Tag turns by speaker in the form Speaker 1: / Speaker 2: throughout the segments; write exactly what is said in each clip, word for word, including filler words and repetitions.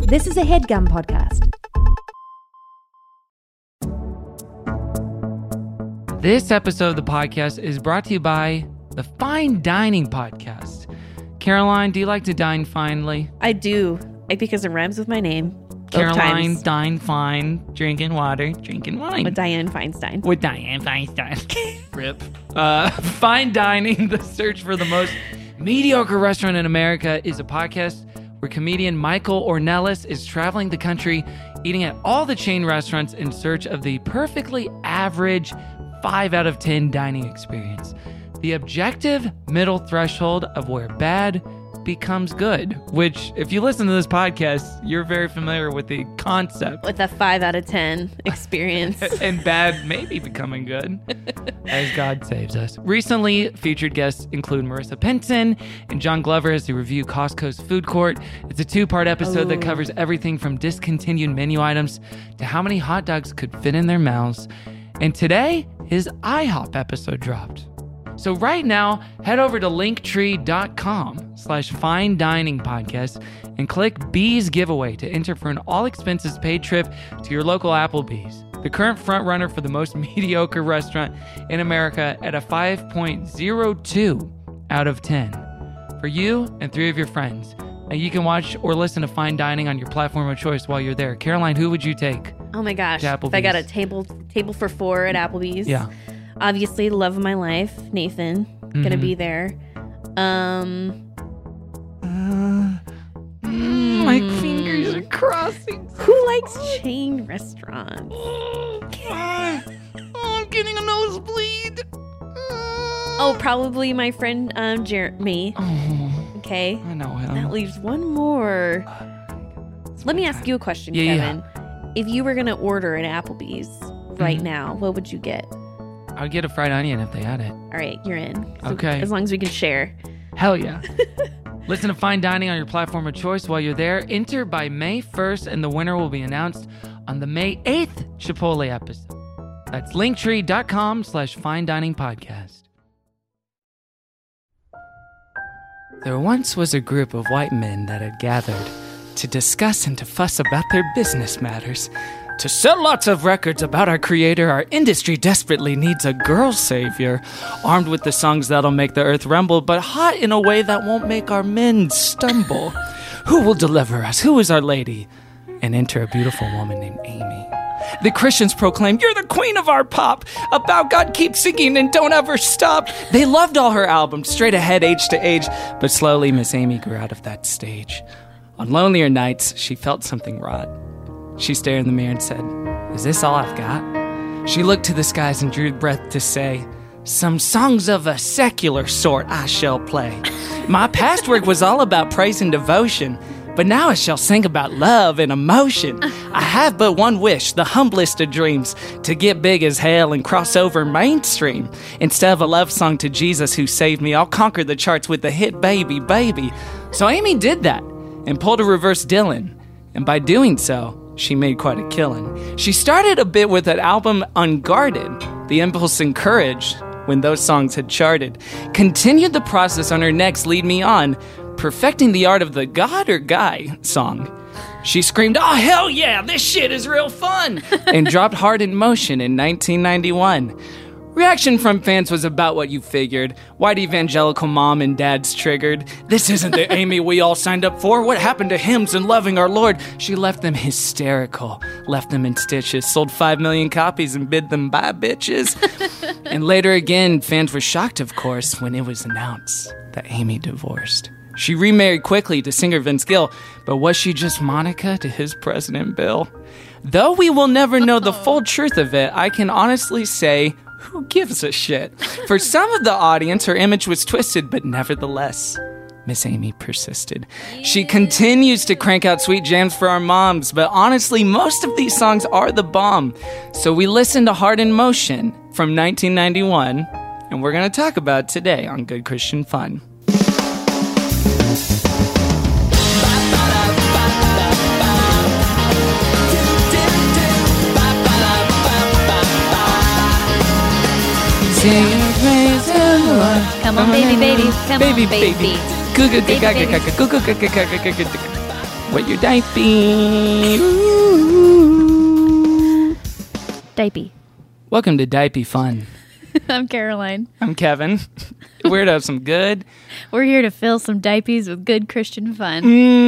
Speaker 1: This is a HeadGum podcast.
Speaker 2: This episode of the podcast is brought to you by the Fine Dining Podcast. Caroline, do you like to dine finely?
Speaker 3: I do, because it rhymes with my name.
Speaker 2: Caroline, dine fine, drinking water, drinking wine.
Speaker 3: With Dianne Feinstein.
Speaker 2: With Dianne Feinstein. Rip. Uh, Fine Dining, the search for the most mediocre restaurant in America, is a podcast where comedian Michael Ornelas is traveling the country, eating at all the chain restaurants in search of the perfectly average five out of ten dining experience. The objective middle threshold of where bad becomes good, which, if you listen to this podcast, you're very familiar with the concept.
Speaker 3: With a five out of ten experience.
Speaker 2: And bad maybe becoming good, as God saves us. Recently, featured guests include Marissa Pinson and John Glover as they review Costco's food court. It's a two-part episode
Speaker 3: Ooh.
Speaker 2: that covers everything from discontinued menu items to how many hot dogs could fit in their mouths. And today, his IHOP episode dropped. So right now, head over to linktree.com slash fine dining podcast and click Bees giveaway to enter for an all expenses paid trip to your local Applebee's, the current front runner for the most mediocre restaurant in America at a five point oh two out of ten. For you and three of your friends. Now you can watch or listen to Fine Dining on your platform of choice while you're there. Caroline, who would you take?
Speaker 3: Oh my gosh.
Speaker 2: To
Speaker 3: If I got a table table for four at Applebee's.
Speaker 2: Yeah.
Speaker 3: Obviously, the love of my life, Nathan, mm-hmm. gonna be there. Um,
Speaker 2: uh, mm, my fingers are crossing.
Speaker 3: Who likes chain restaurants?
Speaker 2: Oh, I'm getting a nosebleed.
Speaker 3: Oh, probably my friend um, Jeremy.
Speaker 2: Oh,
Speaker 3: okay,
Speaker 2: I know him.
Speaker 3: That leaves one more. Let me ask you a question,
Speaker 2: yeah,
Speaker 3: Kevin. Yeah. If you were gonna order at Applebee's right mm-hmm. now, what would you get?
Speaker 2: I would get a fried onion if they had it.
Speaker 3: All right, you're in. So
Speaker 2: okay.
Speaker 3: As long as we can share.
Speaker 2: Hell yeah. Listen to Fine Dining on your platform of choice while you're there. Enter by May first, and the winner will be announced on the May eighth Chipotle episode. That's linktree.com slash fine dining podcast. There once was a group of white men that had gathered to discuss and to fuss about their business matters. To sell lots of records about our creator, our industry desperately needs a girl savior, armed with the songs that'll make the earth rumble, but hot in a way that won't make our men stumble. Who will deliver us? Who is our lady? And enter a beautiful woman named Amy. The Christians proclaim, "You're the queen of our pop. About God, keep singing and don't ever stop." They loved all her albums, straight ahead, age to age, but slowly Miss Amy grew out of that stage. On lonelier nights, she felt something rot. She stared in the mirror and said, "Is this all I've got?" She looked to the skies and drew breath to say, "Some songs of a secular sort I shall play. My past work was all about praise and devotion, but now I shall sing about love and emotion. I have but one wish, the humblest of dreams, to get big as hell and cross over mainstream. Instead of a love song to Jesus who saved me, I'll conquer the charts with the hit Baby, Baby." So Amy did that and pulled a reverse Dylan. And by doing so, she made quite a killing. She started a bit with an album Unguarded, the impulse and courage when those songs had charted. Continued the process on her next Lead Me On, perfecting the art of the God or Guy song. She screamed, "Oh, hell yeah, this shit is real fun," and dropped Hard in Motion in nineteen ninety-one. Reaction from fans was about what you figured. White evangelical mom and dads triggered. "This isn't the Amy we all signed up for. What happened to hymns and loving our Lord?" She left them hysterical, left them in stitches, sold five million copies and bid them bye, bitches. And later again, fans were shocked, of course, when it was announced that Amy divorced. She remarried quickly to singer Vince Gill, but was she just Monica to his President Bill? Though we will never know the full truth of it, I can honestly say, who gives a shit? For some of the audience, her image was twisted, but nevertheless, Miss Amy persisted. She continues to crank out sweet jams for our moms, but honestly, most of these songs are the bomb. So we listened to Hard in Motion from nineteen ninety-one, and we're going to talk about it today on Good Christian Fun. Sing and praise the Lord.
Speaker 3: Come on, baby, baby. Come
Speaker 2: baby,
Speaker 3: on, baby.
Speaker 2: baby. What your diaper?
Speaker 3: Diaper.
Speaker 2: Welcome to Diaper Fun.
Speaker 3: I'm Caroline.
Speaker 2: I'm Kevin. We're to have some good.
Speaker 3: We're here to fill some diapers with good Christian fun.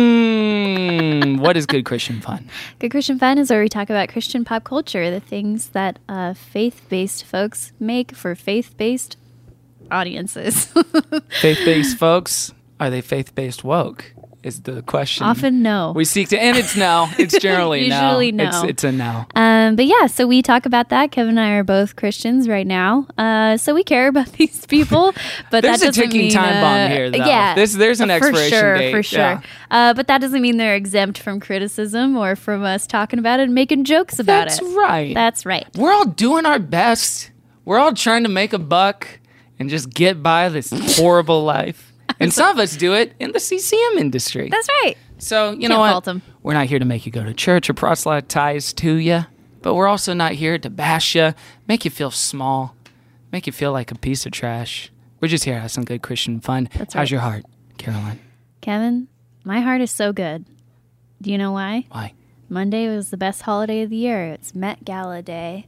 Speaker 2: Mm, what is good Christian fun?
Speaker 3: Good Christian fun is where we talk about Christian pop culture, the things that uh, faith-based folks make for faith-based audiences.
Speaker 2: Faith-based folks, are they faith-based woke? Is the question.
Speaker 3: Often no.
Speaker 2: We seek to, and it's no. It's generally no.
Speaker 3: Usually no.
Speaker 2: It's, it's a no.
Speaker 3: Um, but yeah, so we talk about that. Kevin and I are both Christians right now, uh, so we care about these people. But
Speaker 2: there's
Speaker 3: that
Speaker 2: a
Speaker 3: doesn't
Speaker 2: ticking
Speaker 3: mean,
Speaker 2: time
Speaker 3: uh,
Speaker 2: bomb here, though.
Speaker 3: Yeah,
Speaker 2: this, there's an expiration
Speaker 3: for sure,
Speaker 2: date.
Speaker 3: for sure.
Speaker 2: Yeah.
Speaker 3: Uh, but that doesn't mean they're exempt from criticism or from us talking about it and making jokes about
Speaker 2: That's
Speaker 3: it.
Speaker 2: That's right.
Speaker 3: That's right.
Speaker 2: We're all doing our best. We're all trying to make a buck and just get by this horrible life. And some of us do it in the C C M industry.
Speaker 3: That's right.
Speaker 2: So, you
Speaker 3: Can't
Speaker 2: know what?
Speaker 3: fault 'em.
Speaker 2: We're not here to make you go to church or proselytize to you, but we're also not here to bash you, make you feel small, make you feel like a piece of trash. We're just here to have some good Christian fun.
Speaker 3: That's
Speaker 2: How's
Speaker 3: right.
Speaker 2: your heart, Caroline?
Speaker 3: Kevin, my heart is so good. Do you know why?
Speaker 2: Why?
Speaker 3: Monday was the best holiday of the year. It's Met Gala Day.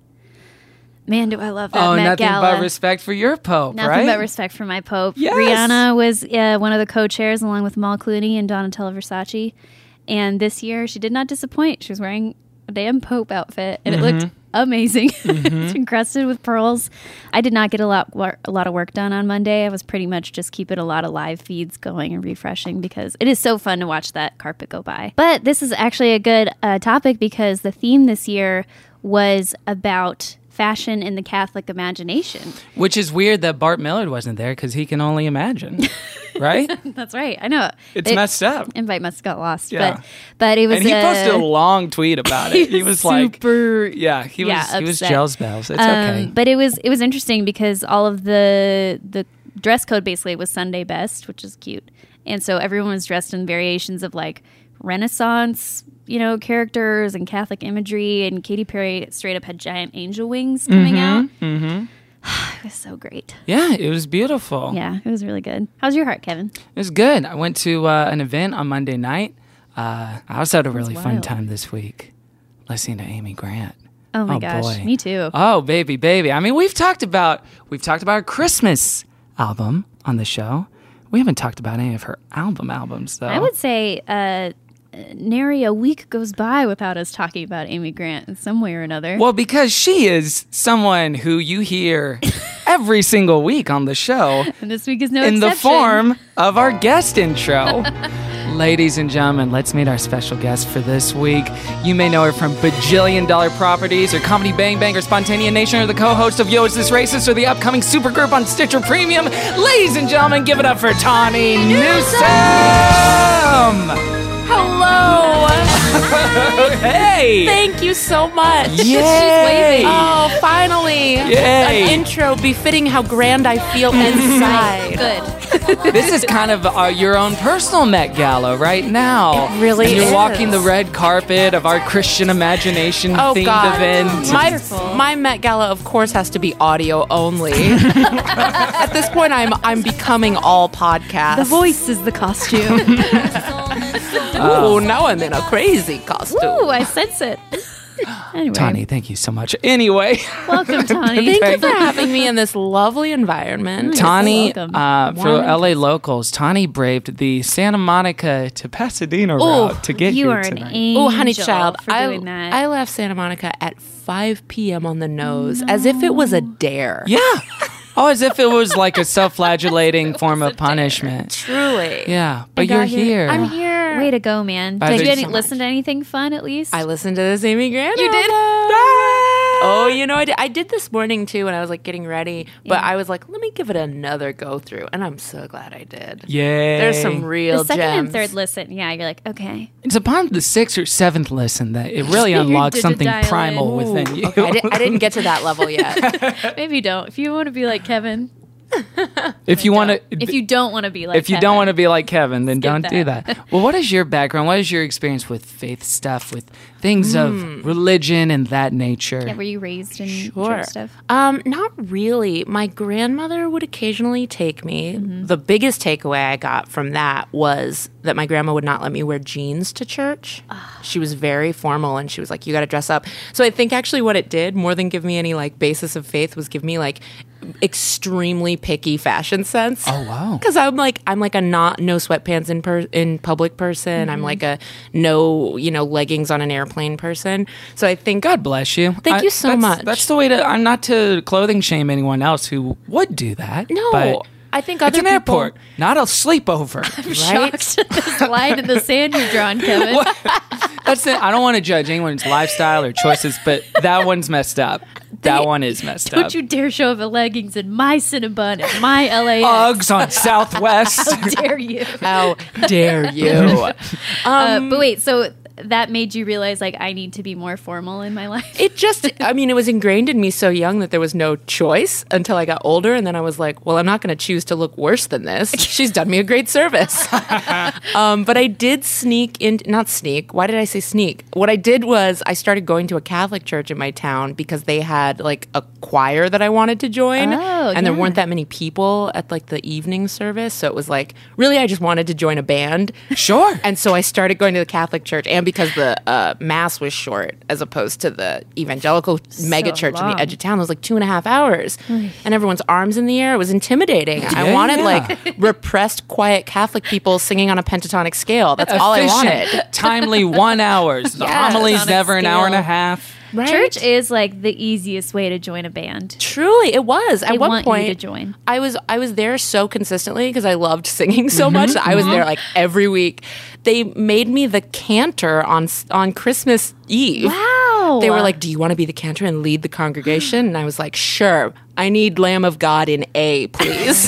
Speaker 3: Man, do I love that
Speaker 2: Oh,
Speaker 3: Met
Speaker 2: nothing
Speaker 3: Gala.
Speaker 2: but respect for your Pope,
Speaker 3: Nothing
Speaker 2: right?
Speaker 3: but respect for my Pope.
Speaker 2: Yes.
Speaker 3: Rihanna was uh, one of the co-chairs along with Mal Clooney and Donatella Versace. And this year, she did not disappoint. She was wearing a damn Pope outfit, and
Speaker 2: Mm-hmm.
Speaker 3: it looked amazing. It's encrusted with pearls. I did not get a lot, wor- a lot of work done on Monday. I was pretty much just keeping a lot of live feeds going and refreshing because it is so fun to watch that carpet go by. But this is actually a good uh, topic because the theme this year was about fashion in the Catholic imagination.
Speaker 2: Which is weird that Bart Millard wasn't there because he can only imagine, right?
Speaker 3: That's right. I know.
Speaker 2: It's
Speaker 3: It-
Speaker 2: messed up.
Speaker 3: Invite must have got lost.
Speaker 2: Yeah.
Speaker 3: But but it was
Speaker 2: And he
Speaker 3: uh,
Speaker 2: posted a long tweet about it. He was like,
Speaker 3: super
Speaker 2: yeah, he was
Speaker 3: yeah,
Speaker 2: he was
Speaker 3: upset.
Speaker 2: Gels Bells. It's
Speaker 3: Um,
Speaker 2: okay.
Speaker 3: But it was it was interesting because all of the the dress code basically was Sunday best, which is cute. And so everyone was dressed in variations of like Renaissance, you know, characters and Catholic imagery, and Katy Perry straight up had giant angel wings coming out.
Speaker 2: Mm-hmm.
Speaker 3: It was so great.
Speaker 2: Yeah, it was beautiful.
Speaker 3: Yeah, it was really good. How's your heart, Kevin?
Speaker 2: It was good. I went to uh, an event on Monday night. Uh, I also had a really fun
Speaker 3: wild.
Speaker 2: time this week listening to Amy Grant.
Speaker 3: Oh my
Speaker 2: Oh,
Speaker 3: gosh,
Speaker 2: boy.
Speaker 3: me too.
Speaker 2: Oh, baby, baby. I mean, we've talked about we've talked about her Christmas album on the show. We haven't talked about any of her album albums, though.
Speaker 3: I would say uh, nary a week goes by without us talking about Amy Grant in some way or another.
Speaker 2: Well, because she is someone who you hear every single week on the show
Speaker 3: And this week is no
Speaker 2: in
Speaker 3: exception.
Speaker 2: the form of our guest intro. Ladies and gentlemen, let's meet our special guest for this week. You may know her from Bajillion Dollar Properties or Comedy Bang Bang or Spontanea Nation or the co-host of Yo, Is This Racist or the upcoming supergroup on Stitcher Premium. Ladies and gentlemen, give it up for Tawny Newsome!
Speaker 1: Hello.
Speaker 2: Hey!
Speaker 1: Thank you so much.
Speaker 2: Yay!
Speaker 1: Oh, finally.
Speaker 2: Yay.
Speaker 1: An intro befitting how grand I feel inside.
Speaker 3: Good.
Speaker 2: This is kind of uh, your own personal Met Gala right now.
Speaker 1: It really
Speaker 2: and you're
Speaker 1: is.
Speaker 2: walking the red carpet of our Christian imagination
Speaker 1: Oh,
Speaker 2: themed
Speaker 1: God.
Speaker 2: event.
Speaker 1: My,
Speaker 3: Wonderful.
Speaker 1: my Met Gala, of course, has to be audio only. At this point, I'm I'm becoming all podcasts.
Speaker 3: The voice is the costume.
Speaker 1: Ooh, now I'm in a crazy costume.
Speaker 3: Ooh, I sense it. Anyway,
Speaker 2: Tawny, thank you so much. Anyway,
Speaker 3: welcome, Tawny.
Speaker 1: Thank you for having me in this lovely environment.
Speaker 2: Tawny,
Speaker 3: welcome.
Speaker 2: uh, for
Speaker 1: Warm and
Speaker 2: L A locals, Tawny braved the Santa Monica to Pasadena
Speaker 1: Ooh,
Speaker 2: route to get
Speaker 3: You
Speaker 2: here
Speaker 3: are an
Speaker 2: tonight.
Speaker 3: angel
Speaker 1: Oh, honey child,
Speaker 3: for
Speaker 1: I,
Speaker 3: doing that.
Speaker 1: I left Santa Monica at five p.m. on the nose, as if it was a dare.
Speaker 2: Yeah. Oh, as if it was like a self-flagellating form of punishment.
Speaker 1: Truly.
Speaker 2: Yeah, but
Speaker 1: I got
Speaker 2: you're
Speaker 1: here.
Speaker 2: here.
Speaker 1: I'm here.
Speaker 3: Way to go, man.
Speaker 2: Bye,
Speaker 3: Did
Speaker 2: thank
Speaker 3: you
Speaker 2: you
Speaker 3: any,
Speaker 1: so much.
Speaker 3: listen to anything fun at least?
Speaker 1: I listened to this Amy Grant.
Speaker 3: You did?
Speaker 1: album. Oh, you know, I did, I did this morning too when I was like getting ready, but
Speaker 3: Yeah.
Speaker 1: I was like, let me give it another go through. And I'm so glad I did.
Speaker 2: Yay.
Speaker 1: There's some real
Speaker 3: the second
Speaker 1: gems.
Speaker 3: and third listen, yeah, you're like, okay.
Speaker 2: It's upon the sixth or seventh listen that it really
Speaker 3: You
Speaker 2: unlocks
Speaker 3: did
Speaker 2: something
Speaker 3: dial in.
Speaker 2: primal
Speaker 1: Ooh,
Speaker 2: within you.
Speaker 1: okay, I, di- I didn't get to that level yet.
Speaker 3: Maybe don't. If you want to be like Kevin,
Speaker 2: If you want to,
Speaker 3: If you don't want to be like
Speaker 2: if you
Speaker 3: Kevin.
Speaker 2: don't want to be like Kevin, then
Speaker 3: Skip
Speaker 2: don't do
Speaker 3: that.
Speaker 2: that. Well, what is your background? What is your experience with faith stuff, with things of religion and that nature?
Speaker 3: Yeah, were you raised in
Speaker 1: Sure.
Speaker 3: church stuff?
Speaker 1: Um, not really. My grandmother would occasionally take me.
Speaker 3: Mm-hmm.
Speaker 1: The biggest takeaway I got from that was that my grandma would not let me wear jeans to church. She was very formal and she was like, you got to dress up. So I think actually what it did, more than give me any like basis of faith, was give me like extremely picky fashion sense.
Speaker 2: Oh, wow.
Speaker 1: Because I'm like I'm like a not no sweatpants in per, in public person. I'm like a no you know leggings on an airplane person. So I think
Speaker 2: God bless you.
Speaker 1: Thank you so
Speaker 2: that's,
Speaker 1: much.
Speaker 2: That's the way to. I'm not to clothing shame anyone else who would do that.
Speaker 1: No,
Speaker 2: but
Speaker 1: I think
Speaker 2: it's
Speaker 1: other
Speaker 2: an
Speaker 1: people,
Speaker 2: airport, not a sleepover.
Speaker 1: right?
Speaker 3: Shocked at this line in the sand you've drawn, Kevin.
Speaker 2: That's it. I don't want to judge anyone's lifestyle or choices, but that one's messed up. That one is messed up.
Speaker 3: Don't you dare show up in leggings in my Cinnabon at my L A X.
Speaker 2: Uggs on Southwest.
Speaker 3: How dare you?
Speaker 1: How dare you?
Speaker 3: uh, but wait, so that made you realize like I need to be more formal in my life?
Speaker 1: It just, I mean, it was ingrained in me so young that there was no choice until I got older. And then I was like, well, I'm not going to choose to look worse than this. She's done me a great service. um, but I did sneak in, not sneak. Why did I say sneak? What I did was I started going to a Catholic church in my town because they had like a choir that I wanted to join.
Speaker 3: Oh,
Speaker 1: and there
Speaker 3: yeah.
Speaker 1: weren't that many people at like the evening service. So it was like, really, I just wanted to join a band.
Speaker 2: Sure.
Speaker 1: And so I started going to the Catholic church, and because the uh, mass was short as opposed to the evangelical mega church in
Speaker 3: long.
Speaker 1: the edge of town, it was like two and a half hours, and everyone's arms in the air. It was intimidating. I
Speaker 2: Yeah,
Speaker 1: wanted
Speaker 2: yeah.
Speaker 1: like repressed, quiet Catholic people singing on a pentatonic scale. That's all I
Speaker 2: Efficient,
Speaker 1: wanted.
Speaker 2: timely one hours. The
Speaker 1: Yes.
Speaker 2: homily's
Speaker 3: On a
Speaker 2: never an hour and a
Speaker 3: scale.
Speaker 2: half.
Speaker 1: Right?
Speaker 3: Church is like the easiest way to join a band.
Speaker 1: Truly, it was. At
Speaker 3: They
Speaker 1: one
Speaker 3: want
Speaker 1: point,
Speaker 3: you to join.
Speaker 1: I was I was there so consistently because I loved singing so much that I was there like every week. They made me the cantor on on Christmas Eve.
Speaker 3: Wow.
Speaker 1: They were like, "Do you want to be the cantor and lead the congregation?" And I was like, "Sure. I need Lamb of God in A, please."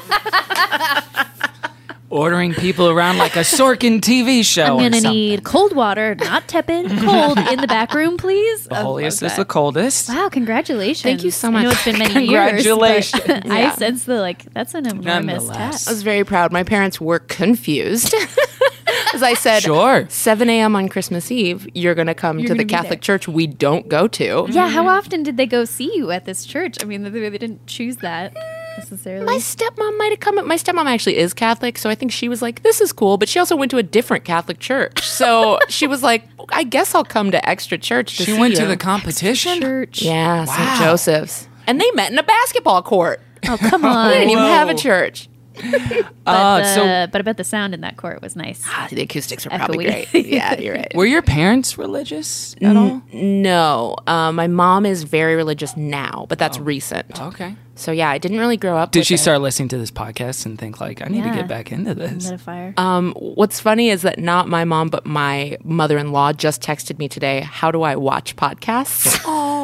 Speaker 2: Ordering people around like a Sorkin T V show.
Speaker 3: I'm
Speaker 2: or
Speaker 3: gonna
Speaker 2: something.
Speaker 3: need cold water, not tepid, cold in the back room, please.
Speaker 2: The
Speaker 3: I love
Speaker 2: holiest is
Speaker 3: that.
Speaker 2: the coldest.
Speaker 3: Wow, congratulations.
Speaker 1: Thank you so
Speaker 3: I
Speaker 1: much.
Speaker 3: know it's been many years.
Speaker 2: Congratulations.
Speaker 3: but I
Speaker 1: Yeah.
Speaker 3: sense the like that's an enormous
Speaker 2: Nonetheless.
Speaker 3: task.
Speaker 1: I was very proud. My parents were confused. As I said,
Speaker 2: Sure.
Speaker 1: seven a.m. on Christmas Eve, you're going to come
Speaker 3: You're
Speaker 1: to the
Speaker 3: gonna be
Speaker 1: Catholic
Speaker 3: there.
Speaker 1: church we don't go to.
Speaker 3: Yeah, how often did they go see you at this church? I mean, they, they didn't choose that necessarily.
Speaker 1: My stepmom might have come. My stepmom actually is Catholic, so I think she was like, "This is cool." But she also went to a different Catholic church, so she was like, "I guess I'll come to extra church." To
Speaker 2: She
Speaker 1: see
Speaker 2: went to
Speaker 1: you."
Speaker 2: the competition.
Speaker 3: church.
Speaker 1: yeah,
Speaker 2: Wow.
Speaker 1: Saint Joseph's, and they met in a basketball court.
Speaker 3: Oh, come
Speaker 1: They
Speaker 3: on.
Speaker 1: didn't even have a
Speaker 2: Whoa.
Speaker 1: church.
Speaker 3: But,
Speaker 2: Uh, so
Speaker 3: uh, but I bet the sound in that court was nice.
Speaker 1: Ah, the acoustics are probably
Speaker 3: Echoey.
Speaker 1: great. Yeah, you're right.
Speaker 2: were your parents religious at all?
Speaker 1: No, uh, my mom is very religious now, but that's recent.
Speaker 2: Okay.
Speaker 1: So yeah, I didn't really grow up.
Speaker 2: Did
Speaker 1: with
Speaker 2: she
Speaker 1: it.
Speaker 2: start listening to this podcast and think like, I need to
Speaker 3: Yeah.
Speaker 2: get back into this?
Speaker 3: Lit a fire.
Speaker 1: Um, what's funny is that not my mom, but my mother-in-law just texted me today. How do I watch podcasts?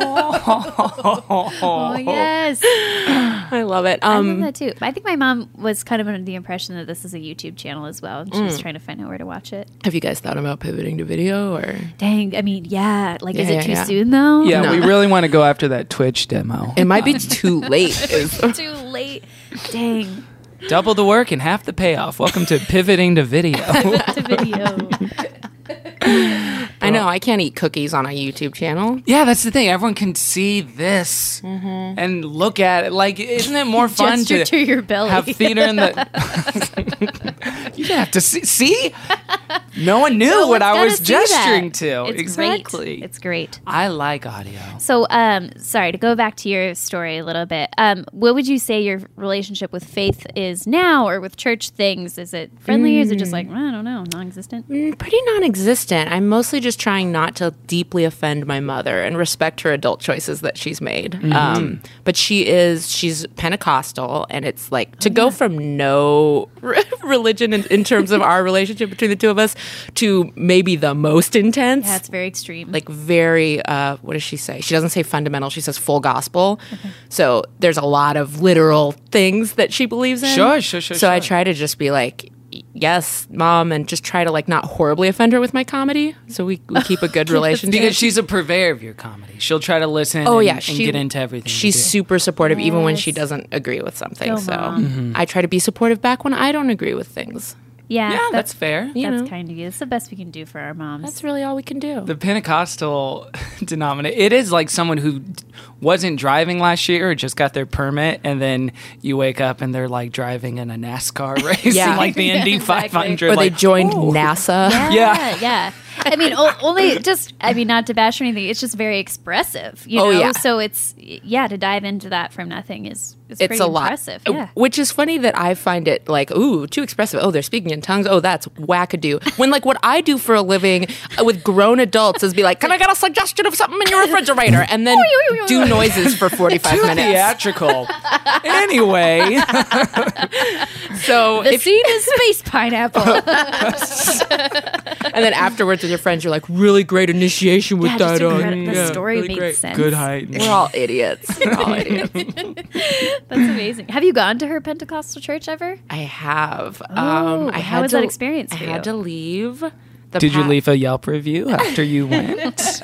Speaker 3: oh yes,
Speaker 1: I love it.
Speaker 3: I love
Speaker 1: Um,
Speaker 3: that too. I think my mom was kind of under the impression that this is a YouTube channel as well, and she was trying to find out where to watch it.
Speaker 1: have you guys thought about pivoting to video or?
Speaker 3: Dang, I mean, yeah. Like, is
Speaker 1: Yeah,
Speaker 3: it too
Speaker 1: yeah.
Speaker 3: soon though?
Speaker 2: Yeah,
Speaker 1: No.
Speaker 2: we really want to go after that Twitch demo.
Speaker 1: It might be too late. is-
Speaker 3: too late. Dang.
Speaker 2: Double the work and half the payoff. Welcome to pivoting to video.
Speaker 3: To video.
Speaker 1: I know I can't eat cookies on a YouTube channel.
Speaker 2: Yeah, that's the thing. Everyone can see this and look at it. Like, isn't it more fun
Speaker 3: Gesture
Speaker 2: to,
Speaker 3: to your belly.
Speaker 2: have theater in the? You didn't have to see. See, no one knew
Speaker 3: No
Speaker 2: what
Speaker 3: one's
Speaker 2: I
Speaker 3: gotta
Speaker 2: was
Speaker 3: see
Speaker 2: gesturing
Speaker 3: that.
Speaker 2: to.
Speaker 3: It's
Speaker 2: exactly.
Speaker 3: Great. It's great.
Speaker 2: I like audio.
Speaker 3: So, um, sorry to go back to your story a little bit. Um, what would you say your relationship with faith is now, or with church things? Is it friendly, or is it just like, I don't know, non-existent?
Speaker 1: Mm, Pretty non-existent. I'm mostly just trying not to deeply offend my mother and respect her adult choices that she's made. Um, but she is, she's Pentecostal, and it's like to go from no re- religion in, in terms of our relationship between the two of us to maybe the most intense.
Speaker 3: Yeah, it's very extreme.
Speaker 1: Like very, uh, what does she say? She doesn't say fundamental. She says full gospel. So there's a lot of literal things that she believes in.
Speaker 2: Sure, sure, sure,
Speaker 1: So I
Speaker 2: sure.
Speaker 1: try to just be like, yes, mom, and just try to like not horribly offend her with my comedy. So we, we keep a good relationship.
Speaker 2: Because she's a purveyor of your comedy. She'll try to listen
Speaker 1: Oh
Speaker 2: and,
Speaker 1: yeah,
Speaker 2: and
Speaker 1: she,
Speaker 2: get into everything.
Speaker 1: She's
Speaker 2: you do.
Speaker 1: super supportive, even when she
Speaker 3: Yes.
Speaker 1: doesn't agree with something.
Speaker 3: Go,
Speaker 1: so
Speaker 3: Mom.
Speaker 2: Mm-hmm.
Speaker 1: I try to be supportive back when I don't agree with things.
Speaker 3: Yeah,
Speaker 2: Yeah, that's fair.
Speaker 1: You
Speaker 3: That's
Speaker 1: know,
Speaker 3: kind of you. It's the best we can do for our moms.
Speaker 1: that's really all we can do.
Speaker 2: The Pentecostal denominator, it is like someone who d- wasn't driving last year or just got their permit, and then you wake up and they're like driving in a NASCAR race,
Speaker 1: Yeah.
Speaker 2: in like the Indy
Speaker 3: Exactly.
Speaker 2: five hundred.
Speaker 1: or
Speaker 2: like,
Speaker 1: they joined
Speaker 2: "Ooh."
Speaker 1: NASA.
Speaker 3: Yeah,
Speaker 2: Yeah.
Speaker 3: yeah. I mean, o- only just, I mean, not to bash or anything. It's just very expressive, you
Speaker 1: Oh,
Speaker 3: know?
Speaker 1: yeah.
Speaker 3: So it's, yeah, to dive into that from nothing is, is
Speaker 1: It's
Speaker 3: pretty
Speaker 1: a lot.
Speaker 3: impressive.
Speaker 1: Uh,
Speaker 3: Yeah.
Speaker 1: Which is funny that I find it like, ooh, too expressive. Oh, they're speaking in tongues. Oh, that's wackadoo. When like what I do for a living uh, with grown adults is be like, can I get a suggestion of something in your refrigerator? And then do noises for forty-five minutes.
Speaker 2: Theatrical. Anyway,
Speaker 1: So
Speaker 3: The
Speaker 1: if,
Speaker 3: scene is space pineapple.
Speaker 1: and then afterwards with your friends, you're like, really great initiation with
Speaker 3: Yeah,
Speaker 1: that
Speaker 3: just
Speaker 1: on.
Speaker 3: incredible. The story made sense.
Speaker 2: good height.
Speaker 1: We're all idiots. We're all idiots.
Speaker 3: That's amazing. Have you gone to her Pentecostal church ever?
Speaker 1: I have.
Speaker 3: Oh,
Speaker 1: um, I
Speaker 3: how
Speaker 1: had
Speaker 3: was
Speaker 1: to,
Speaker 3: that experience
Speaker 1: I
Speaker 3: for
Speaker 1: had
Speaker 3: you?
Speaker 1: to leave. The
Speaker 2: Did you
Speaker 1: pa-
Speaker 2: leave a Yelp review after you went?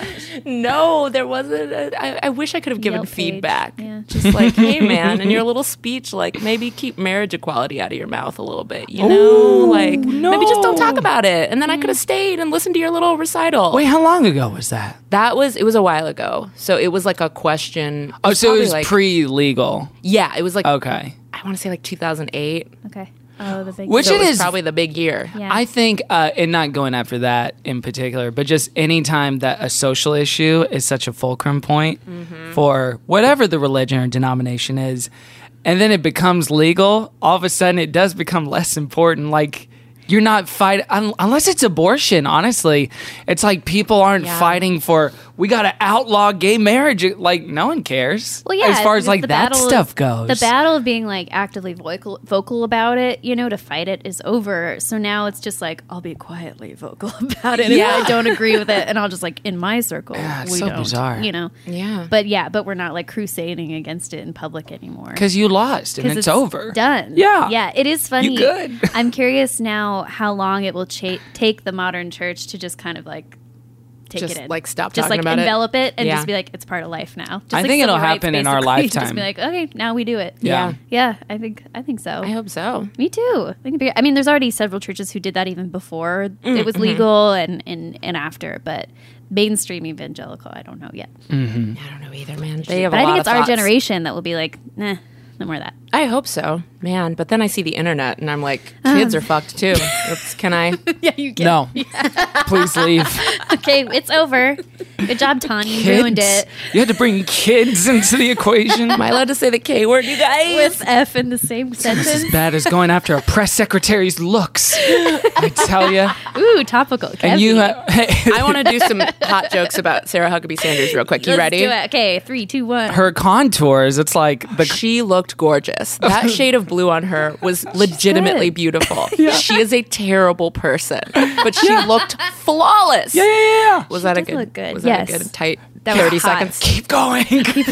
Speaker 1: No, there wasn't. A, I, I wish I could have given
Speaker 3: Yelp page.
Speaker 1: feedback.
Speaker 3: Yeah.
Speaker 1: Just like, hey, man, in your little speech, like maybe keep marriage equality out of your mouth a little bit. You know,
Speaker 2: Oh,
Speaker 1: like maybe just don't talk
Speaker 2: no.
Speaker 1: about it. And then I could have stayed and listened to your little recital.
Speaker 2: Wait, how long ago was that?
Speaker 1: That was it was a while ago. So it was like a question.
Speaker 2: Oh, so it
Speaker 1: probably
Speaker 2: was
Speaker 1: like,
Speaker 2: pre-legal.
Speaker 1: Yeah, it was like
Speaker 2: Okay.
Speaker 1: I want to say like two thousand eight.
Speaker 3: Okay. Oh, the big
Speaker 2: Which
Speaker 1: So
Speaker 2: it
Speaker 1: it was
Speaker 2: is-
Speaker 1: probably the big year.
Speaker 3: Yeah.
Speaker 2: I think, uh, and not going after that in particular, but just any time that a social issue is such a fulcrum point for whatever the religion or denomination is, and then it becomes legal, all of a sudden it does become less important. Like, you're not fighting, un- unless it's abortion, honestly. It's like people aren't
Speaker 1: Yeah.
Speaker 2: fighting for, we got to outlaw gay marriage. Like, no one cares.
Speaker 3: Well, yeah,
Speaker 2: as far as
Speaker 3: because
Speaker 2: like
Speaker 3: the
Speaker 2: that
Speaker 3: battle
Speaker 2: stuff
Speaker 3: of-
Speaker 2: goes.
Speaker 3: The battle of being like actively vocal, vocal about it, you know, to fight it is over. So now it's just like I'll be quietly vocal about it
Speaker 1: Yeah.
Speaker 3: if I don't agree with it, and I'll just like in my circle
Speaker 2: Yeah, it's
Speaker 3: we
Speaker 2: so
Speaker 3: don't,
Speaker 2: bizarre.
Speaker 3: you know.
Speaker 1: Yeah.
Speaker 3: But yeah, but we're not like crusading against it in public anymore.
Speaker 2: Because you lost and
Speaker 3: 'Cause
Speaker 2: it's, over.
Speaker 3: Done.
Speaker 2: Yeah.
Speaker 3: Yeah, it is funny.
Speaker 2: good.
Speaker 3: I'm curious now how long it will cha- take the modern church to just kind of like take
Speaker 1: Just,
Speaker 3: it in.
Speaker 1: like, stop
Speaker 3: just
Speaker 1: talking
Speaker 3: like
Speaker 1: about it?
Speaker 3: envelop it, and
Speaker 1: Yeah.
Speaker 3: just be like, it's part of life now. Just
Speaker 2: I
Speaker 3: like
Speaker 2: think it'll
Speaker 3: civil rights,
Speaker 2: happen in our
Speaker 3: basically. Just
Speaker 2: lifetime.
Speaker 3: be like, okay, now we do it.
Speaker 2: Yeah.
Speaker 3: Yeah, I think I think so.
Speaker 1: I hope so.
Speaker 3: Me too. I, think it'd be- I mean, there's already several churches who did that even before
Speaker 1: Mm,
Speaker 3: it was
Speaker 1: mm-hmm.
Speaker 3: legal and, and and after, but mainstream evangelical, I don't know yet.
Speaker 1: I don't know either, man. They have
Speaker 3: But
Speaker 1: a
Speaker 3: I
Speaker 1: lot
Speaker 3: think
Speaker 1: of
Speaker 3: it's our
Speaker 1: thoughts.
Speaker 3: generation that will be like, nah, no more of that.
Speaker 1: I hope so, man. But then I see the internet, and I'm like, kids are fucked too. Oops, can I?
Speaker 3: Yeah, you get
Speaker 2: No. Please leave.
Speaker 3: Okay, it's over. Good job, Tanya. You ruined
Speaker 2: Kids.
Speaker 3: it.
Speaker 2: You had to bring kids into the equation.
Speaker 1: Am I allowed to say the K word, you guys?
Speaker 3: With F in the same sentence.
Speaker 2: As bad as going after a press secretary's looks. I tell you.
Speaker 3: Ooh, topical.
Speaker 2: And you,
Speaker 3: Kevy.
Speaker 2: ha- hey,
Speaker 1: I want to do some hot jokes about Sarah Huckabee Sanders real quick. You
Speaker 3: Let's
Speaker 1: ready?
Speaker 3: do it. Okay, three, two, one.
Speaker 2: her contours. It's like the
Speaker 1: She looked gorgeous. That shade of blue on her was legitimately
Speaker 3: good.
Speaker 1: beautiful. She is a terrible person, but she looked flawless.
Speaker 2: yeah, yeah, yeah.
Speaker 1: Was that a
Speaker 3: does
Speaker 1: good?
Speaker 3: look good.
Speaker 1: Was
Speaker 3: Yes.
Speaker 1: that a good tight
Speaker 3: That was
Speaker 1: thirty
Speaker 3: hot.
Speaker 1: seconds?
Speaker 2: Keep going.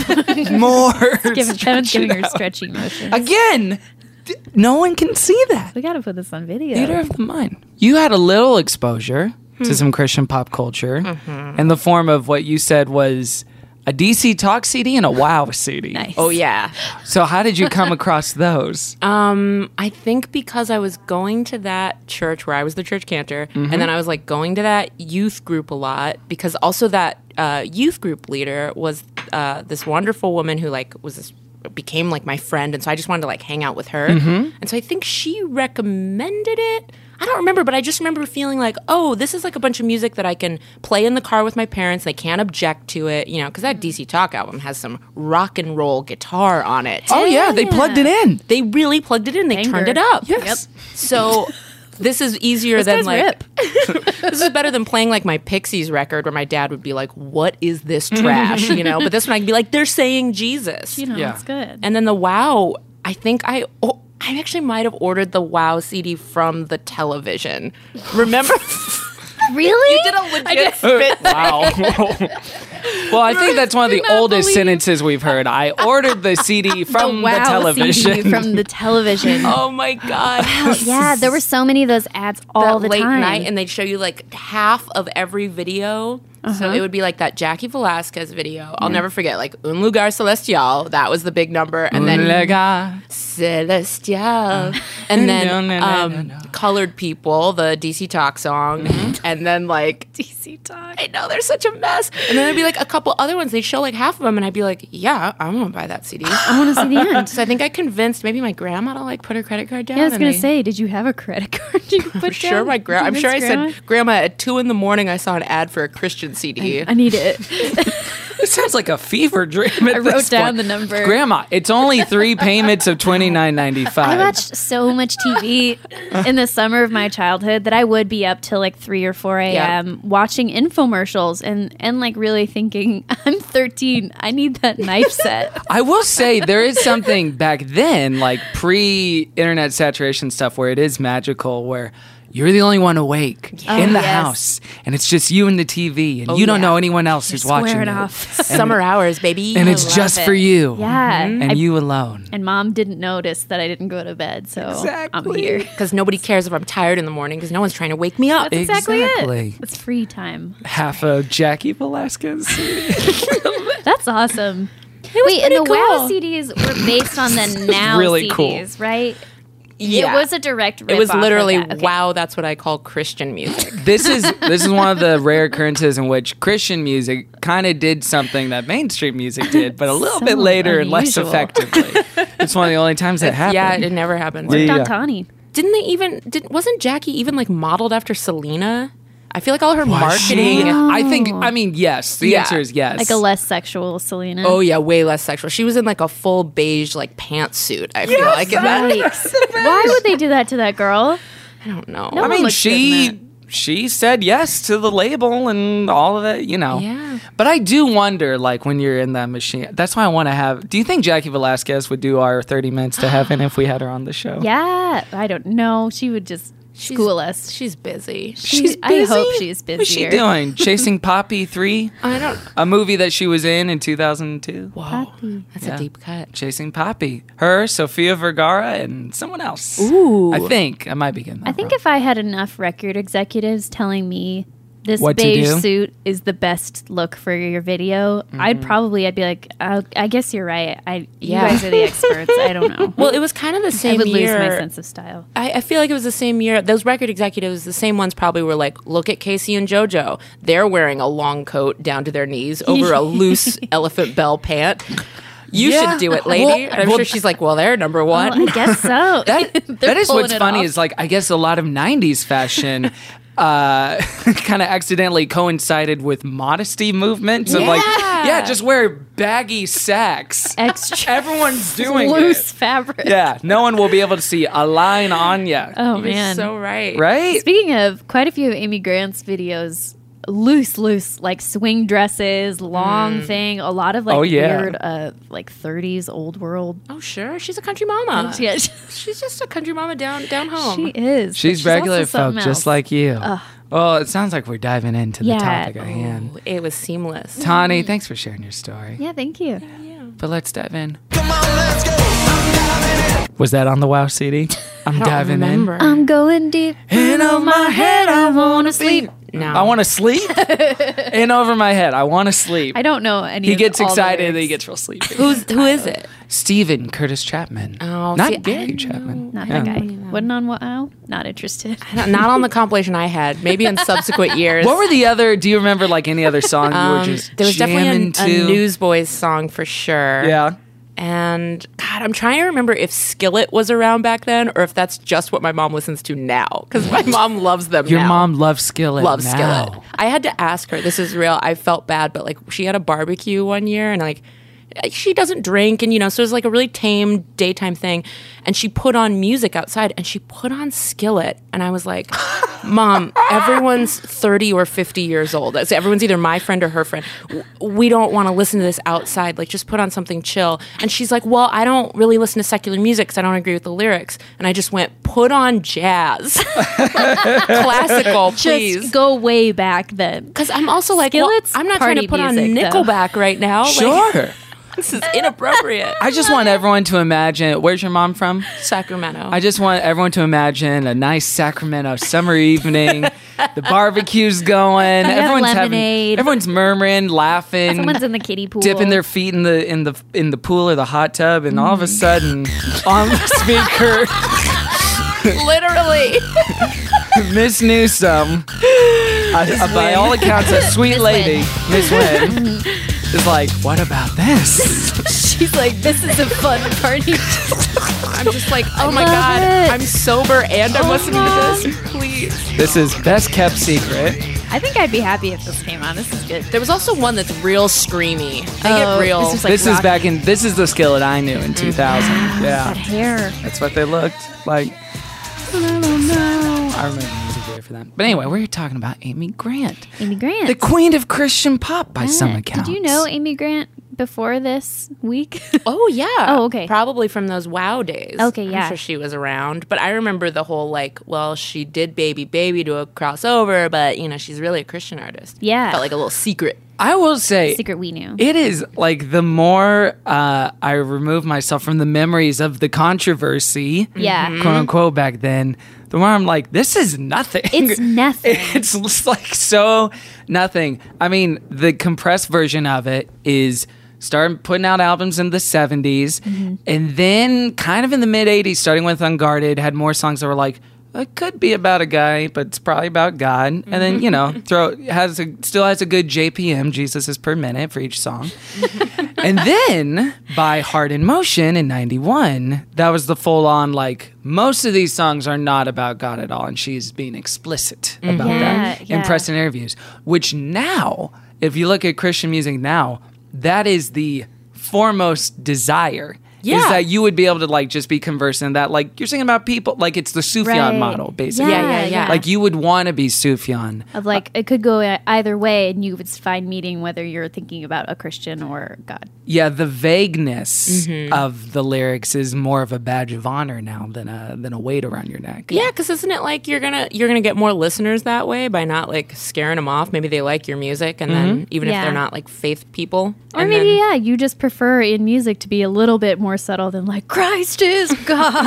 Speaker 2: More.
Speaker 3: Giving,
Speaker 2: Stretch
Speaker 3: Kevin's giving
Speaker 2: it
Speaker 3: her
Speaker 2: out.
Speaker 3: stretching motions.
Speaker 2: Again. d- No one can see that.
Speaker 3: We got to put this on video.
Speaker 2: Theater of the mind. You had a little exposure to some Christian pop culture in the form of what you said was a D C Talk C D and a WoW C D.
Speaker 3: Nice.
Speaker 1: Oh yeah.
Speaker 2: So how did you come across those?
Speaker 1: Um, I think because I was going to that church where I was the church cantor, and then I was like going to that youth group a lot because also that uh, youth group leader was uh, this wonderful woman who like was this became like my friend, and so I just wanted to like hang out with her, and so I think she recommended it. I don't remember, but I just remember feeling like, oh, this is like a bunch of music that I can play in the car with my parents. They can't object to it, you know, because that D C Talk album has some rock and roll guitar on it.
Speaker 2: Oh yeah, they plugged it in.
Speaker 1: They really plugged it in. They
Speaker 3: Banger.
Speaker 1: turned it up.
Speaker 2: Yes.
Speaker 1: So this is easier
Speaker 3: Those
Speaker 1: than
Speaker 3: guys
Speaker 1: like
Speaker 3: rip.
Speaker 1: this is better than playing like my Pixies record where my dad would be like, "What is this trash?" You know. But this one I could be like, "They're saying Jesus."
Speaker 3: You know,
Speaker 2: Yeah.
Speaker 3: it's good.
Speaker 1: And then the Wow, I think I. Oh, I actually might have ordered the Wow C D from the television. Remember?
Speaker 3: really?
Speaker 1: You did a legit spit.
Speaker 2: Wow. Well, I think that's one of the
Speaker 3: could not
Speaker 2: oldest
Speaker 3: believe-
Speaker 2: sentences we've heard. I ordered the C D from the,
Speaker 3: Wow
Speaker 2: television.
Speaker 3: C D from the television.
Speaker 1: Oh my god.
Speaker 3: Yeah, there were so many of those ads all
Speaker 1: that
Speaker 3: the
Speaker 1: late
Speaker 3: time.
Speaker 1: night, and they'd show you like half of every video. So it would be like that Jackie Velasquez video. I'll never forget, like Un Lugar Celestial. That was the big number, and then
Speaker 2: Lega.
Speaker 1: Celestial, and then
Speaker 2: No, no, no,
Speaker 1: um,
Speaker 2: no, no.
Speaker 1: Colored People, the D C Talk song, and then like
Speaker 3: D C Talk.
Speaker 1: I know they're such a mess. And then there'd be like a couple other ones. They'd show like half of them, and I'd be like, yeah, I'm gonna buy that C D.
Speaker 3: I want to see the end.
Speaker 1: So I think I convinced maybe my grandma to like put her credit card down.
Speaker 3: Yeah, I was
Speaker 1: and
Speaker 3: gonna
Speaker 1: they-
Speaker 3: say, did you have a credit card you could put
Speaker 1: For sure,
Speaker 3: down?
Speaker 1: my grandma. I'm sure I
Speaker 3: Convince grandma?
Speaker 1: said, Grandma, at two in the morning, I saw an ad for a Christian C D.
Speaker 3: I need it.
Speaker 2: It sounds like a fever dream. At
Speaker 3: I wrote
Speaker 2: this
Speaker 3: down
Speaker 2: point.
Speaker 3: the number.
Speaker 2: Grandma, it's only three payments of twenty nine ninety
Speaker 3: I
Speaker 2: five.
Speaker 3: watched so much T V in the summer of my childhood that I would be up till like three or four a.m. watching infomercials and and like really thinking, I'm thirteen. I need that knife set.
Speaker 2: I will say there is something back then, like pre-internet saturation stuff, where it is magical, where you're the only one awake in the
Speaker 3: yes.
Speaker 2: house, and it's just you and the T V, and
Speaker 1: Oh,
Speaker 2: you don't
Speaker 1: yeah.
Speaker 2: know anyone else who's watching
Speaker 3: Squaring
Speaker 2: it.
Speaker 3: off.
Speaker 1: Summer hours, baby.
Speaker 2: And
Speaker 3: I
Speaker 2: it's
Speaker 3: love
Speaker 2: just
Speaker 3: it.
Speaker 2: for you.
Speaker 3: Yeah.
Speaker 2: And
Speaker 3: I-
Speaker 2: you alone.
Speaker 3: And mom didn't notice that I didn't go to bed, so I'm
Speaker 2: Exactly.
Speaker 3: here.
Speaker 1: Because nobody cares if I'm tired in the morning because no one's trying to wake me up.
Speaker 3: That's exactly,
Speaker 2: Exactly.
Speaker 3: it. It's free time.
Speaker 2: Half a Jackie Velasquez.
Speaker 3: That's awesome. Wait, and the
Speaker 1: pretty
Speaker 3: Wow
Speaker 1: cool.
Speaker 3: C Ds were based on the Now
Speaker 2: really
Speaker 3: C Ds, right?
Speaker 1: Yeah.
Speaker 3: It was a direct
Speaker 1: It was
Speaker 3: rip-off of
Speaker 1: literally,
Speaker 3: that. Okay.
Speaker 1: wow, that's what I call Christian music.
Speaker 2: this is this is one of the rare occurrences in which Christian music kind of did something that mainstream music did, but a little
Speaker 3: So
Speaker 2: bit later and less
Speaker 3: unusual.
Speaker 2: effectively. It's one of the only times it happened.
Speaker 1: Yeah, it never happens.
Speaker 2: Yeah, yeah.
Speaker 3: Dantani.
Speaker 1: Didn't they even, did, wasn't Jackie even like modeled after Selena? I feel like all her
Speaker 2: Was
Speaker 1: marketing.
Speaker 2: she? I think. I mean, yes. The
Speaker 1: Yeah.
Speaker 2: answer is yes.
Speaker 3: Like a less sexual Selena.
Speaker 1: Oh yeah, way less sexual. She was in like a full beige like pantsuit. I feel like in that.
Speaker 3: Yikes. Why would they do that to that girl?
Speaker 1: I don't know.
Speaker 3: No
Speaker 2: I
Speaker 3: one
Speaker 2: mean,
Speaker 3: looks good in
Speaker 2: she
Speaker 3: that.
Speaker 2: she said yes to the label and all of it. You know.
Speaker 1: Yeah.
Speaker 2: But I do wonder, like, when you're in that machine. That's why I want to have. Do you think Jackie Velasquez would do our thirty minutes to heaven if we had her on the show?
Speaker 3: Yeah, I don't know. She would just school us.
Speaker 1: She's busy.
Speaker 2: She's
Speaker 3: I
Speaker 2: busy?
Speaker 3: hope she's
Speaker 2: What's she
Speaker 3: busier.
Speaker 2: doing? Chasing Poppy three,
Speaker 1: I don't.
Speaker 2: a movie that she was in in two thousand two.
Speaker 1: Whoa,
Speaker 3: Poppy.
Speaker 1: that's
Speaker 2: Yeah.
Speaker 1: a deep cut.
Speaker 2: Chasing Poppy. Her, Sofia Vergara, and someone else.
Speaker 1: Ooh.
Speaker 2: I think. I might be getting that
Speaker 3: I think
Speaker 2: wrong.
Speaker 3: if I had enough record executives telling me this
Speaker 2: What to
Speaker 3: beige
Speaker 2: do?
Speaker 3: suit is the best look for your video,
Speaker 2: Mm-hmm.
Speaker 3: I'd probably I'd be like, I, I guess you're right. I
Speaker 1: Yeah.
Speaker 3: you guys are the experts. I don't know.
Speaker 1: Well, it was kind of the
Speaker 3: I
Speaker 1: same
Speaker 3: would
Speaker 1: year.
Speaker 3: lose my sense of style.
Speaker 1: I, I feel like it was the same year. Those record executives, the same ones, probably were like, "Look at Casey and JoJo. They're wearing a long coat down to their knees over a loose elephant bell pant. You
Speaker 2: Yeah.
Speaker 1: should do it, lady."
Speaker 2: Well,
Speaker 1: and I'm
Speaker 2: well-
Speaker 1: sure she's like, "Well, they're number one."
Speaker 3: Well, I guess so.
Speaker 2: That,
Speaker 3: They're
Speaker 2: that is
Speaker 3: pulling
Speaker 2: what's
Speaker 3: it
Speaker 2: funny
Speaker 3: off.
Speaker 2: is like I guess a lot of nineties fashion uh kind of accidentally coincided with modesty movements of like
Speaker 1: Yeah.
Speaker 2: yeah just wear baggy sacks.
Speaker 3: Extra
Speaker 2: Everyone's doing
Speaker 3: loose
Speaker 2: it.
Speaker 3: fabric.
Speaker 2: Yeah, no one will be able to see a line on you.
Speaker 3: Oh
Speaker 1: You're
Speaker 3: man.
Speaker 1: so right.
Speaker 2: Right?
Speaker 3: Speaking of, quite a few of Amy Grant's videos, loose, loose, like swing dresses, long thing, a lot of like
Speaker 2: Oh, yeah.
Speaker 3: weird, uh, like thirties old world.
Speaker 1: Oh, sure. She's a country mama.
Speaker 3: Yeah,
Speaker 1: She's just a country mama down down home.
Speaker 3: she is. but
Speaker 2: She's regular
Speaker 3: also
Speaker 2: folk
Speaker 3: something
Speaker 2: just
Speaker 3: else.
Speaker 2: like you. Well, it sounds like we're diving into the
Speaker 3: Yeah.
Speaker 2: topic at hand.
Speaker 1: Ooh, it was seamless.
Speaker 2: Tani, thanks for sharing your story.
Speaker 3: Yeah, thank you.
Speaker 2: But let's dive in. Was that on the WoW C D? I'm
Speaker 1: I don't
Speaker 2: diving
Speaker 1: remember.
Speaker 3: I'm going deep.
Speaker 2: in. In over my head, I wanna sleep.
Speaker 1: No.
Speaker 2: I want to sleep. In over my head, I want to sleep.
Speaker 3: I don't know any.
Speaker 2: He
Speaker 3: of
Speaker 2: gets
Speaker 3: all the
Speaker 2: excited and
Speaker 3: lyrics.
Speaker 2: he gets real sleepy.
Speaker 1: Who's who is it?
Speaker 2: Stephen Curtis Chapman.
Speaker 1: Oh,
Speaker 2: not
Speaker 1: see, I
Speaker 2: Gary
Speaker 1: didn't
Speaker 2: Chapman.
Speaker 3: Not
Speaker 2: Yeah.
Speaker 3: that guy. Wasn't on Wow. Not interested.
Speaker 1: Not, not on the compilation I had. Maybe in subsequent years.
Speaker 2: What were the other? Do you remember like any other song you were
Speaker 1: Um,
Speaker 2: just
Speaker 1: there was definitely
Speaker 2: jamming
Speaker 1: a, a
Speaker 2: to?
Speaker 1: Newsboys song for sure.
Speaker 2: Yeah.
Speaker 1: And God, I'm trying to remember if Skillet was around back then or if that's just what my mom listens to now. Because my mom loves them
Speaker 2: Your
Speaker 1: now.
Speaker 2: mom loves Skillet.
Speaker 1: loves
Speaker 2: now.
Speaker 1: Skillet. I had to ask her, this is real, I felt bad, but like she had a barbecue one year and like she doesn't drink, and you know, so it was like a really tame daytime thing. And she put on music outside, and she put on Skillet, and I was like, Mom, everyone's thirty or fifty years old. So everyone's either my friend or her friend. We don't want to listen to this outside. Like, just put on something chill. And she's like, well, I don't really listen to secular music because I don't agree with the lyrics. And I just went, put on jazz. Classical, please.
Speaker 3: Just go way back then.
Speaker 1: Because I'm also like,
Speaker 3: Skillet's
Speaker 1: well, I'm not trying to
Speaker 3: party
Speaker 1: put on
Speaker 3: music,
Speaker 1: Nickelback right now. Like,
Speaker 2: Sure.
Speaker 1: this is inappropriate.
Speaker 2: I just want everyone to imagine. Where's your mom from?
Speaker 1: Sacramento.
Speaker 2: I just want everyone to imagine a nice Sacramento summer evening. The barbecue's going.
Speaker 3: have
Speaker 2: Everyone's having.
Speaker 3: lemonade.
Speaker 2: Everyone's murmuring, laughing.
Speaker 3: Someone's in the kiddie pool.
Speaker 2: dipping their feet in the in the in the pool or the hot tub, and all of a sudden, on the speaker,
Speaker 1: Literally.
Speaker 2: Miss Newsome, uh, uh, by all accounts, a sweet
Speaker 3: Miss
Speaker 2: lady, Miss Wynn, is like, "What about this?"
Speaker 3: She's like, this is a fun party.
Speaker 1: I'm just like, oh my
Speaker 3: love
Speaker 1: God,
Speaker 3: it.
Speaker 1: I'm sober and I'm
Speaker 3: Oh,
Speaker 1: listening
Speaker 3: Mom.
Speaker 1: to this. Please.
Speaker 2: This is best kept secret.
Speaker 3: I think I'd be happy if this came on. This is good.
Speaker 1: There was also one that's real screamy. They
Speaker 3: Oh,
Speaker 1: get real.
Speaker 3: this is like
Speaker 2: This is
Speaker 3: rock-
Speaker 2: back in. This is the Skillet I knew in two thousand.
Speaker 3: That
Speaker 2: Yeah,
Speaker 3: hair.
Speaker 2: that's what they looked like. I don't know. I remember the music video for that. But anyway, we're talking about Amy Grant,
Speaker 3: Amy Grant.
Speaker 2: the queen of Christian pop by some
Speaker 3: Yeah.
Speaker 2: accounts.
Speaker 3: Did you know Amy Grant before this week?
Speaker 1: Oh, yeah.
Speaker 3: Oh, okay.
Speaker 1: Probably from those WoW days.
Speaker 3: Okay, yeah.
Speaker 1: I'm sure she was around. But I remember the whole, like, well, she did Baby Baby to a crossover, but, you know, she's really a Christian artist.
Speaker 3: Yeah.
Speaker 1: Felt like a little secret.
Speaker 2: I will say,
Speaker 3: Secret we knew.
Speaker 2: it is like the more uh, I remove myself from the memories of the controversy,
Speaker 3: Yeah.
Speaker 2: quote unquote, back then, the more I'm like, this is nothing.
Speaker 3: It's nothing.
Speaker 2: It's just like so nothing. I mean, the compressed version of it is started putting out albums in the seventies,
Speaker 3: Mm-hmm.
Speaker 2: and then kind of in the mid eighties, starting with Unguarded, had more songs that were like, it could be about a guy, but it's probably about God. And then, you know, throw has a, still has a good J P M, Jesus is per minute, for each song. And then by Heart in Motion in ninety-one, that was the full on, like, most of these songs are not about God at all. And she's being explicit about
Speaker 3: Yeah,
Speaker 2: that
Speaker 3: yeah.
Speaker 2: in press and interviews. Which now, if you look at Christian music now, that is the foremost desire. Is
Speaker 1: Yeah.
Speaker 2: that you would be able to, like, just be conversant in that, like, you're singing about people, like, it's the Sufjan
Speaker 3: Right.
Speaker 2: model, basically.
Speaker 1: Yeah, yeah, yeah.
Speaker 2: Like, you would want to be Sufjan.
Speaker 3: Of like, it could go e- either way, and you would find meaning whether you're thinking about a Christian or God.
Speaker 2: Yeah, the vagueness
Speaker 1: Mm-hmm.
Speaker 2: of the lyrics is more of a badge of honor now than a than a weight around your neck.
Speaker 1: Yeah, because isn't it like you're gonna you're gonna get more listeners that way by not like scaring them off? Maybe they like your music, and then even if
Speaker 3: Yeah.
Speaker 1: they're not like faith people,
Speaker 3: Or
Speaker 1: and
Speaker 3: maybe,
Speaker 1: then,
Speaker 3: yeah, you just prefer in music to be a little bit more subtle than like, Christ is God.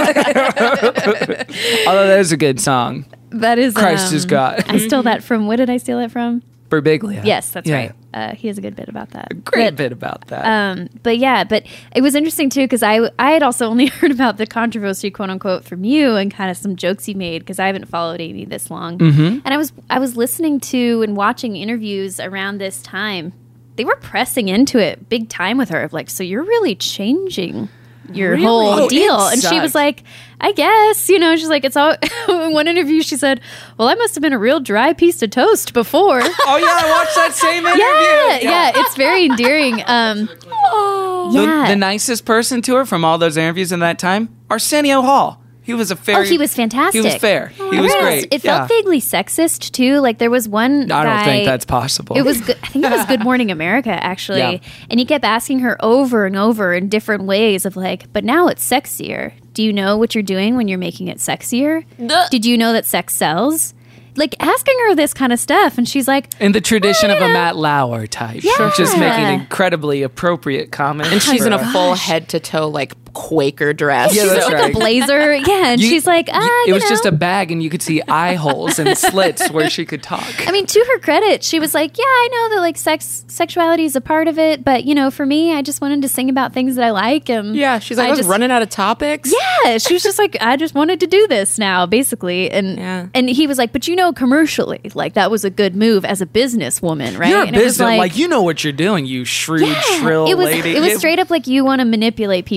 Speaker 2: Although that is a good song.
Speaker 3: That is
Speaker 2: Christ
Speaker 3: um,
Speaker 2: is God.
Speaker 3: I stole that from, what did I steal it from?
Speaker 2: Berbiglia.
Speaker 3: Yes, that's
Speaker 2: Yeah.
Speaker 3: right. Uh, he has a good bit about that.
Speaker 2: Great
Speaker 3: But,
Speaker 2: bit about that.
Speaker 3: Um, but yeah, but it was interesting too because I I had also only heard about the controversy, quote unquote, from you and kind of some jokes you made because I haven't followed Amy this long. Mm-hmm. And I was I was listening to and watching interviews around this time. They were pressing into it big time with her of like, so you're really changing your
Speaker 1: Really?
Speaker 3: whole
Speaker 2: Oh, it
Speaker 3: deal. And she
Speaker 2: sucked.
Speaker 3: was like, I guess, you know, she's like, it's all in one interview she said, well, I must have been a real dry piece of toast before.
Speaker 2: oh, yeah, I watched that same interview.
Speaker 3: yeah, yeah, it's very endearing. Um
Speaker 2: The,
Speaker 3: yeah.
Speaker 2: the nicest person to her from all those interviews in that time, Arsenio Hall. He was a fair.
Speaker 3: Oh, he was fantastic.
Speaker 2: He was fair. He was
Speaker 3: Yes,
Speaker 2: great.
Speaker 3: It felt
Speaker 2: yeah.
Speaker 3: vaguely sexist too. Like there was one.
Speaker 2: I don't
Speaker 3: guy-
Speaker 2: think that's possible.
Speaker 3: It was good. I think it was Good Morning America actually,
Speaker 2: Yeah.
Speaker 3: and he kept asking her over and over in different ways of like, but now it's sexier. Do you know what you're doing when you're making it sexier?
Speaker 1: Duh.
Speaker 3: Did you know that sex sells? Like asking her this kind of stuff, and she's like,
Speaker 2: in the tradition
Speaker 3: Well,
Speaker 2: of a
Speaker 3: you know.
Speaker 2: Matt Lauer type.
Speaker 3: Yeah.
Speaker 2: Just making incredibly appropriate comments.
Speaker 1: and she's
Speaker 2: for
Speaker 1: in a
Speaker 2: a-
Speaker 1: full head to toe like Quaker dress.
Speaker 2: Yeah,
Speaker 3: she's
Speaker 2: that's
Speaker 3: like
Speaker 2: right.
Speaker 3: a blazer, yeah, and
Speaker 2: You-
Speaker 3: she's like, ah,
Speaker 2: you- it
Speaker 3: you
Speaker 2: was
Speaker 3: know.
Speaker 2: just a bag, and you could see eye holes and slits where she could talk.
Speaker 3: I mean, to her credit, she was like, "Yeah, I know that like sex, sexuality is a part of it, but you know, for me, I just wanted to sing about things that I like." And
Speaker 1: Yeah, she's like, I,
Speaker 3: I
Speaker 1: was
Speaker 3: just,
Speaker 1: running out of topics.
Speaker 3: Yeah, she was just like, "I just wanted to do this now, basically." And
Speaker 1: Yeah.
Speaker 3: and he was like, "But you know, commercially, like that was a good move as a businesswoman, right?"
Speaker 2: You're a
Speaker 3: and it was
Speaker 2: business, like, you know what you're doing, you shrewd,
Speaker 3: yeah,
Speaker 2: shrill
Speaker 3: it was
Speaker 2: lady.
Speaker 3: it was straight up like you want to manipulate people now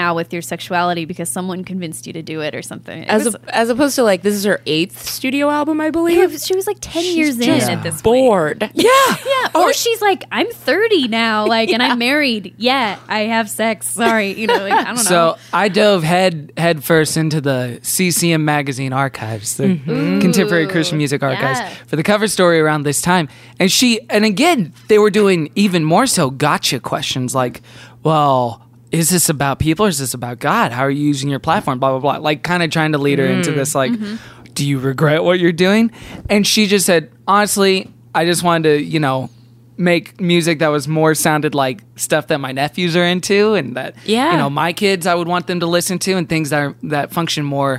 Speaker 3: now with your sexuality because someone convinced you to do it or something. It
Speaker 1: As
Speaker 3: was,
Speaker 1: a, as opposed to like this is her eighth studio album, I
Speaker 3: yeah,
Speaker 1: believe.
Speaker 3: she was like ten years in
Speaker 1: just
Speaker 3: at this point.
Speaker 1: bored. Yeah,
Speaker 3: Yeah, or she's like, I'm thirty now, like, and I'm married. Yeah, I have sex. Sorry, you know, like, I don't know.
Speaker 2: So I dove head head first into the C C M magazine archives, the Contemporary Christian Music Archives,
Speaker 3: yeah.
Speaker 2: for the cover story around this time. And she, and again, they were doing even more so gotcha questions like, well, is this about people or is this about God? How are you using your platform? Blah, blah, blah. Like kind of trying to lead her into this, like, do you regret what you're doing? And she just said, honestly, I just wanted to, you know, make music that was more sounded like stuff that my nephews are into and that,
Speaker 1: Yeah.
Speaker 2: you know, my kids, I would want them to listen to, and things that are, that function more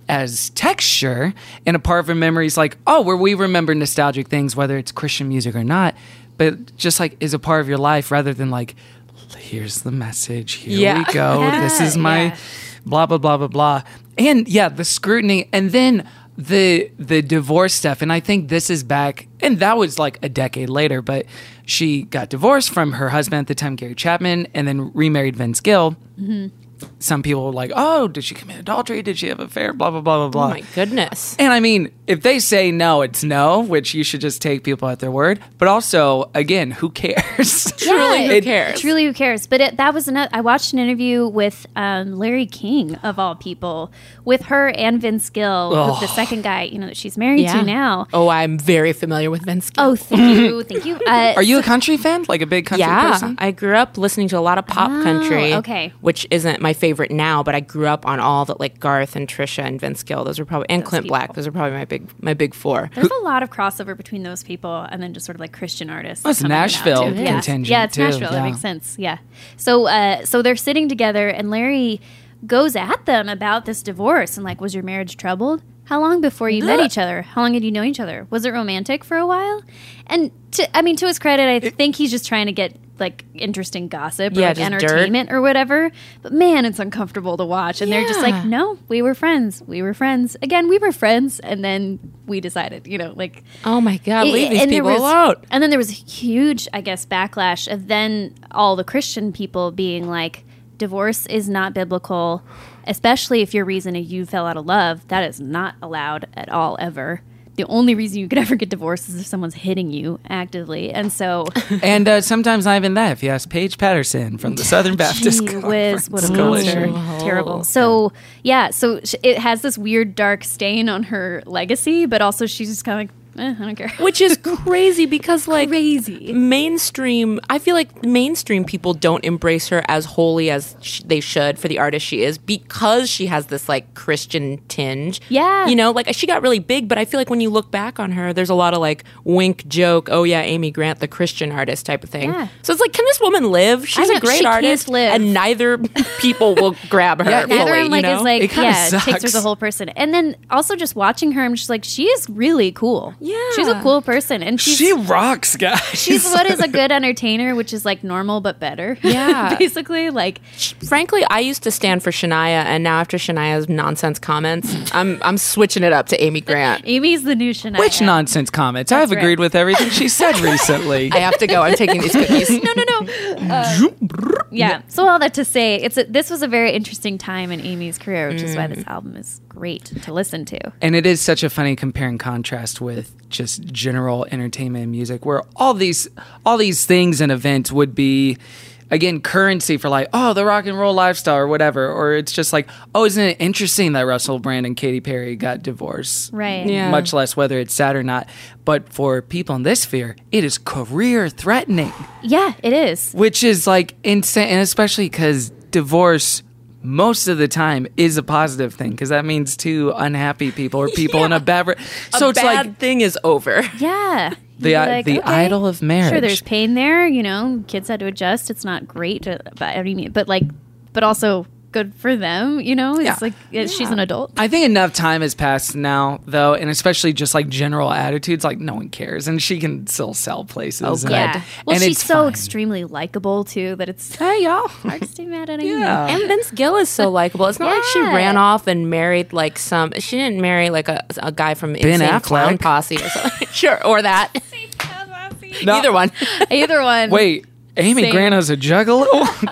Speaker 2: as texture. And a part of her memory is like, oh, where we remember nostalgic things, whether it's Christian music or not, but just like is a part of your life rather than like, here's the message, here
Speaker 1: Yeah.
Speaker 2: we go,
Speaker 3: Yeah,
Speaker 2: this is my
Speaker 3: yeah.
Speaker 2: blah, blah, blah, blah, blah. And yeah, the scrutiny, and then the the divorce stuff. And I think this is back, and that was like a decade later, but she got divorced from her husband at the time, Gary Chapman, and then remarried Vince Gill.
Speaker 3: Mm-hmm.
Speaker 2: Some people were like, oh, did she commit adultery? Did she have an affair? Blah, blah, blah, blah, blah.
Speaker 1: Oh my goodness.
Speaker 2: And I mean, if they say no, it's no, which you should just take people at their word. But also, again, who cares?
Speaker 1: Truly, who
Speaker 3: it-
Speaker 1: cares?
Speaker 3: Truly, who cares? But it, that was another. I watched an interview with um, Larry King, of all people, with her and Vince Gill, who's the second guy, you know, that she's married to now.
Speaker 1: Oh, I'm very familiar with Vince Gill.
Speaker 3: Oh, thank you, thank you. Uh,
Speaker 2: Are you a country fan? Like a big country
Speaker 1: yeah,
Speaker 2: person?
Speaker 1: I grew up listening to a lot of pop
Speaker 3: Oh,
Speaker 1: country.
Speaker 3: okay.
Speaker 1: Which isn't my favorite now, but I grew up on all that, like Garth and Trisha and Vince Gill. Those are probably and Clint
Speaker 3: people.
Speaker 1: Black. Those are probably my big my big four.
Speaker 3: There's a lot of crossover between those people and then just sort of like Christian artists.
Speaker 2: Well, it's
Speaker 3: coming out,
Speaker 2: Nashville
Speaker 3: too. Yeah.
Speaker 2: contingent,
Speaker 3: Yeah, it's
Speaker 2: too.
Speaker 3: Nashville.
Speaker 2: Yeah.
Speaker 3: That makes sense. Yeah. So, uh, so they're sitting together, and Larry goes at them about this divorce and like, was your marriage troubled? How long before you met each other? How long had you known each other? Was it romantic for a while? And to, I mean, to his credit, I think he's just trying to get like interesting gossip or
Speaker 1: Yeah,
Speaker 3: like
Speaker 1: just dirt.
Speaker 3: entertainment or whatever. But man, it's uncomfortable to watch. And they're just like,
Speaker 1: Yeah.
Speaker 3: no, we were friends. We were friends. Again, we were friends. And then we decided, you know, like,
Speaker 1: Oh my God,
Speaker 3: it-
Speaker 1: leave these
Speaker 3: and there
Speaker 1: people
Speaker 3: was-
Speaker 1: alone.
Speaker 3: And then there was a huge, I guess, backlash of then all the Christian people being like, divorce is not biblical, especially if your reason is you fell out of love. That is not allowed at all, ever. The only reason you could ever get divorced is if someone's hitting you actively. And so,
Speaker 2: And uh, sometimes not even that. If you ask Paige Patterson from the Southern Baptist
Speaker 3: gee
Speaker 2: Conference
Speaker 3: whiz, what a
Speaker 2: Coalition.
Speaker 3: monster. Terrible. So, yeah, so sh- it has this weird dark stain on her legacy, but also she's just kind of like, eh, I don't care.
Speaker 1: Which is crazy because like
Speaker 3: Crazy.
Speaker 1: mainstream, I feel like mainstream people don't embrace her as wholly as sh- they should for the artist she is because she has this like Christian tinge.
Speaker 3: Yeah.
Speaker 1: You know, like she got really big, but I feel like when you look back on her, there's a lot of like wink joke, oh yeah, Amy Grant, the Christian artist type of thing.
Speaker 3: Yeah.
Speaker 1: So it's like, can this woman live? She's
Speaker 3: know,
Speaker 1: a great
Speaker 3: she can't
Speaker 1: artist
Speaker 3: live.
Speaker 1: and neither people will grab her
Speaker 2: Yeah,
Speaker 1: fully,
Speaker 3: Neither I'm
Speaker 1: you
Speaker 3: like
Speaker 1: know?
Speaker 3: is like
Speaker 2: It kinda
Speaker 3: yeah, it takes her
Speaker 2: sucks.
Speaker 3: as a whole person. And then also just watching her, I'm just like, she is really cool.
Speaker 1: Yeah.
Speaker 3: She's a cool person. And she's
Speaker 2: She rocks, guys.
Speaker 3: she's what is a good entertainer, which is like normal but better.
Speaker 1: Yeah.
Speaker 3: Basically. Like
Speaker 1: Frankly, I used to stand for Shania, and now after Shania's nonsense comments, I'm I'm switching it up to Amy Grant.
Speaker 3: Amy's the new Shania.
Speaker 2: Which nonsense comments? I've
Speaker 3: right.
Speaker 2: agreed with everything she said recently.
Speaker 1: I have to go. I'm taking these cookies.
Speaker 3: No, no, no. Uh, yeah. So all that to say, it's a, this was a very interesting time in Amy's career, which is why this album is great to listen to.
Speaker 2: And it is such a funny compare and contrast with just general entertainment and music, where all these all these things and events would be, again, currency for like, oh, the rock and roll lifestyle or whatever. Or it's just like, oh, isn't it interesting that Russell Brand and Katy Perry got divorced?
Speaker 3: Right.
Speaker 1: Yeah.
Speaker 2: Much less whether it's sad or not. But for people in this sphere, it is career threatening,
Speaker 3: Yeah, it is.
Speaker 2: which is like insane. And especially because divorce most of the time is a positive thing, because that means two unhappy people or people in a bad re- so
Speaker 1: a
Speaker 2: it's
Speaker 1: bad
Speaker 2: like
Speaker 1: thing is over.
Speaker 3: Yeah.
Speaker 2: The
Speaker 3: You'd be
Speaker 2: i- the idol of marriage.
Speaker 3: Sure, there's pain there. You know, kids had to adjust. It's not great, uh, but I mean, but like, but also good for them. You know, it's
Speaker 2: Yeah.
Speaker 3: like it, she's an adult.
Speaker 2: I think enough time has passed now, though, and especially just like general attitudes, like no one cares, and she can still sell places.
Speaker 1: Oh,
Speaker 2: and,
Speaker 1: good.
Speaker 3: Yeah. Well,
Speaker 2: and
Speaker 3: she's
Speaker 2: it's
Speaker 3: so
Speaker 2: fine.
Speaker 3: extremely likable too that it's
Speaker 2: Hey y'all,
Speaker 3: hard to stay mad at Amy.
Speaker 2: Yeah.
Speaker 1: And Vince Gill is so likable. It's not like she
Speaker 3: Yeah.
Speaker 1: ran off and married like some. She didn't marry like a, a guy from Insane
Speaker 2: Affleck.
Speaker 1: Clown Posse or something. Sure, or that.
Speaker 2: No.
Speaker 1: Either one.
Speaker 3: Either one.
Speaker 2: wait, Amy
Speaker 3: Same.
Speaker 2: Grant is a juggalo.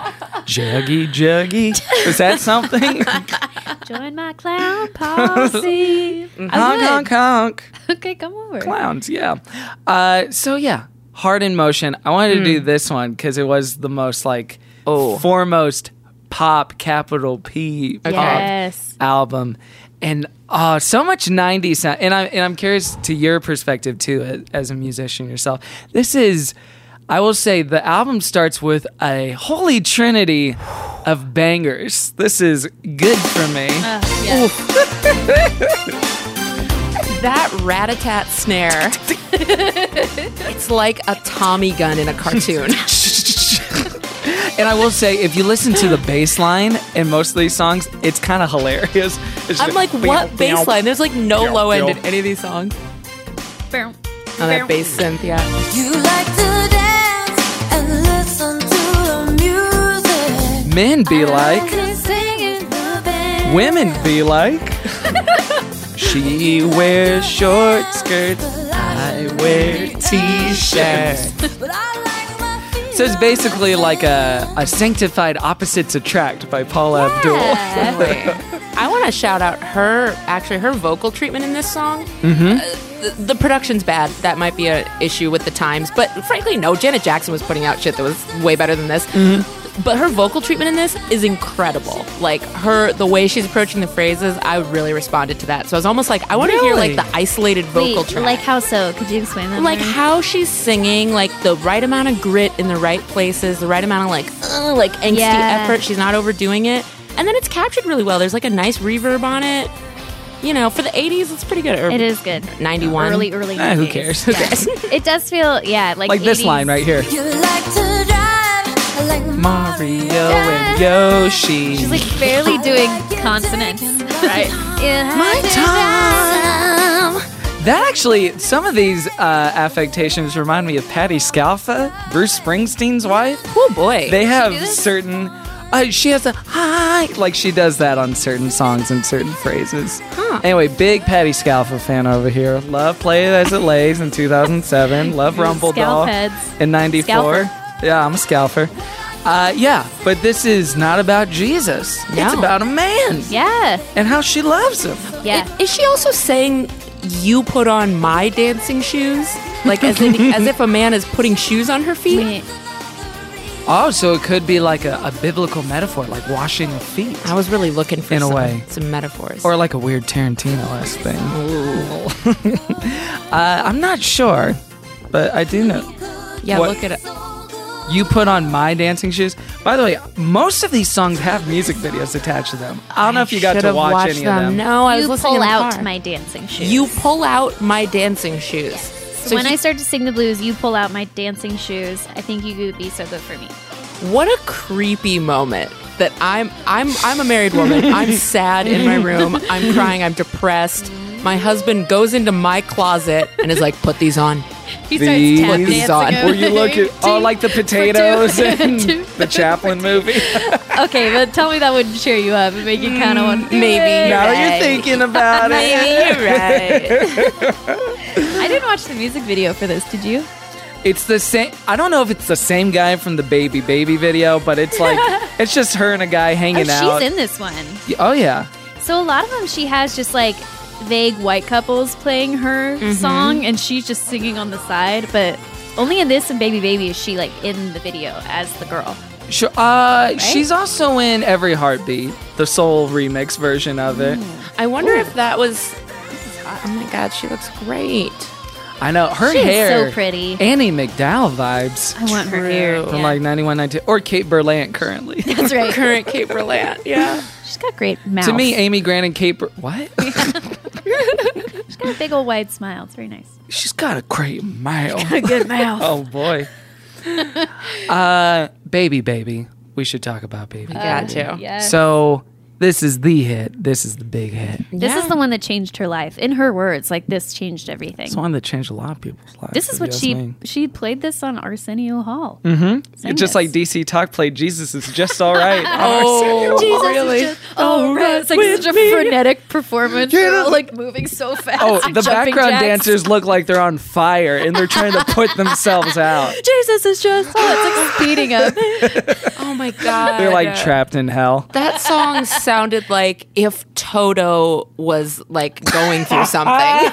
Speaker 2: Juggy, juggy. Is that something?
Speaker 3: Join my clown posse.
Speaker 2: honk, honk, honk.
Speaker 3: Okay, come over.
Speaker 2: Clowns, yeah. Uh, so, yeah, Heart in Motion. I wanted to
Speaker 1: Mm.
Speaker 2: do this one because it was the most, like,
Speaker 1: Oh.
Speaker 2: foremost pop, capital P pop
Speaker 3: Yes.
Speaker 2: album. And uh, so much nineties sound. And, I, and I'm curious to your perspective, too, as, as a musician yourself. This is... I will say the album starts with a holy trinity of bangers. This is good for me.
Speaker 3: Uh, yeah.
Speaker 1: That rat-a-tat snare. It's like a Tommy gun in a cartoon.
Speaker 2: And I will say, if you listen to the bass line in most of these songs, it's kind of hilarious. It's
Speaker 1: I'm like,
Speaker 2: just-
Speaker 1: what bass line? There's like no
Speaker 2: Meow,
Speaker 1: low end
Speaker 2: meow.
Speaker 1: in any of these songs.
Speaker 3: Boom.
Speaker 1: Oh, that bass synth, yeah.
Speaker 4: You like to dance and listen to the music.
Speaker 2: Men be like,
Speaker 4: I sing in the band.
Speaker 2: women be like. She wears short skirts, I wear t-shirts.
Speaker 4: But I like my feet.
Speaker 2: So it's basically like a, a sanctified opposites attract by Paula Abdul.
Speaker 1: I want to shout out her, actually, her vocal treatment in this song. Mm-hmm. Uh, the, the production's bad. That might be an issue with the times. But frankly, no. Janet Jackson was putting out shit that was way better than this. Mm-hmm. But her vocal treatment in this is incredible. Like, her, the way she's approaching the phrases, I really responded to that. So I was almost like, I want to hear,
Speaker 2: Really?
Speaker 1: like, the isolated vocal
Speaker 3: Wait,
Speaker 1: track.
Speaker 3: like how so? Could you explain that?
Speaker 1: like
Speaker 3: more?
Speaker 1: how she's singing, like the right amount of grit in the right places, the right amount of like, uh, like angsty
Speaker 3: Yeah.
Speaker 1: effort. She's not overdoing it, and then it's captured really well. There's like a nice reverb on it. You know, for the eighties, it's pretty good. Or
Speaker 3: It is good.
Speaker 1: ninety-one.
Speaker 3: Early, early.
Speaker 2: Eh, who
Speaker 3: nineties.
Speaker 2: cares? Who
Speaker 3: Yeah.
Speaker 2: cares?
Speaker 3: It does feel, yeah, like
Speaker 2: Like this
Speaker 3: eighties.
Speaker 2: line right here.
Speaker 4: You like to drive. I like
Speaker 2: Mario and Yoshi.
Speaker 3: She's like barely doing consonants.
Speaker 1: Right.
Speaker 3: My
Speaker 2: That actually, some of these uh, affectations remind me of Patti Scalfa, Bruce Springsteen's wife.
Speaker 1: Oh boy.
Speaker 2: They have
Speaker 3: do this?
Speaker 2: certain. Uh, she has a hi, like she does that on certain songs and certain phrases.
Speaker 1: Huh.
Speaker 2: Anyway, big Patti Scalfa fan over here. Love Play It As It Lays in two thousand seven. Love Rumble Doll
Speaker 3: Scalp heads.
Speaker 2: in ninety-four.
Speaker 3: Scalfer.
Speaker 2: Yeah, I'm a scalper. Uh, yeah, but this is not about Jesus. It's
Speaker 1: No.
Speaker 2: about a man
Speaker 3: Yeah.
Speaker 2: and how she loves him.
Speaker 3: Yeah.
Speaker 1: Is she also saying you put on my dancing shoes? Like as in, as if a man is putting shoes on her feet?
Speaker 3: Wait,
Speaker 2: Oh, so it could be like a, a biblical metaphor, like washing of feet.
Speaker 1: I was really looking for
Speaker 2: In a
Speaker 1: some,
Speaker 2: way.
Speaker 1: some metaphors.
Speaker 2: Or like a weird Tarantino-esque thing. uh, I'm not sure, but I do know.
Speaker 1: yeah,
Speaker 2: what-
Speaker 1: look at it.
Speaker 2: You put on my dancing shoes. By the way, most of these songs have music videos attached to them. I don't know if you got to
Speaker 1: Should've
Speaker 2: watch
Speaker 1: watched
Speaker 2: any
Speaker 1: them.
Speaker 2: of them.
Speaker 1: No, I was
Speaker 3: you
Speaker 1: listening
Speaker 3: pull
Speaker 1: in the
Speaker 3: out
Speaker 1: car.
Speaker 3: my dancing shoes.
Speaker 1: You pull out my dancing shoes.
Speaker 3: So, when I start to sing the blues, you pull out my dancing shoes. I think you could be so good for me.
Speaker 1: What a creepy moment that I'm I'm I'm a married woman. I'm sad in my room. I'm crying. I'm depressed. My husband goes into my closet and is like, "Put these on."
Speaker 3: He
Speaker 2: These
Speaker 3: starts tap
Speaker 1: These
Speaker 3: dancing
Speaker 1: on.
Speaker 3: over
Speaker 2: Where you look at, oh, like the potatoes in
Speaker 3: Two.
Speaker 2: the Chaplin movie.
Speaker 3: Okay, but tell me that wouldn't cheer you up and make you kind of want.
Speaker 1: Maybe.
Speaker 2: Now
Speaker 1: Right.
Speaker 2: you're thinking about
Speaker 1: Maybe
Speaker 2: it.
Speaker 1: you're right.
Speaker 3: I didn't watch the music video for this. Did you?
Speaker 2: It's the same. I don't know if it's the same guy from the Baby Baby video, but it's like it's just her and a guy
Speaker 3: Oh,
Speaker 2: hanging out.
Speaker 3: she's in this one.
Speaker 2: Oh yeah.
Speaker 3: So a lot of them, she has just like vague white couples playing her
Speaker 1: Mm-hmm.
Speaker 3: song, and she's just singing on the side. But only in this and Baby Baby is she like in the video as the girl.
Speaker 2: Sure. Uh, she's also in Every Heartbeat, the soul remix version of it.
Speaker 1: I wonder if that was. Oh my God, she looks great.
Speaker 2: I know her
Speaker 3: She is
Speaker 2: hair.
Speaker 3: so pretty.
Speaker 2: Annie McDowell vibes
Speaker 3: I want her hair.
Speaker 1: True.
Speaker 2: from
Speaker 3: Yeah.
Speaker 2: like ninety-one, ninety-two, or Kate Berlant currently.
Speaker 3: That's right.
Speaker 1: Current Kate Berlant. Yeah.
Speaker 3: She's got great mouth.
Speaker 2: To me, Amy Grant and Kate. Ber- what?
Speaker 3: she's got a big old wide smile. It's very nice.
Speaker 2: She's got a great mouth.
Speaker 3: A good mouth.
Speaker 2: Oh boy. uh, Baby Baby. We should talk about Baby.
Speaker 1: Got to.
Speaker 3: Yeah.
Speaker 2: So this is the hit. This is the big hit.
Speaker 3: This
Speaker 1: Yeah.
Speaker 3: is the one that changed her life. In her words, like this changed everything.
Speaker 2: It's one that changed a lot of people's lives.
Speaker 3: This is
Speaker 2: if
Speaker 3: what
Speaker 2: you
Speaker 3: she
Speaker 2: ask me.
Speaker 3: she played this on Arsenio Hall.
Speaker 2: Mm-hmm.
Speaker 3: Sang
Speaker 2: It's just
Speaker 3: this.
Speaker 2: like D C Talk played Jesus is just all right.
Speaker 1: Oh,
Speaker 3: Jesus
Speaker 1: really?
Speaker 3: is just all right. It's like such a frenetic performance. They're all, like moving so fast.
Speaker 2: Oh, the
Speaker 3: jumping
Speaker 2: background
Speaker 3: jacks.
Speaker 2: dancers look like they're on fire and they're trying to put themselves out.
Speaker 3: Jesus is just oh, it's like speeding up.
Speaker 1: Oh my god.
Speaker 2: They're like trapped in hell.
Speaker 1: That song sounded like if Toto was like going through something.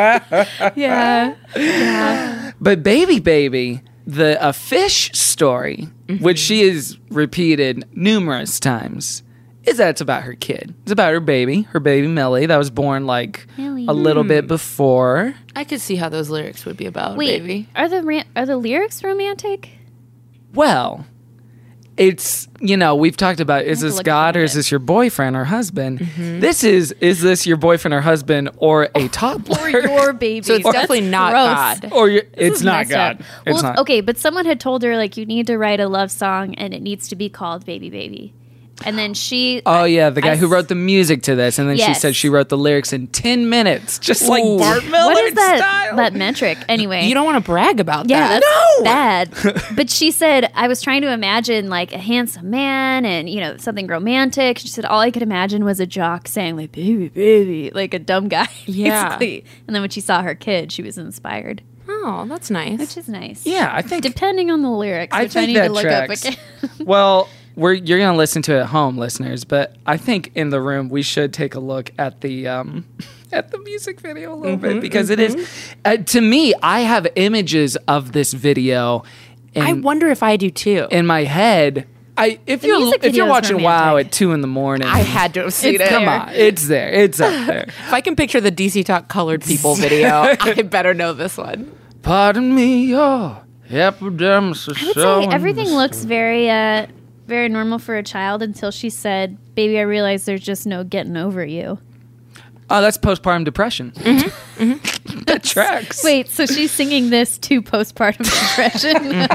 Speaker 3: Yeah.
Speaker 2: But Baby Baby, the a fish story, which she has repeated numerous times, is that it's about her kid. It's about her baby, her baby Millie, that was born like
Speaker 3: Millie.
Speaker 2: a little bit before.
Speaker 1: I could see how those lyrics would be about,
Speaker 3: Wait,
Speaker 1: baby.
Speaker 3: are the ran- are the lyrics romantic?
Speaker 2: Well, it's, you know, we've talked about, is
Speaker 3: have to
Speaker 2: this
Speaker 3: look
Speaker 2: God
Speaker 3: at
Speaker 2: or
Speaker 3: it.
Speaker 2: is this your boyfriend or husband? This is, is this your boyfriend or husband or a toddler?
Speaker 3: Or your baby?
Speaker 1: So it's
Speaker 3: That's
Speaker 1: definitely not
Speaker 3: gross.
Speaker 1: God.
Speaker 2: Or your,
Speaker 3: This
Speaker 2: it's
Speaker 3: is
Speaker 2: not
Speaker 3: messed
Speaker 2: God.
Speaker 3: up.
Speaker 2: It's
Speaker 3: Well,
Speaker 2: not.
Speaker 3: okay, but someone had told her like you need to write a love song and it needs to be called Baby Baby. And then she
Speaker 2: Oh yeah, the guy
Speaker 3: I
Speaker 2: who
Speaker 3: s-
Speaker 2: wrote the music to this, and then she
Speaker 3: Yes.
Speaker 2: said she wrote the lyrics in ten minutes, just like
Speaker 1: Ooh.
Speaker 2: Bart Miller
Speaker 3: What is that
Speaker 2: style.
Speaker 3: that metric? Anyway.
Speaker 1: You don't want to brag about
Speaker 3: Yeah,
Speaker 1: that.
Speaker 3: that's bad. But she said, I was trying to imagine like a handsome man and, you know, something romantic. She said, all I could imagine was a jock saying like, baby, baby, like a dumb guy,
Speaker 1: Yeah.
Speaker 3: basically. And then when she saw her kid, she was inspired,
Speaker 1: Oh, that's nice.
Speaker 3: which is nice.
Speaker 2: Yeah, I think.
Speaker 3: Depending on the lyrics,
Speaker 2: I
Speaker 3: which I
Speaker 2: think
Speaker 3: need
Speaker 2: that
Speaker 3: to look
Speaker 2: tracks.
Speaker 3: up again.
Speaker 2: Well, we're you're gonna listen to it at home, listeners, but I think in the room we should take a look at the um at the music video a little bit because it is uh, to me. I have images of this video, in,
Speaker 1: I wonder if I do too.
Speaker 2: in my head. I if
Speaker 3: The
Speaker 2: you're
Speaker 3: music
Speaker 2: if you're
Speaker 3: video is
Speaker 2: watching Wow
Speaker 3: romantic.
Speaker 2: at two in the morning,
Speaker 1: I had to have seen
Speaker 3: It's
Speaker 1: it.
Speaker 3: there.
Speaker 2: come on, it's there, it's up there.
Speaker 1: If I can picture the D C Talk Colored People video, I better know this one.
Speaker 2: Pardon me, oh, epidermis is
Speaker 3: I would say everything looks very, uh, very normal for a child until she said, baby, I realize there's just no getting over you.
Speaker 2: Oh, that's postpartum depression. That tracks.
Speaker 3: Wait, so she's singing this to postpartum depression?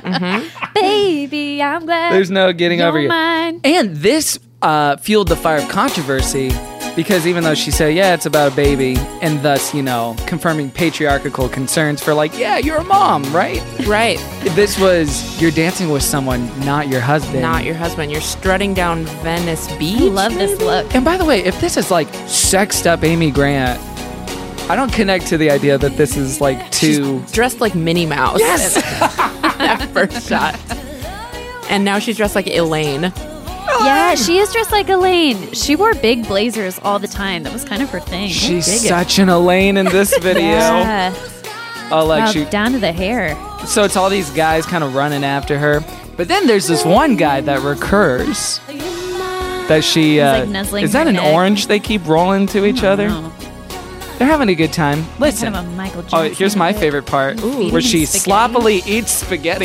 Speaker 3: Baby, I'm glad
Speaker 2: There's no getting
Speaker 3: you're
Speaker 2: over you.
Speaker 3: mine.
Speaker 2: And this uh, fueled the fire of controversy because even though she said, yeah, it's about a baby, and thus, you know, confirming patriarchal concerns for like, yeah, you're a mom, right?
Speaker 1: Right.
Speaker 2: This was, you're dancing with someone, not your husband.
Speaker 1: Not your husband. You're strutting down Venice Beach.
Speaker 3: I love this look.
Speaker 2: And by the way, if this is like sexed up Amy Grant, I don't connect to the idea that this is like too...
Speaker 1: Dressed like Minnie Mouse.
Speaker 2: Yes!
Speaker 1: That first shot. And now she's dressed like Elaine.
Speaker 3: Yeah, she is dressed like Elaine. She wore big blazers all the time. That was kind of her thing.
Speaker 2: She's
Speaker 1: dig it.
Speaker 2: such an Elaine in this video.
Speaker 3: Yeah.
Speaker 2: Oh, like
Speaker 3: Wow,
Speaker 2: she...
Speaker 3: down to the hair.
Speaker 2: So it's all these guys kind of running after her. But then there's this one guy that recurs. That she... Uh,
Speaker 3: like, nuzzling
Speaker 2: is that
Speaker 3: her
Speaker 2: an
Speaker 3: neck.
Speaker 2: orange they keep rolling to each other?
Speaker 3: Oh,
Speaker 2: They're having a good time. Listen.
Speaker 3: kind of a Michael Jackson.
Speaker 2: Oh, here's my favorite part.
Speaker 3: Ooh.
Speaker 2: where she
Speaker 3: Eating spaghetti.
Speaker 2: sloppily eats spaghetti.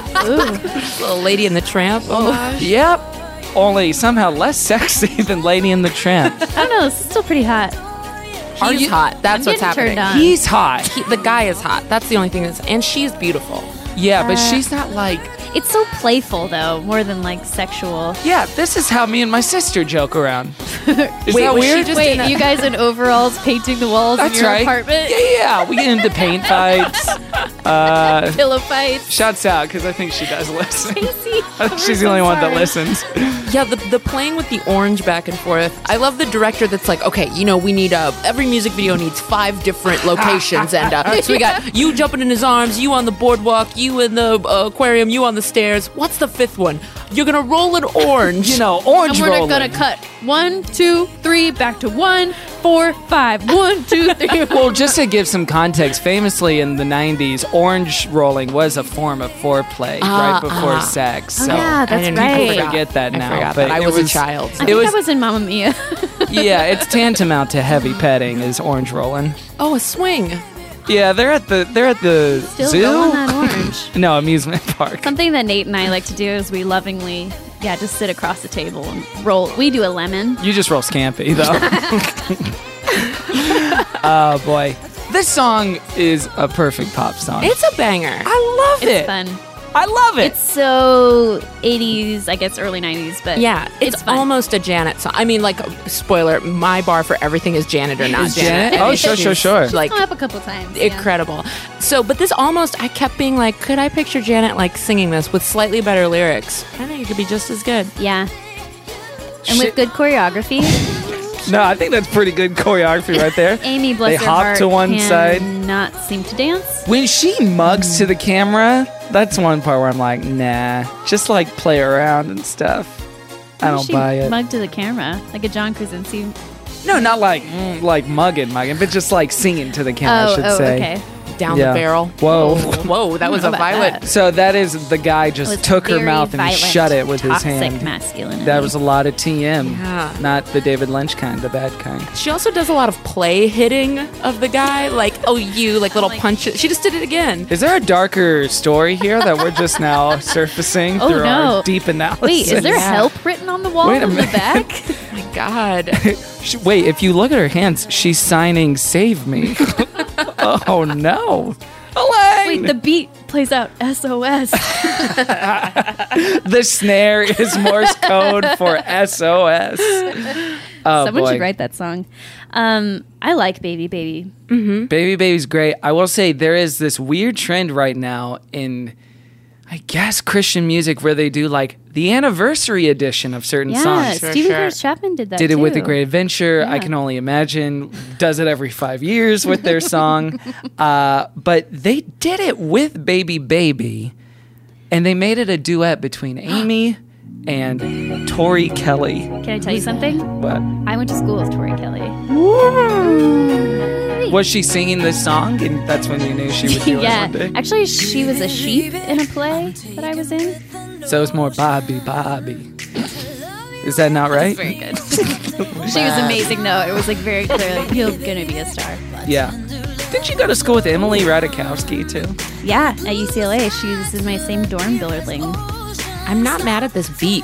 Speaker 1: Little Lady in the Tramp. Oh.
Speaker 2: Yep. Only somehow less sexy than Lady in the Tramp.
Speaker 3: I don't know. This is still pretty hot.
Speaker 1: He's hot. That's
Speaker 3: I'm
Speaker 1: what's
Speaker 3: getting
Speaker 1: happening.
Speaker 3: turned on.
Speaker 2: He's hot.
Speaker 1: He, the guy is hot. That's the only thing that's... And she's beautiful.
Speaker 2: Yeah, but
Speaker 3: Uh,
Speaker 2: she's not like...
Speaker 3: It's so playful, though, more than like sexual.
Speaker 2: Yeah, this is how me and my sister joke around. Is
Speaker 1: Wait,
Speaker 2: that
Speaker 1: was she
Speaker 2: weird?
Speaker 1: just
Speaker 3: Wait,
Speaker 1: in a-
Speaker 3: you guys in overalls painting the walls
Speaker 2: That's
Speaker 3: in your
Speaker 2: right.
Speaker 3: apartment?
Speaker 2: Yeah, yeah. We get into paint fights. Uh,
Speaker 3: Pillow fights.
Speaker 2: shouts out because I think she does listen.
Speaker 3: Casey,
Speaker 2: I think she's the only one that listens.
Speaker 1: Yeah, the, the playing with the orange back and forth. I love the director that's like, okay, you know, we need uh, every music video needs five different locations, and uh, so we got you jumping in his arms, you on the boardwalk, you in the uh, aquarium, you on the stairs. What's the fifth one? You're gonna roll an orange.
Speaker 2: You know, orange
Speaker 3: And we're
Speaker 2: rolling.
Speaker 3: gonna cut one, two, three, back to one, four, five. One, two, three.
Speaker 2: Well, just to give some context, famously in the nineties, orange rolling was a form of foreplay right before
Speaker 1: uh.
Speaker 2: sex. So
Speaker 3: Oh, yeah,
Speaker 1: I
Speaker 3: that's
Speaker 1: didn't
Speaker 3: right.
Speaker 1: forgot.
Speaker 2: forget that
Speaker 1: I
Speaker 2: now.
Speaker 1: forgot
Speaker 2: but
Speaker 1: that. I
Speaker 2: it
Speaker 1: was, a child.
Speaker 3: I
Speaker 2: It
Speaker 3: think
Speaker 2: was,
Speaker 3: that was in Mamma Mia.
Speaker 2: yeah, it's tantamount to heavy petting is orange rolling.
Speaker 1: Oh, a swing.
Speaker 2: Yeah, they're at the they're at the
Speaker 3: Still
Speaker 2: zoo.
Speaker 3: rolling that orange.
Speaker 2: No, amusement park.
Speaker 3: Something that Nate and I like to do is we lovingly, yeah, just sit across the table and roll. We do a lemon.
Speaker 2: You just roll scampi though. Oh boy, this song is a perfect pop song.
Speaker 1: It's a banger.
Speaker 2: I love
Speaker 3: It's
Speaker 2: it.
Speaker 3: fun.
Speaker 2: I love it.
Speaker 3: It's so eighties, I guess early nineties, but
Speaker 1: Yeah, it's,
Speaker 3: it's fun.
Speaker 1: almost a Janet song. I mean, like, spoiler, my bar for everything is Janet or not
Speaker 2: Is
Speaker 1: Janet.
Speaker 2: Janet?
Speaker 1: And
Speaker 2: Oh,
Speaker 1: it's
Speaker 2: sure, sure,
Speaker 1: just,
Speaker 2: sure.
Speaker 1: Like,
Speaker 3: come up a couple times. yeah.
Speaker 1: incredible. So, but this almost, I kept being like, could I picture Janet, like, singing this with slightly better lyrics? I think it could be just as good.
Speaker 3: Yeah. And
Speaker 2: Shit.
Speaker 3: with good choreography.
Speaker 2: No, I think that's pretty good choreography right there.
Speaker 3: Amy, bless
Speaker 2: They
Speaker 3: her
Speaker 2: hop
Speaker 3: heart,
Speaker 2: to one
Speaker 3: can
Speaker 2: side.
Speaker 3: not seem to dance.
Speaker 2: When she mugs to the camera, that's one part where I'm like, nah, just like play around and stuff. I don't
Speaker 3: she
Speaker 2: buy it.
Speaker 3: Mug to the camera, like a John Krasinski.
Speaker 2: No, not like mm, like mugging, mugging, but just like singing to the camera, I
Speaker 3: Oh,
Speaker 2: should
Speaker 3: oh,
Speaker 2: say.
Speaker 3: okay.
Speaker 1: Down
Speaker 2: Yeah.
Speaker 1: the barrel.
Speaker 2: Whoa.
Speaker 1: Whoa, that was a
Speaker 3: about
Speaker 1: violent.
Speaker 3: that?
Speaker 2: So that is the guy just
Speaker 3: Was
Speaker 2: took her
Speaker 3: very
Speaker 2: mouth and
Speaker 3: violent,
Speaker 2: shut it with his
Speaker 3: toxic
Speaker 2: hand.
Speaker 3: masculinity.
Speaker 2: That was a lot of T M,
Speaker 1: Yeah.
Speaker 2: not the David Lynch kind, the bad kind.
Speaker 1: She also does a lot of play hitting of the guy, like, oh, you, like little punches. She just did it again.
Speaker 2: Is there a darker story here that we're just now surfacing
Speaker 3: Oh,
Speaker 2: through
Speaker 3: no.
Speaker 2: our deep analysis?
Speaker 3: Wait, is there
Speaker 1: Yeah.
Speaker 3: help written on the wall
Speaker 2: Wait a
Speaker 3: in the
Speaker 2: minute.
Speaker 3: back?
Speaker 1: Oh my God.
Speaker 2: She- Wait, if you look at her hands, she's signing "Save Me." Oh no, Elaine!
Speaker 3: Wait, the beat plays out S O S.
Speaker 2: The snare is Morse code for S O S. Oh
Speaker 3: Someone
Speaker 2: boy.
Speaker 3: should write that song. Um, I like Baby Baby.
Speaker 2: Baby Baby's great. I will say there is this weird trend right now in, I guess, Christian music where they do like the anniversary edition of certain
Speaker 3: Yeah,
Speaker 2: songs.
Speaker 1: Sure,
Speaker 3: Stephen
Speaker 1: sure.
Speaker 3: Curtis Chapman did that.
Speaker 2: Did it with The
Speaker 3: too.
Speaker 2: Great Adventure. I
Speaker 3: Yeah.
Speaker 2: can only imagine does it every five years with their song. uh, but they did it with Baby Baby, and they made it a duet between Amy and Tori Kelly.
Speaker 3: Can I tell you something?
Speaker 2: What?
Speaker 3: I went to school with Tori Kelly.
Speaker 2: Was she singing this song, and that's when you knew she would do
Speaker 3: Yeah,
Speaker 2: it one day?
Speaker 3: actually, she was a sheep in a play that I was in.
Speaker 2: So it's more Bobby, Bobby. Is that not right?
Speaker 3: Very good. She was amazing, though. It was like very clearly you're gonna be a star.
Speaker 2: Yeah. Didn't you go to school with Emily Ratajkowski too?
Speaker 3: Yeah, at U C L A, she was in my same dorm building.
Speaker 1: I'm not mad at this beat.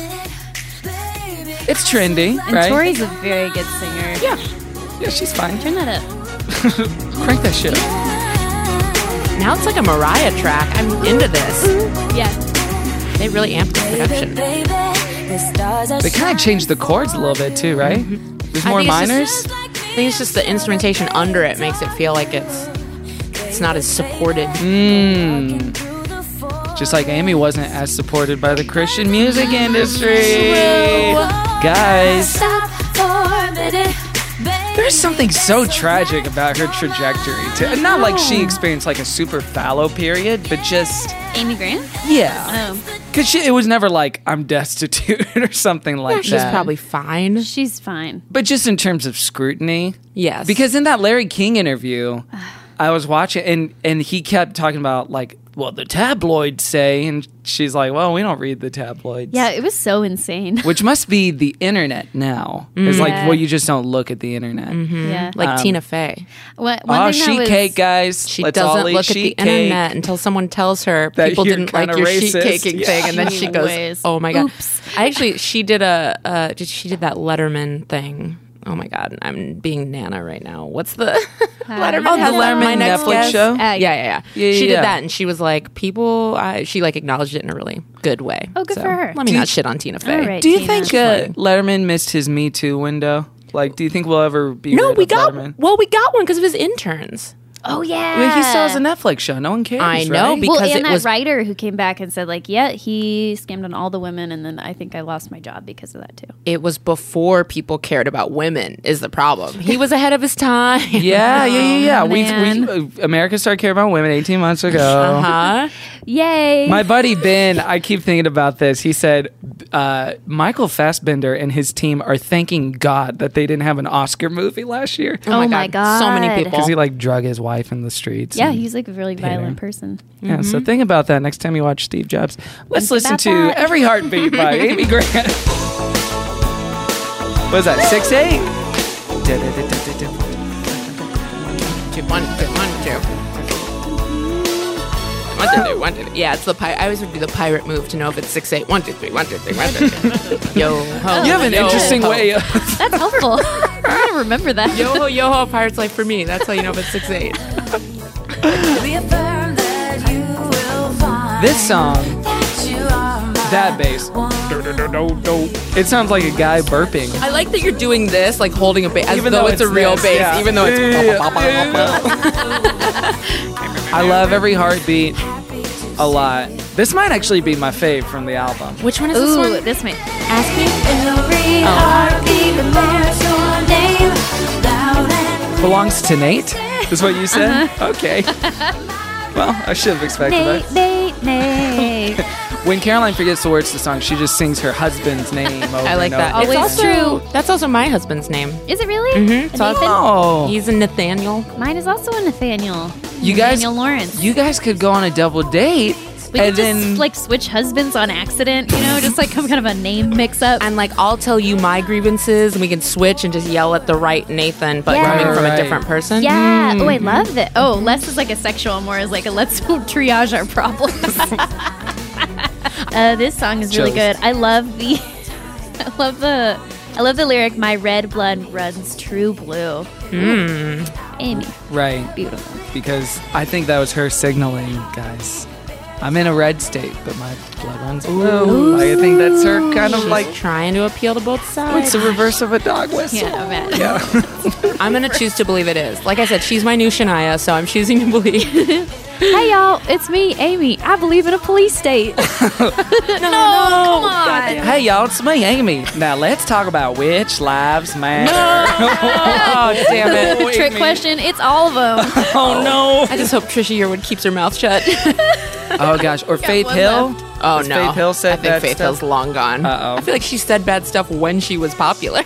Speaker 2: It's trendy,
Speaker 3: And
Speaker 2: right?
Speaker 3: Tori's a very good singer.
Speaker 2: Yeah. Yeah, she's fine.
Speaker 3: Turn that up.
Speaker 2: Crank that shit up.
Speaker 1: Now it's like a Mariah track. I'm into this.
Speaker 3: Yeah.
Speaker 1: They really amped the production.
Speaker 2: They kind of changed the chords a little bit too, right? There's
Speaker 1: I
Speaker 2: more
Speaker 1: think it's
Speaker 2: minors.
Speaker 1: just- I think it's just the instrumentation under it makes it feel like it's it's not as supported.
Speaker 2: Mm. Just like Amy wasn't as supported by the Christian music industry. Guys, there's something so tragic about her trajectory too. And not like she experienced like a super fallow period, but just
Speaker 3: Amy Grant?
Speaker 2: yeah.
Speaker 3: Oh,
Speaker 2: Because it was never like, I'm destitute or something like
Speaker 1: She's
Speaker 2: that.
Speaker 1: probably fine.
Speaker 3: she's fine.
Speaker 2: But just in terms of scrutiny.
Speaker 1: Yes.
Speaker 2: Because in that Larry King interview, I was watching, and, and he kept talking about, like, well, the tabloids say, and she's like, well, we don't read the tabloids.
Speaker 3: Yeah, it was so insane.
Speaker 2: Which must be the internet now. It's like,
Speaker 3: Yeah.
Speaker 2: well, you just don't look at the internet.
Speaker 3: Yeah.
Speaker 1: like
Speaker 2: Um,
Speaker 1: Tina Fey.
Speaker 3: One, one
Speaker 2: Oh,
Speaker 3: thing that
Speaker 2: sheet
Speaker 3: was,
Speaker 2: cake, guys.
Speaker 1: She
Speaker 2: Let's all
Speaker 1: doesn't
Speaker 2: eat
Speaker 1: look at the
Speaker 2: sheet cake.
Speaker 1: internet until someone tells her
Speaker 2: That
Speaker 1: people
Speaker 2: you're
Speaker 1: didn't like
Speaker 2: kinda
Speaker 1: your
Speaker 2: racist.
Speaker 1: sheet caking
Speaker 2: Yeah.
Speaker 1: thing, and then she goes,
Speaker 3: Anyways.
Speaker 1: "Oh my god!"
Speaker 3: Oops.
Speaker 1: I actually she did a uh, did she did that Letterman thing. Oh my god, I'm being Nana right now. What's the Letterman?
Speaker 2: Oh, the
Speaker 1: has
Speaker 2: Letterman
Speaker 1: my next
Speaker 2: Netflix
Speaker 1: guest?
Speaker 2: show?
Speaker 3: Uh,
Speaker 1: Yeah, yeah, yeah.
Speaker 2: Yeah,
Speaker 1: she
Speaker 2: yeah.
Speaker 1: did that, and she was like, "People." Uh, she like acknowledged it in a really good way.
Speaker 3: Oh, good for her.
Speaker 1: Let me
Speaker 2: Do
Speaker 1: not
Speaker 2: you-
Speaker 1: shit on Tina Fey.
Speaker 3: All right.
Speaker 2: Do you
Speaker 3: Tina.
Speaker 2: think uh, Letterman missed his Me Too window? Like, do you think we'll ever be
Speaker 1: No,
Speaker 2: rid
Speaker 1: we
Speaker 2: of
Speaker 1: got
Speaker 2: Letterman?
Speaker 1: well, we got one because of his interns.
Speaker 3: Oh, yeah.
Speaker 2: I mean, he still has a Netflix show. No one cares.
Speaker 1: I know,
Speaker 2: right?
Speaker 1: be-
Speaker 3: well,
Speaker 1: because
Speaker 3: and
Speaker 1: it
Speaker 3: that
Speaker 1: was-
Speaker 3: writer who came back and said, like, yeah, he scammed on all the women, and then I think I lost my job because of that, too.
Speaker 1: It was before people cared about women. Is the problem? He was ahead of his time.
Speaker 2: Yeah, yeah, yeah, yeah.
Speaker 3: Oh,
Speaker 2: we,
Speaker 3: man.
Speaker 2: we, uh, America started caring about women eighteen months ago.
Speaker 1: Huh?
Speaker 3: Yay.
Speaker 2: My buddy Ben, I keep thinking about this. He said uh, Michael Fassbender and his team are thanking God that they didn't have an Oscar movie last year
Speaker 3: Oh my
Speaker 1: So many
Speaker 3: God.
Speaker 1: people.
Speaker 2: because he like drug his wife in the streets.
Speaker 3: yeah,
Speaker 2: and-
Speaker 3: he's like a really violent person.
Speaker 2: yeah. So think about that next time you watch Steve Jobs. Let's
Speaker 3: Think
Speaker 2: listen
Speaker 3: about
Speaker 2: to
Speaker 3: that.
Speaker 2: Every Heartbeat by Amy Grant. What is that? Six eight.
Speaker 1: Two, one, two, one, two. One, two, three, one, two, three. Yeah, it's the pirate. I always would do the pirate move to know if it's six, eight, one, two, three, one, two, three, one, two, three. Yo ho.
Speaker 2: You have an
Speaker 1: yo,
Speaker 2: interesting
Speaker 1: ho.
Speaker 2: way. Of,
Speaker 3: That's helpful. I'm going to remember that.
Speaker 1: Yo ho, yo ho, pirate's life for me. That's how you know if it's six, eight.
Speaker 2: this song, that bass, it sounds like a guy burping.
Speaker 1: I like that you're doing this, like holding a bass, as
Speaker 2: Even
Speaker 1: though,
Speaker 2: though
Speaker 1: it's, a
Speaker 2: it's
Speaker 1: real
Speaker 2: this,
Speaker 1: bass,
Speaker 2: yeah.
Speaker 1: even though it's.
Speaker 2: I love Every Heartbeat a lot. This might actually be my fave from the album.
Speaker 1: Which one is this
Speaker 3: Ooh,
Speaker 1: one?
Speaker 3: this may.
Speaker 1: Ask me.
Speaker 4: Every heartbeat remembers your name. Loud and
Speaker 2: Belongs to Nate? Is what you said? Okay. Well, I should have expected
Speaker 3: Nate,
Speaker 2: that.
Speaker 3: Nate, Nate.
Speaker 2: When Caroline forgets the words to the song, she just sings her husband's name over
Speaker 1: I like
Speaker 2: and
Speaker 1: that.
Speaker 2: over.
Speaker 3: Always
Speaker 1: It's also,
Speaker 3: true.
Speaker 1: That's also my husband's name.
Speaker 3: Is it really?
Speaker 1: Mm-hmm. So
Speaker 3: Nathan?
Speaker 2: Oh,
Speaker 1: He's a Nathaniel.
Speaker 3: Mine is also a Nathaniel.
Speaker 2: you guys,
Speaker 3: Nathaniel Lawrence.
Speaker 2: you guys could go on a double date
Speaker 3: we
Speaker 2: and
Speaker 3: could just
Speaker 2: then
Speaker 3: like switch husbands on accident, you know, just like some kind of a name mix up.
Speaker 1: And like, I'll tell you my grievances, and we can switch and just yell at the right Nathan, but
Speaker 3: Yeah.
Speaker 1: coming from
Speaker 2: Right.
Speaker 1: a different person.
Speaker 3: Yeah.
Speaker 2: Mm.
Speaker 3: Oh, I love that. Oh, less is like a sexual, more is like a let's triage our problems. uh, this song is really
Speaker 2: Chills.
Speaker 3: good. I love the, I love the, I love the lyric. My red blood runs true blue.
Speaker 1: Mm.
Speaker 3: Amy,
Speaker 2: right,
Speaker 3: beautiful.
Speaker 2: because I think that was her signaling, guys. I'm in a red state, but my blood runs blue. I think that's her kind of
Speaker 1: She's
Speaker 2: like
Speaker 1: trying to appeal to both sides.
Speaker 2: it's the reverse of a dog whistle.
Speaker 3: Yeah, I bet.
Speaker 2: Yeah.
Speaker 1: I'm gonna choose to believe it is. Like I said, she's my new Shania, so I'm choosing to believe.
Speaker 3: Hey y'all, it's me, Amy. I believe in a police state. no, come on.
Speaker 2: Hey y'all, it's me, Amy. Now let's talk about which lives matter.
Speaker 1: Oh damn it!
Speaker 3: Trick question. It's all of them.
Speaker 2: Oh no.
Speaker 1: I just hope Trisha Yearwood keeps her mouth shut.
Speaker 2: Oh gosh, or Faith
Speaker 3: one
Speaker 2: Hill.
Speaker 3: left.
Speaker 1: Oh
Speaker 2: Has
Speaker 1: no,
Speaker 2: Faith Hill said
Speaker 1: I think
Speaker 2: bad
Speaker 1: Faith
Speaker 2: stuff?
Speaker 1: Hill's long gone.
Speaker 2: Uh-oh.
Speaker 1: I feel like she said bad stuff when she was popular.